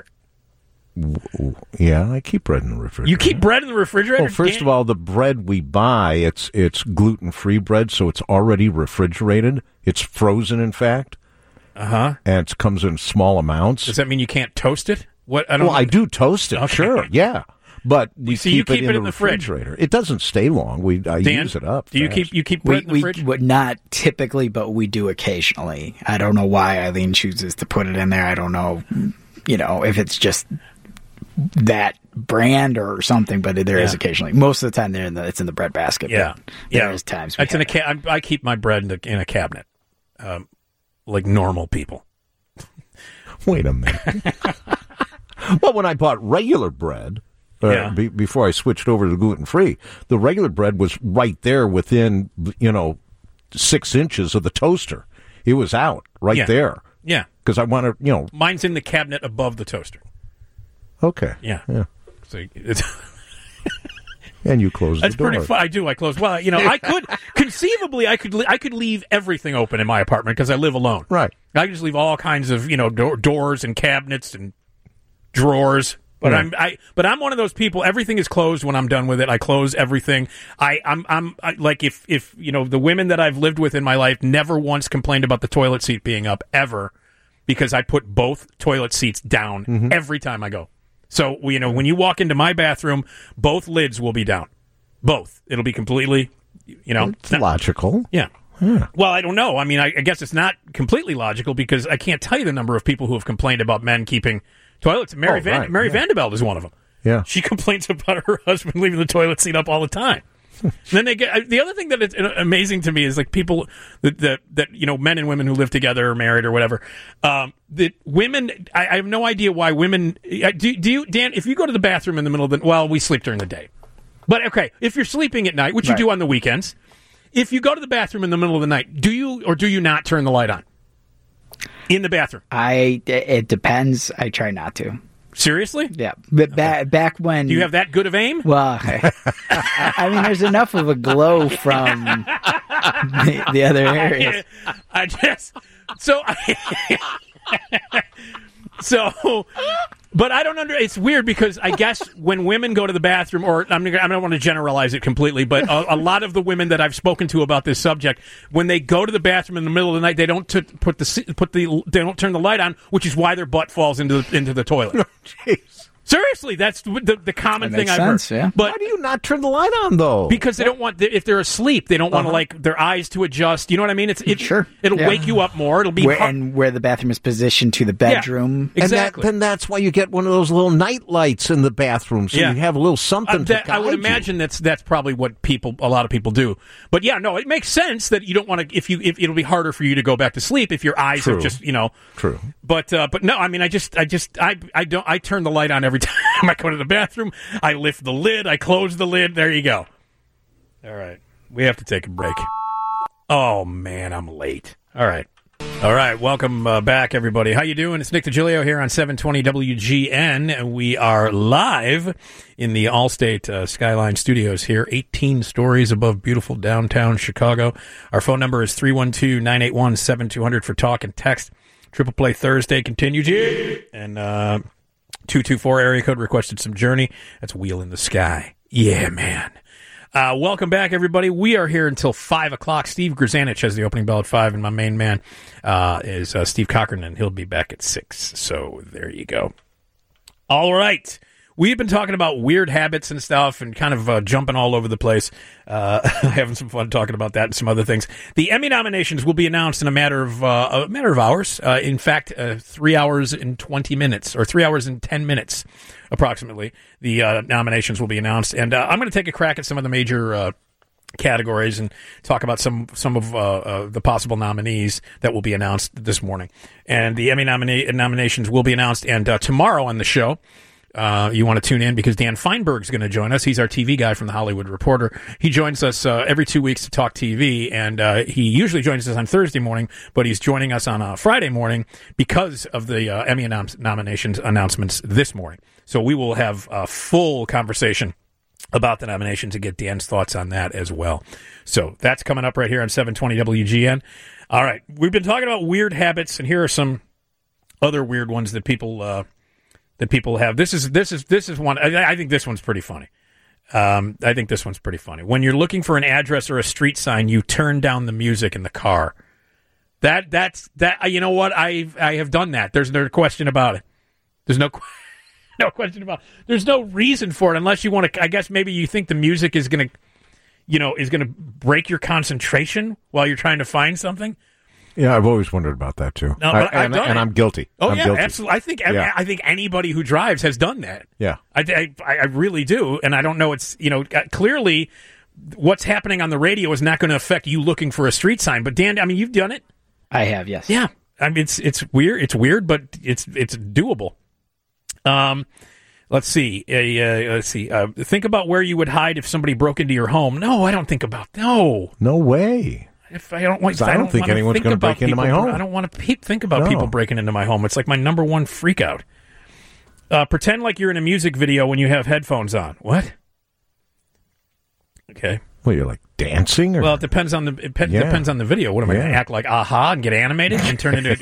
Speaker 3: Yeah, I keep bread in the refrigerator.
Speaker 1: You keep bread in the refrigerator?
Speaker 3: Well, first
Speaker 1: Dan-
Speaker 3: of all, the bread we buy, it's it's gluten-free bread, so it's already refrigerated. It's frozen, in fact.
Speaker 1: Uh-huh.
Speaker 3: And it comes in small amounts.
Speaker 1: Does that mean you can't toast it? What? I don't
Speaker 3: well,
Speaker 1: know.
Speaker 3: I do toast it,
Speaker 1: Okay.
Speaker 3: sure, yeah. But we
Speaker 1: So
Speaker 3: keep,
Speaker 1: you keep
Speaker 3: it in
Speaker 1: it
Speaker 3: the
Speaker 1: in the fridge.
Speaker 3: refrigerator. It doesn't stay long. We I
Speaker 1: Dan,
Speaker 3: use it up.
Speaker 1: do you
Speaker 3: fast.
Speaker 1: keep you keep bread
Speaker 2: We,
Speaker 1: in the
Speaker 2: we
Speaker 1: fridge?
Speaker 2: would not typically, but we do occasionally. I don't know why Eileen chooses to put it in there. I don't know, you know, if it's just that brand or something, but there is
Speaker 1: Yeah.
Speaker 2: occasionally. Most of the time, they're in the, it's in the bread basket.
Speaker 1: Yeah,
Speaker 2: but
Speaker 1: yeah.
Speaker 2: There is times we
Speaker 1: It's in a
Speaker 2: have
Speaker 1: ca- I, I keep my bread in a, in a cabinet, um, like normal people.
Speaker 3: Wait a minute. Well, when I bought regular bread, uh,
Speaker 1: Yeah.
Speaker 3: be, before I switched over to gluten-free, the regular bread was right there within, you know, six inches of the toaster. It was out right
Speaker 1: Yeah.
Speaker 3: there.
Speaker 1: Yeah,
Speaker 3: Because I want to, you know,
Speaker 1: mine's in the cabinet above the toaster.
Speaker 3: okay.
Speaker 1: Yeah,
Speaker 3: Yeah.
Speaker 1: So it's,
Speaker 3: And you close
Speaker 1: that's
Speaker 3: the door.
Speaker 1: pretty fun. I do. I close. Well, you know, I could conceivably, I could, li- I could leave everything open in my apartment because I live alone.
Speaker 3: Right.
Speaker 1: I can just leave all kinds of, you know, do- doors and cabinets and drawers. But
Speaker 3: Yeah.
Speaker 1: I'm, I, but I'm one of those people. Everything is closed when I'm done with it. I close everything. I, I'm, I'm I, like if, if you know, the women that I've lived with in my life never once complained about the toilet seat being up ever, because I put both toilet seats down
Speaker 3: Mm-hmm.
Speaker 1: every time I go. So you know, when you walk into my bathroom, both lids will be down. Both. It'll be completely, you know,
Speaker 3: It's logical.
Speaker 1: yeah.
Speaker 3: Yeah.
Speaker 1: Well, I don't know. I mean, I, I guess it's not completely logical because I can't tell you the number of people who have complained about men keeping toilets. Mary
Speaker 3: Oh,
Speaker 1: Van,
Speaker 3: right,
Speaker 1: Mary
Speaker 3: yeah.
Speaker 1: Vanderbilt is one of them.
Speaker 3: Yeah.
Speaker 1: She complains about her husband leaving the toilet seat up all the time. then they get the other thing that is amazing to me is like people that that, that you know, men and women who live together or married or whatever. Um, that women, I, I have no idea why women. Do, do you, Dan? If you go to the bathroom in the middle of the, well, we sleep during the day, but okay, if you're sleeping at night, which
Speaker 2: Right.
Speaker 1: you do on the weekends, if you go to the bathroom in the middle of the night, do you or do you not turn the light on in the bathroom?
Speaker 2: I, it depends. I try not to.
Speaker 1: Seriously?
Speaker 2: Yeah. But ba- back when.
Speaker 1: Do you have that good of aim?
Speaker 2: Well, I, I mean, there's enough of a glow from the, the other areas.
Speaker 1: I just so I, so But I don't under. It's weird because I guess when women go to the bathroom, or I'm, I don't want to generalize it completely, but a, a lot of the women that I've spoken to about this subject, when they go to the bathroom in the middle of the night, they don't t- put the put the they don't turn the light on, which is why their butt falls into the, into the toilet.
Speaker 3: Jeez.
Speaker 1: Seriously, that's the, the common
Speaker 2: That
Speaker 1: thing
Speaker 2: makes
Speaker 1: I've
Speaker 2: sense,
Speaker 1: heard.
Speaker 2: yeah.
Speaker 1: But
Speaker 3: Why do you not turn the light on, though?
Speaker 1: because they don't want, if they're asleep, they don't want to
Speaker 3: Uh-huh.
Speaker 1: like their eyes to adjust. You know what I mean? It's it,
Speaker 2: Sure.
Speaker 1: It'll
Speaker 2: Yeah.
Speaker 1: wake you up more. It'll be
Speaker 2: Where,
Speaker 1: hard-
Speaker 2: and where the bathroom is positioned to the bedroom.
Speaker 1: Yeah.
Speaker 3: And that-
Speaker 1: Exactly.
Speaker 3: then that's why you get one of those little night lights in the bathroom, so
Speaker 1: Yeah.
Speaker 3: you have a little something
Speaker 1: Uh,
Speaker 3: to
Speaker 1: that, I would
Speaker 3: guide you.
Speaker 1: imagine that's that's probably what people, a lot of people do. But yeah, no, it makes sense that you don't want to. If you, if it'll be harder for you to go back to sleep if your eyes
Speaker 3: True.
Speaker 1: have just, you know.
Speaker 3: True.
Speaker 1: But uh, but no, I mean, I just, I just, I, I don't, I turn the light on every time I go to the bathroom. I lift the lid, I close the lid. There you go. All right, we have to take a break. Oh man, I'm late. All right. All right, welcome uh, back, everybody. How you doing? It's Nick DiGilio here on seven twenty W G N, and we are live in the Allstate uh, Skyline Studios here, eighteen stories above beautiful downtown Chicago. Our phone number is three one two, nine eight one, seven two zero zero for talk and text. Triple Play Thursday continues here, and uh, two two four area code requested some Journey. That's Wheel in the Sky. Yeah, man. Uh, welcome back, everybody. We are here until five o'clock. Steve Grzanich has the opening bell at five, and my main man uh, is uh, Steve Cochran, and he'll be back at six. So there you go. All right. We've been talking about weird habits and stuff and kind of uh, jumping all over the place, uh, having some fun talking about that and some other things. The Emmy nominations will be announced in a matter of uh, a matter of hours. Uh, in fact, uh, three hours and twenty minutes, or three hours and ten minutes, approximately. The uh, nominations will be announced, and uh, I'm going to take a crack at some of the major uh, categories and talk about some some of uh, uh, the possible nominees that will be announced this morning. And the Emmy nomina- nominations will be announced, and uh, tomorrow on the show. Uh, you want to tune in because Dan Feinberg's going to join us. He's our T V guy from The Hollywood Reporter. He joins us uh, every two weeks to talk T V, and uh, he usually joins us on Thursday morning, but he's joining us on a Friday morning because of the uh, Emmy nom- nominations announcements this morning. So we will have a full conversation about the nominations and get Dan's thoughts on that as well. So that's coming up right here on seven twenty W G N. All right, we've been talking about weird habits, and here are some other weird ones that people... Uh, that people have. This is this is this is one. I, I think this one's pretty funny. Um, I think this one's pretty funny. When you're looking for an address or a street sign, you turn down the music in the car. That that's that. You know what? I I have done that. There's no question about it. There's no no question about it. There's no reason for it unless you want to. I guess maybe you think the music is gonna, you know, is gonna break your concentration while you're trying to find something.
Speaker 3: Yeah, I've always wondered about that too.
Speaker 1: No, but
Speaker 3: I,
Speaker 1: I've
Speaker 3: and,
Speaker 1: done
Speaker 3: and
Speaker 1: it.
Speaker 3: I'm guilty.
Speaker 1: Oh
Speaker 3: I'm
Speaker 1: yeah,
Speaker 3: guilty.
Speaker 1: absolutely. I think
Speaker 3: Yeah.
Speaker 1: I, I think anybody who drives has done that.
Speaker 3: Yeah.
Speaker 1: I, I, I really do, and I don't know. It's you know clearly what's happening on the radio is not going to affect you looking for a street sign. But Dan, I mean, you've done it.
Speaker 2: I have, yes.
Speaker 1: Yeah, I mean, it's it's weird. It's weird, but it's it's doable. Um, let's see. Uh, uh, let's see. Uh, think about where you would hide if somebody broke into your home. No, I don't think about no.
Speaker 3: No way.
Speaker 1: If I don't want,
Speaker 3: I don't think
Speaker 1: wanna
Speaker 3: anyone's
Speaker 1: think
Speaker 3: gonna
Speaker 1: about
Speaker 3: break into my
Speaker 1: people-
Speaker 3: home.
Speaker 1: I don't want to pe- think about
Speaker 3: No.
Speaker 1: people breaking into my home. It's like my number one freak out. Uh, pretend like you're in a music video when you have headphones on. What? Okay.
Speaker 3: Well, you're like dancing, or
Speaker 1: Well, it depends on the it pe-
Speaker 3: Yeah.
Speaker 1: depends on the video. What am I going to
Speaker 3: Yeah.
Speaker 1: act like? Aha, and get animated and turn into?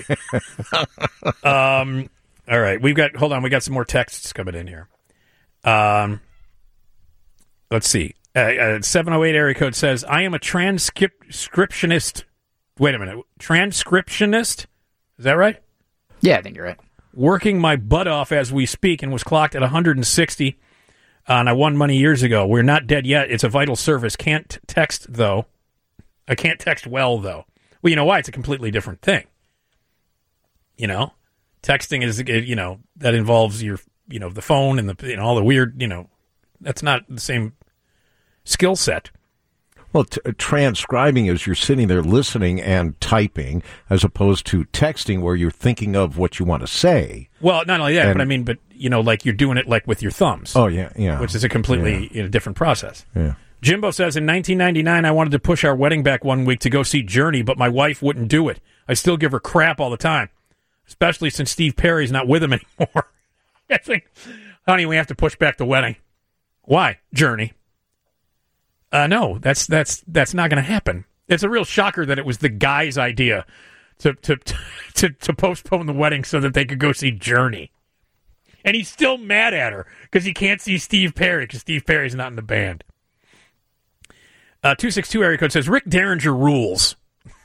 Speaker 1: um. All right, we've got. Hold on, we got some more texts coming in here. Um. Let's see. Uh, uh, seven oh eight area code says, I am a transcriptionist. Wait a minute. Transcriptionist? Is that right?
Speaker 2: Yeah, I think you're right.
Speaker 1: Working my butt off as we speak and was clocked at one hundred sixty. Uh, and I won money years ago. We're not dead yet. It's a vital service. Can't text, though. I can't text well, though. Well, you know why? It's a completely different thing. You know? Texting is, you know, that involves your, you know, the phone and the, you know, all the weird, you know, that's not the same skill set.
Speaker 3: Well, t- transcribing is you're sitting there listening and typing, as opposed to texting where you're thinking of what you want to say.
Speaker 1: Well, not only that,
Speaker 3: And-
Speaker 1: but I mean, but you know, like you're doing it like with your thumbs.
Speaker 3: Oh yeah, yeah.
Speaker 1: Which is a completely you know, different process.
Speaker 3: Yeah.
Speaker 1: Jimbo says, in nineteen ninety-nine, I wanted to push our wedding back one week to go see Journey, but my wife wouldn't do it. I still give her crap all the time, especially since Steve Perry's not with him anymore. I think, honey, we have to push back the wedding. Why? Journey. Uh, no, that's that's that's not going to happen. It's a real shocker that it was the guy's idea to to to to postpone the wedding so that they could go see Journey. And he's still mad at her because he can't see Steve Perry because Steve Perry's not in the band. Uh, two six two area code says, Rick Derringer rules.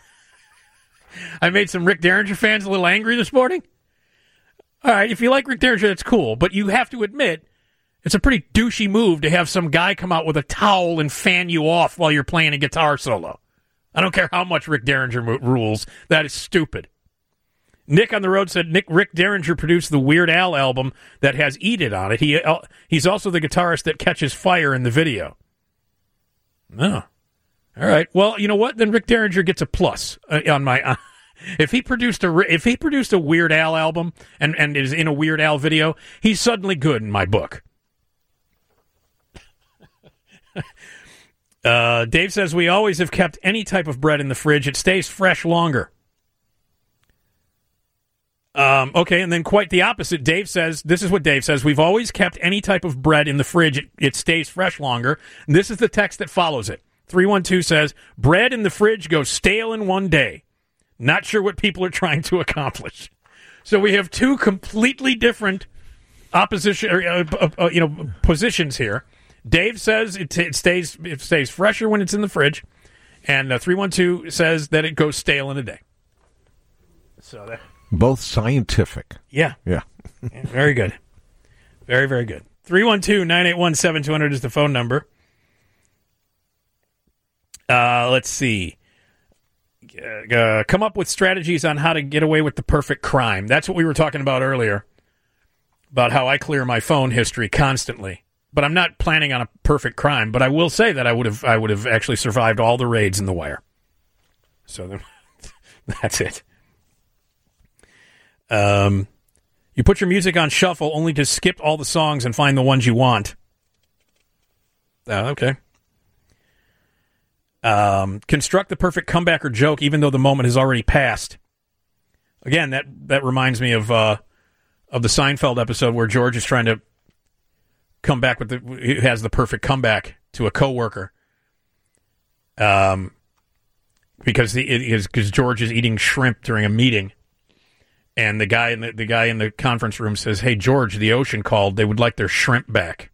Speaker 1: I made some Rick Derringer fans a little angry this morning. All right, if you like Rick Derringer, that's cool. But you have to admit, it's a pretty douchey move to have some guy come out with a towel and fan you off while you're playing a guitar solo. I don't care how much Rick Derringer mo- rules. That is stupid. Nick on the road said Nick Rick Derringer produced the Weird Al album that has Eat It on it. He uh, He's also the guitarist that catches fire in the video. Oh. All right. Well, you know what? Then Rick Derringer gets a plus uh, on my... Uh, if he produced a if he produced a Weird Al album and, and is in a Weird Al video, he's suddenly good in my book. uh, Dave says, we always have kept any type of bread in the fridge. It stays fresh longer. Um, okay, and then quite the opposite. Dave says, this is what Dave says, we've always kept any type of bread in the fridge. It, it stays fresh longer. And this is the text that follows it. three one two says, bread in the fridge goes stale in one day. Not sure what people are trying to accomplish. So we have two completely different opposition, or, uh, uh, uh, you know, positions here. Dave says it, t- it stays it stays fresher when it's in the fridge, and uh, three one two says that it goes stale in a day. So that
Speaker 3: both scientific.
Speaker 1: Yeah,
Speaker 3: yeah,
Speaker 1: yeah very good, very very good. three one two, nine eight one, seven two zero zero is the phone number. Uh, let's see. Uh, come up with strategies on how to get away with the perfect crime. That's what we were talking about earlier, about how I clear my phone history constantly. But I'm not planning on a perfect crime. But I will say that I would have I would have actually survived all the raids in The Wire. So then, that's it. Um, you put your music on shuffle only to skip all the songs and find the ones you want. Oh, okay. Um, construct the perfect comeback or joke, even though the moment has already passed. Again, that that reminds me of uh, of the Seinfeld episode where George is trying to come back with the he has the perfect comeback to a coworker. Um, because the it is because George is eating shrimp during a meeting, and the guy in the the guy in the conference room says, "Hey George, the ocean called. They would like their shrimp back."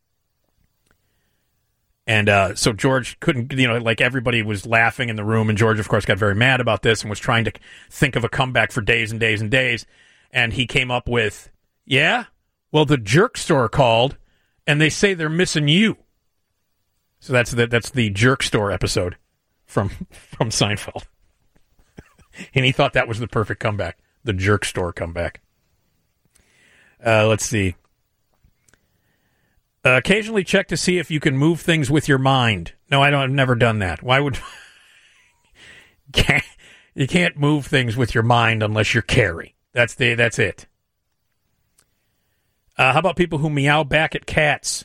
Speaker 1: And uh, so George couldn't, you know, like everybody was laughing in the room, and George, of course, got very mad about this and was trying to think of a comeback for days and days and days. And he came up with, yeah, well, the jerk store called, and they say they're missing you. So that's the, that's the jerk store episode from from Seinfeld. And he thought that was the perfect comeback, the jerk store comeback. Uh, let's see. Uh, occasionally check to see if you can move things with your mind. No, I don't. I've never done that. Why would can't, you can't move things with your mind unless you're Carrie. That's the that's it. Uh, how about people who meow back at cats?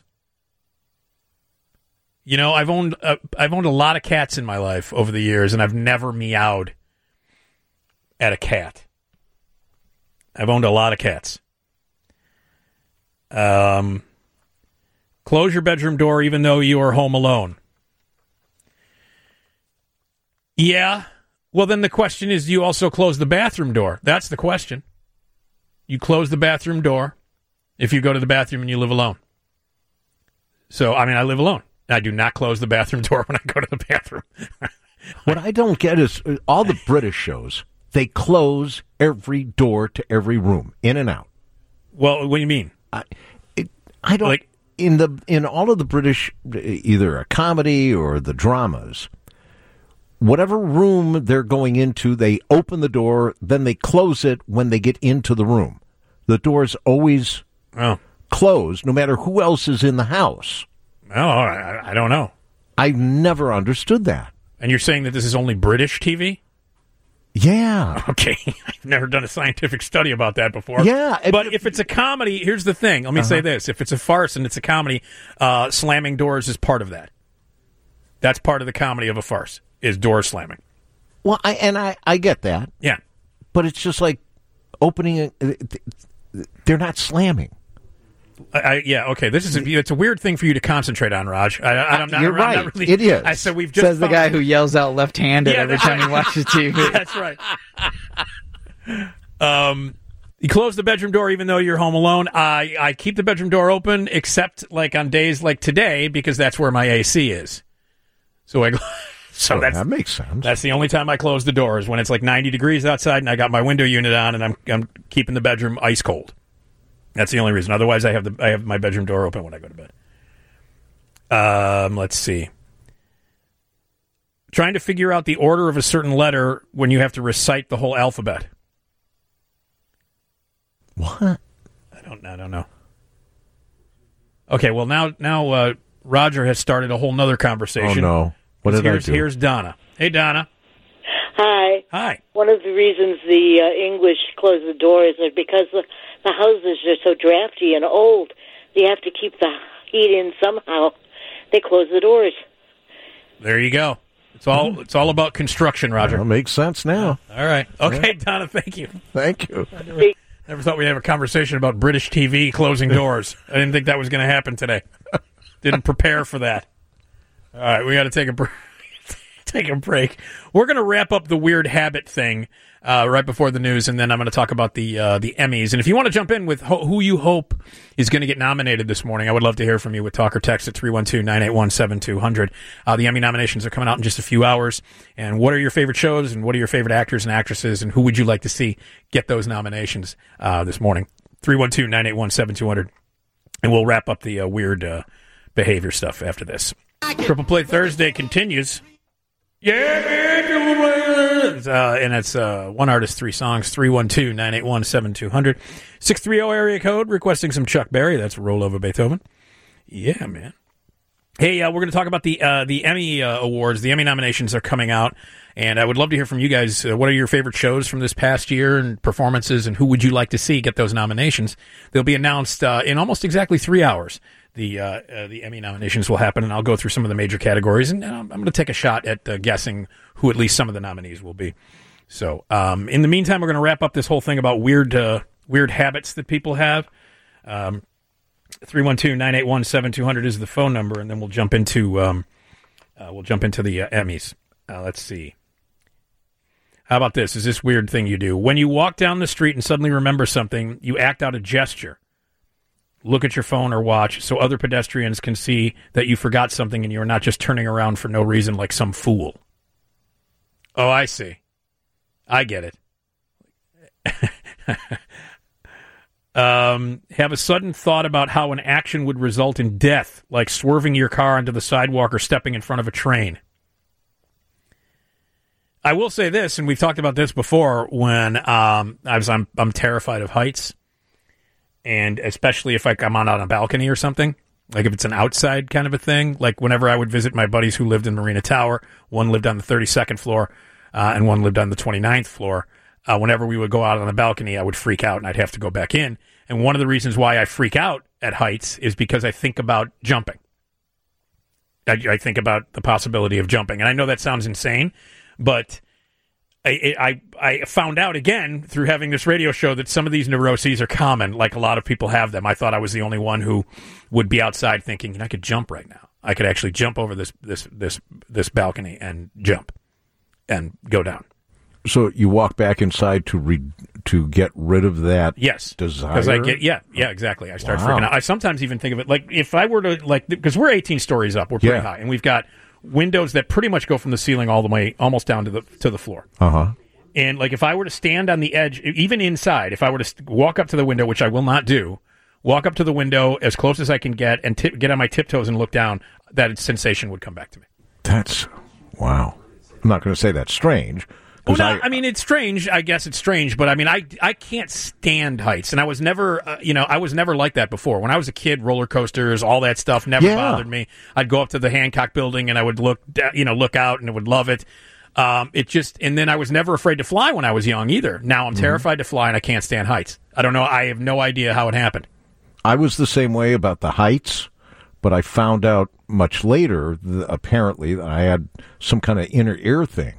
Speaker 1: You know, I've owned uh, I've owned a lot of cats in my life over the years, and I've never meowed at a cat. I've owned a lot of cats. Um. Close your bedroom door even though you are home alone. Yeah. Well, then the question is, do you also close the bathroom door? That's the question. You close the bathroom door if you go to the bathroom and you live alone. So, I mean, I live alone. I do not close the bathroom door when I go to the bathroom.
Speaker 3: What I don't get is uh, all the British shows, they close every door to every room, in and out.
Speaker 1: Well, what do you mean?
Speaker 3: I, it, I don't...
Speaker 1: Like,
Speaker 3: In the in all of the British, either a comedy or the dramas, whatever room they're going into, they open the door, then they close it when they get into the room. The door's always
Speaker 1: oh.
Speaker 3: closed, no matter who else is in the house.
Speaker 1: Oh, I, I don't know.
Speaker 3: I've never understood that.
Speaker 1: And you're saying that this is only British T V?
Speaker 3: Yeah.
Speaker 1: Okay. I've never done a scientific study about that before.
Speaker 3: Yeah.
Speaker 1: But if it's a comedy, here's the thing. Let me uh-huh. say this. If it's a farce and it's a comedy, uh, slamming doors is part of that. That's part of the comedy of a farce, is door slamming.
Speaker 3: Well, I, and I, I get that.
Speaker 1: Yeah.
Speaker 3: But it's just like opening, a, they're not slamming.
Speaker 1: I, I, yeah, okay. This is a, it's a weird thing for you to concentrate on, Raj. I, I, I'm not,
Speaker 3: You're
Speaker 1: I'm
Speaker 3: right.
Speaker 1: Not really,
Speaker 3: it is.
Speaker 1: I said we've just
Speaker 2: says the guy who yells out left-handed
Speaker 1: yeah,
Speaker 2: every time
Speaker 1: right.
Speaker 2: he watches T V.
Speaker 1: That's right. um, You close the bedroom door even though you're home alone. I, I keep the bedroom door open except like on days like today because that's where my A C is. So I so
Speaker 3: oh,
Speaker 1: that's,
Speaker 3: that makes sense.
Speaker 1: That's the only time I close the door is when it's like ninety degrees outside and I got my window unit on and I'm I'm keeping the bedroom ice cold. That's the only reason. Otherwise, I have the I have my bedroom door open when I go to bed. Um, let's see. Trying to figure out the order of a certain letter when you have to recite the whole alphabet.
Speaker 3: What?
Speaker 1: I don't. I don't know. Okay. Well, now now uh, Roger has started a whole nother conversation.
Speaker 3: Oh no! What did
Speaker 1: here's,
Speaker 3: I do?
Speaker 1: Here's Donna. Hey, Donna.
Speaker 9: Hi.
Speaker 1: Hi.
Speaker 9: One of the reasons the uh, English close the doors is because the, the houses are so drafty and old. They have to keep the heat in somehow. They close the doors.
Speaker 1: There you go. It's all it's all about construction, Roger.
Speaker 3: That makes sense now.
Speaker 1: All right. Okay,
Speaker 3: Yeah.
Speaker 1: Donna, thank you.
Speaker 3: Thank you.
Speaker 1: Never thought we'd have a conversation about British T V closing doors. I didn't think that was going to happen today. Didn't prepare for that. All right, we got to take a break. Take a break. We're going to wrap up the weird habit thing uh, right before the news, and then I'm going to talk about the uh, the Emmys. And if you want to jump in with ho- who you hope is going to get nominated this morning, I would love to hear from you with talk or text at three one two, nine eight one, seven two zero zero. Uh, the Emmy nominations are coming out in just a few hours. And what are your favorite shows, and what are your favorite actors and actresses, and who would you like to see get those nominations uh, this morning? three one two, nine eight one, seven two zero zero. And we'll wrap up the uh, weird uh, behavior stuff after this. Triple Play Thursday continues. Yeah, uh, and it's uh, one artist, three songs, three one two, nine eight one, seven two zero zero. six three zero area code, requesting some Chuck Berry. That's Roll Over Beethoven. Yeah, man. Hey, uh, we're going to talk about the uh, the Emmy uh, Awards. The Emmy nominations are coming out, and I would love to hear from you guys. Uh, what are your favorite shows from this past year and performances, and who would you like to see get those nominations? They'll be announced uh, in almost exactly three hours. The uh, uh, the Emmy nominations will happen, and I'll go through some of the major categories, and I'm, I'm going to take a shot at uh, guessing who at least some of the nominees will be. So, um, in the meantime, we're going to wrap up this whole thing about weird uh, weird habits that people have. Um, three one two, nine eight one, seven two zero zero is the phone number, and then we'll jump into um, uh, we'll jump into the uh, Emmys. Uh, let's see. How about this? Is this weird thing you do? When you walk down the street and suddenly remember something, you act out a gesture. Look at your phone or watch so other pedestrians can see that you forgot something and you're not just turning around for no reason like some fool. Oh, I see. I get it. um, have a sudden thought about how an action would result in death, like swerving your car onto the sidewalk or stepping in front of a train. I will say this, and we've talked about this before, when um, I was, I'm, I'm terrified of heights. And especially if like, I'm on, on a balcony or something, like if it's an outside kind of a thing, like whenever I would visit my buddies who lived in Marina Tower, one lived on the thirty-second floor uh, and one lived on the twenty-ninth floor. Uh, whenever we would go out on the balcony, I would freak out and I'd have to go back in. And one of the reasons why I freak out at heights is because I think about jumping. I, I think about the possibility of jumping. And I know that sounds insane, but I, I I found out again through having this radio show that some of these neuroses are common, like a lot of people have them. I thought I was the only one who would be outside thinking, you know, I could jump right now. I could actually jump over this this this this balcony and jump and go down.
Speaker 3: So you walk back inside to re- to get rid of that
Speaker 1: yes
Speaker 3: desire?
Speaker 1: Because I get yeah yeah exactly. I start
Speaker 3: Wow.
Speaker 1: freaking out. I sometimes even think of it like if I were to like because we're eighteen stories up, we're pretty
Speaker 3: Yeah.
Speaker 1: high, and we've got windows that pretty much go from the ceiling all the way almost down to the to the floor.
Speaker 3: Uh huh.
Speaker 1: And like if I were to stand on the edge, even inside, if I were to st- walk up to the window, which I will not do, walk up to the window as close as I can get and tip, get on my tiptoes and look down, that sensation would come back to me.
Speaker 3: That's wow. I'm not going to say that's strange.
Speaker 1: Well,
Speaker 3: 'cause
Speaker 1: no,
Speaker 3: I,
Speaker 1: I mean, it's strange. I guess it's strange, but I mean, I, I can't stand heights, and I was never, uh, you know, I was never like that before. When I was a kid, roller coasters, all that stuff never
Speaker 3: Yeah.
Speaker 1: bothered me. I'd go up to the Hancock Building and I would look, da- you know, look out and I would love it. Um, it just, and then I was never afraid to fly when I was young either. Now I'm terrified to fly and I can't stand heights. I don't know. I have no idea how it happened.
Speaker 3: I was the same way about the heights, but I found out much later, th- apparently, that I had some kind of inner ear thing.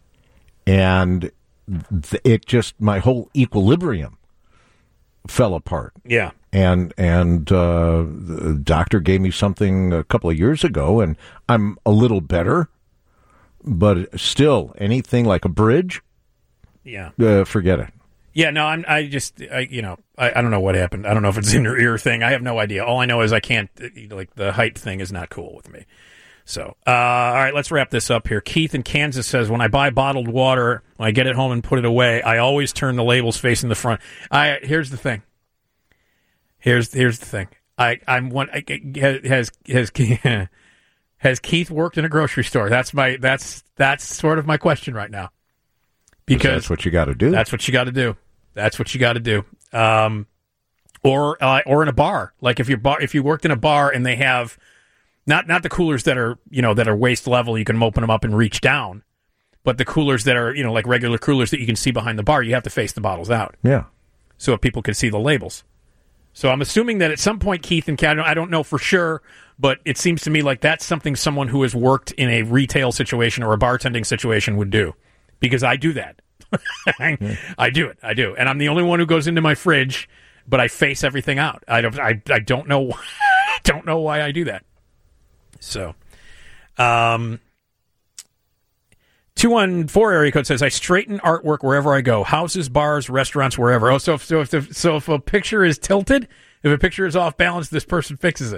Speaker 3: And th- it just, my whole equilibrium fell apart.
Speaker 1: Yeah.
Speaker 3: And and uh, the doctor gave me something a couple of years ago, and I'm a little better. But still, anything like a bridge,
Speaker 1: Yeah.
Speaker 3: uh, forget it.
Speaker 1: Yeah, no, I'm. I just, I, you know, I, I don't know what happened. I don't know if it's an inner ear thing. I have no idea. All I know is I can't. Like the height thing is not cool with me. So, uh, all right, let's wrap this up here. Keith in Kansas says, when I buy bottled water, when I get it home and put it away, I always turn the labels facing the front. I here's the thing. Here's here's the thing. I I'm one. I, has has has Keith worked in a grocery store? That's my that's that's sort of my question right now. Because
Speaker 3: that's what you got to do.
Speaker 1: That's what you got to do. That's what you got to do. Um, or uh, or in a bar, like if you bar if you worked in a bar and they have not not the coolers that are you know that are waist level, you can open them up and reach down, but the coolers that are you know like regular coolers that you can see behind the bar, you have to face the bottles out.
Speaker 3: Yeah.
Speaker 1: So that people can see the labels. So I'm assuming that at some point, Keith and Kat, I don't know for sure, but it seems to me like that's something someone who has worked in a retail situation or a bartending situation would do. Because I do that. I do it. I do. And I'm the only one who goes into my fridge, but I face everything out. I don't I, I don't know why, don't know why I do that. So, um, two one four area code says, I straighten artwork wherever I go. Houses, bars, restaurants, wherever. Oh, so if, so if, the, so if a picture is tilted, if a picture is off balance, this person fixes it.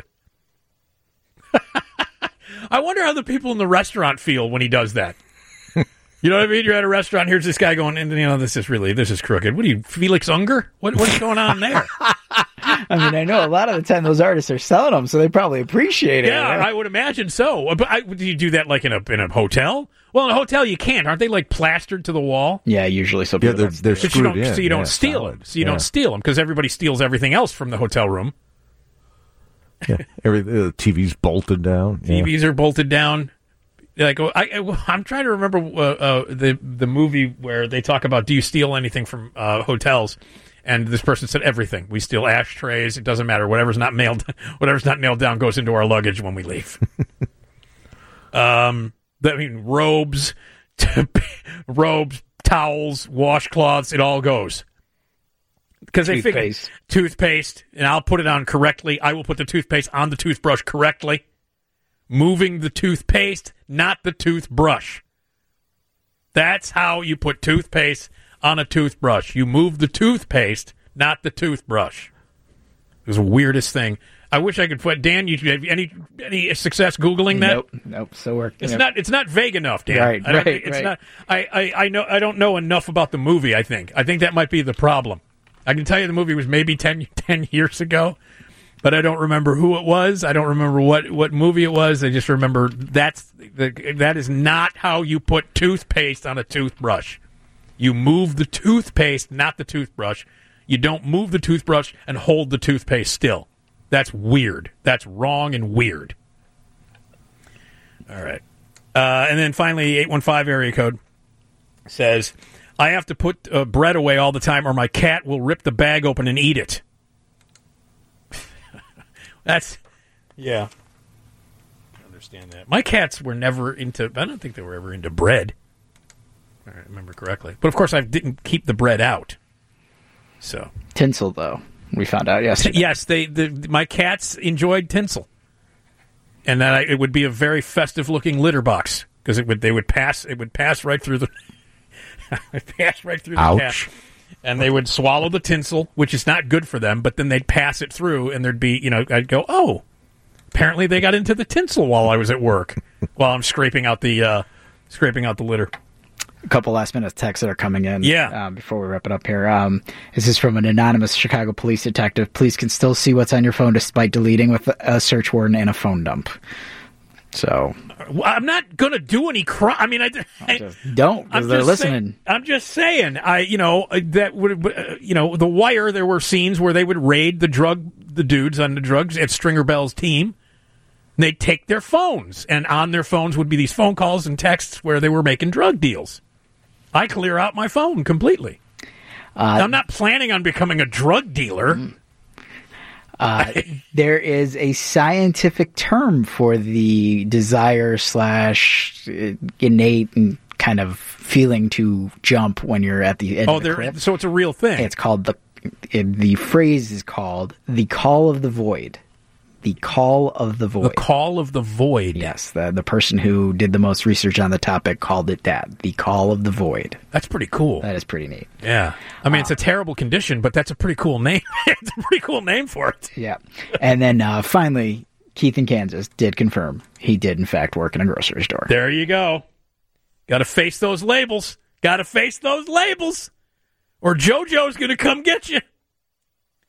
Speaker 1: I wonder how the people in the restaurant feel when he does that. You know what I mean? You're at a restaurant, here's this guy going, and you know, this is really, this is crooked. What are you, Felix Unger? What, what's going on there?
Speaker 2: I mean, I know a lot of the time those artists are selling them, so they probably appreciate it.
Speaker 1: Yeah, right? I would imagine so. But I, do you do that like in a in a hotel? Well, in a hotel you can't. Aren't they like plastered to the wall?
Speaker 2: Yeah, usually. So
Speaker 3: yeah, they're, they're
Speaker 1: so
Speaker 3: screwed
Speaker 1: you don't,
Speaker 3: in.
Speaker 1: So you don't
Speaker 3: yeah,
Speaker 1: steal
Speaker 3: solid.
Speaker 1: them. So you
Speaker 3: yeah.
Speaker 1: don't steal them because everybody steals everything else from the hotel room.
Speaker 3: Yeah, every the T V's bolted down.
Speaker 1: T Vs
Speaker 3: yeah.
Speaker 1: are bolted down. Like I, I, I'm trying to remember uh, uh, the the movie where they talk about do you steal anything from uh, hotels, and this person said everything. We steal ashtrays. It doesn't matter. Whatever's not mailed, whatever's not nailed down goes into our luggage when we leave. um, I mean robes, robes, towels, washcloths. It all goes because they figure toothpaste, and I'll put it on correctly. I will put the toothpaste on the toothbrush correctly. Moving the toothpaste, not the toothbrush. That's how you put toothpaste on a toothbrush. You move the toothpaste, not the toothbrush. It was the weirdest thing. I wish I could put Dan. You have any any success Googling that?
Speaker 2: Nope, nope. So we're
Speaker 1: it's
Speaker 2: nope.
Speaker 1: not it's not vague enough, Dan.
Speaker 2: Right,
Speaker 1: I don't
Speaker 2: right,
Speaker 1: think, it's
Speaker 2: right.
Speaker 1: not. I, I I know I don't know enough about the movie. I think I think that might be the problem. I can tell you the movie was maybe ten, ten years ago. But I don't remember who it was. I don't remember what, what movie it was. I just remember that's the, that is not how you put toothpaste on a toothbrush. You move the toothpaste, not the toothbrush. You don't move the toothbrush and hold the toothpaste still. That's weird. That's wrong and weird. All right. Uh, and then finally, eight one five area code says, I have to put uh, bread away all the time or my cat will rip the bag open and eat it. That's, yeah. I understand that. My cats were never into, I don't think they were ever into bread. If I remember correctly. But of course, I didn't keep the bread out. So.
Speaker 2: Tinsel, though. We found out yesterday.
Speaker 1: Yes, they, the, my cats enjoyed tinsel. And that I, it would be a very festive looking litter box. Because it would, they would pass, it would pass right through the, pass right through the
Speaker 3: Ouch.
Speaker 1: cat. And they would swallow the tinsel, which is not good for them, but then they'd pass it through, and there'd be, you know, I'd go, oh, apparently they got into the tinsel while I was at work, while I'm scraping out the, uh, scraping out the litter.
Speaker 2: A couple last minute texts that are coming in.
Speaker 1: Yeah.
Speaker 2: Um, before we wrap it up here. Um, this is from an anonymous Chicago police detective. Police can still see what's on your phone despite deleting with a search warrant and a phone dump. So
Speaker 1: I'm not going to do any crime. I mean, I, I
Speaker 2: just don't because they're listening.
Speaker 1: Say, I'm just saying. I, you know, that would, uh, you know, The Wire. There were scenes where they would raid the drug, the dudes on the drugs at Stringer Bell's team. They'd take their phones, and on their phones would be these phone calls and texts where they were making drug deals. I clear out my phone completely. Uh, I'm not planning on becoming a drug dealer.
Speaker 2: Uh, there is a scientific term for the desire slash innate and kind of feeling to jump when you're at the edge
Speaker 1: oh,
Speaker 2: of the cliff.
Speaker 1: So it's a real thing.
Speaker 2: It's called the. It, the phrase is called the call of the void. The Call of the Void.
Speaker 1: The Call of the Void.
Speaker 2: Yes, the the person who did the most research on the topic called it that. The Call of the Void.
Speaker 1: That's pretty cool.
Speaker 2: That is pretty neat.
Speaker 1: Yeah. I mean, uh, it's a terrible condition, but that's a pretty cool name. It's a pretty cool name for it.
Speaker 2: Yeah. And then uh, finally, Keith in Kansas did confirm he did, in fact, work in a grocery store.
Speaker 1: There you go. Got to face those labels. Got to face those labels. Or JoJo's going to come get you.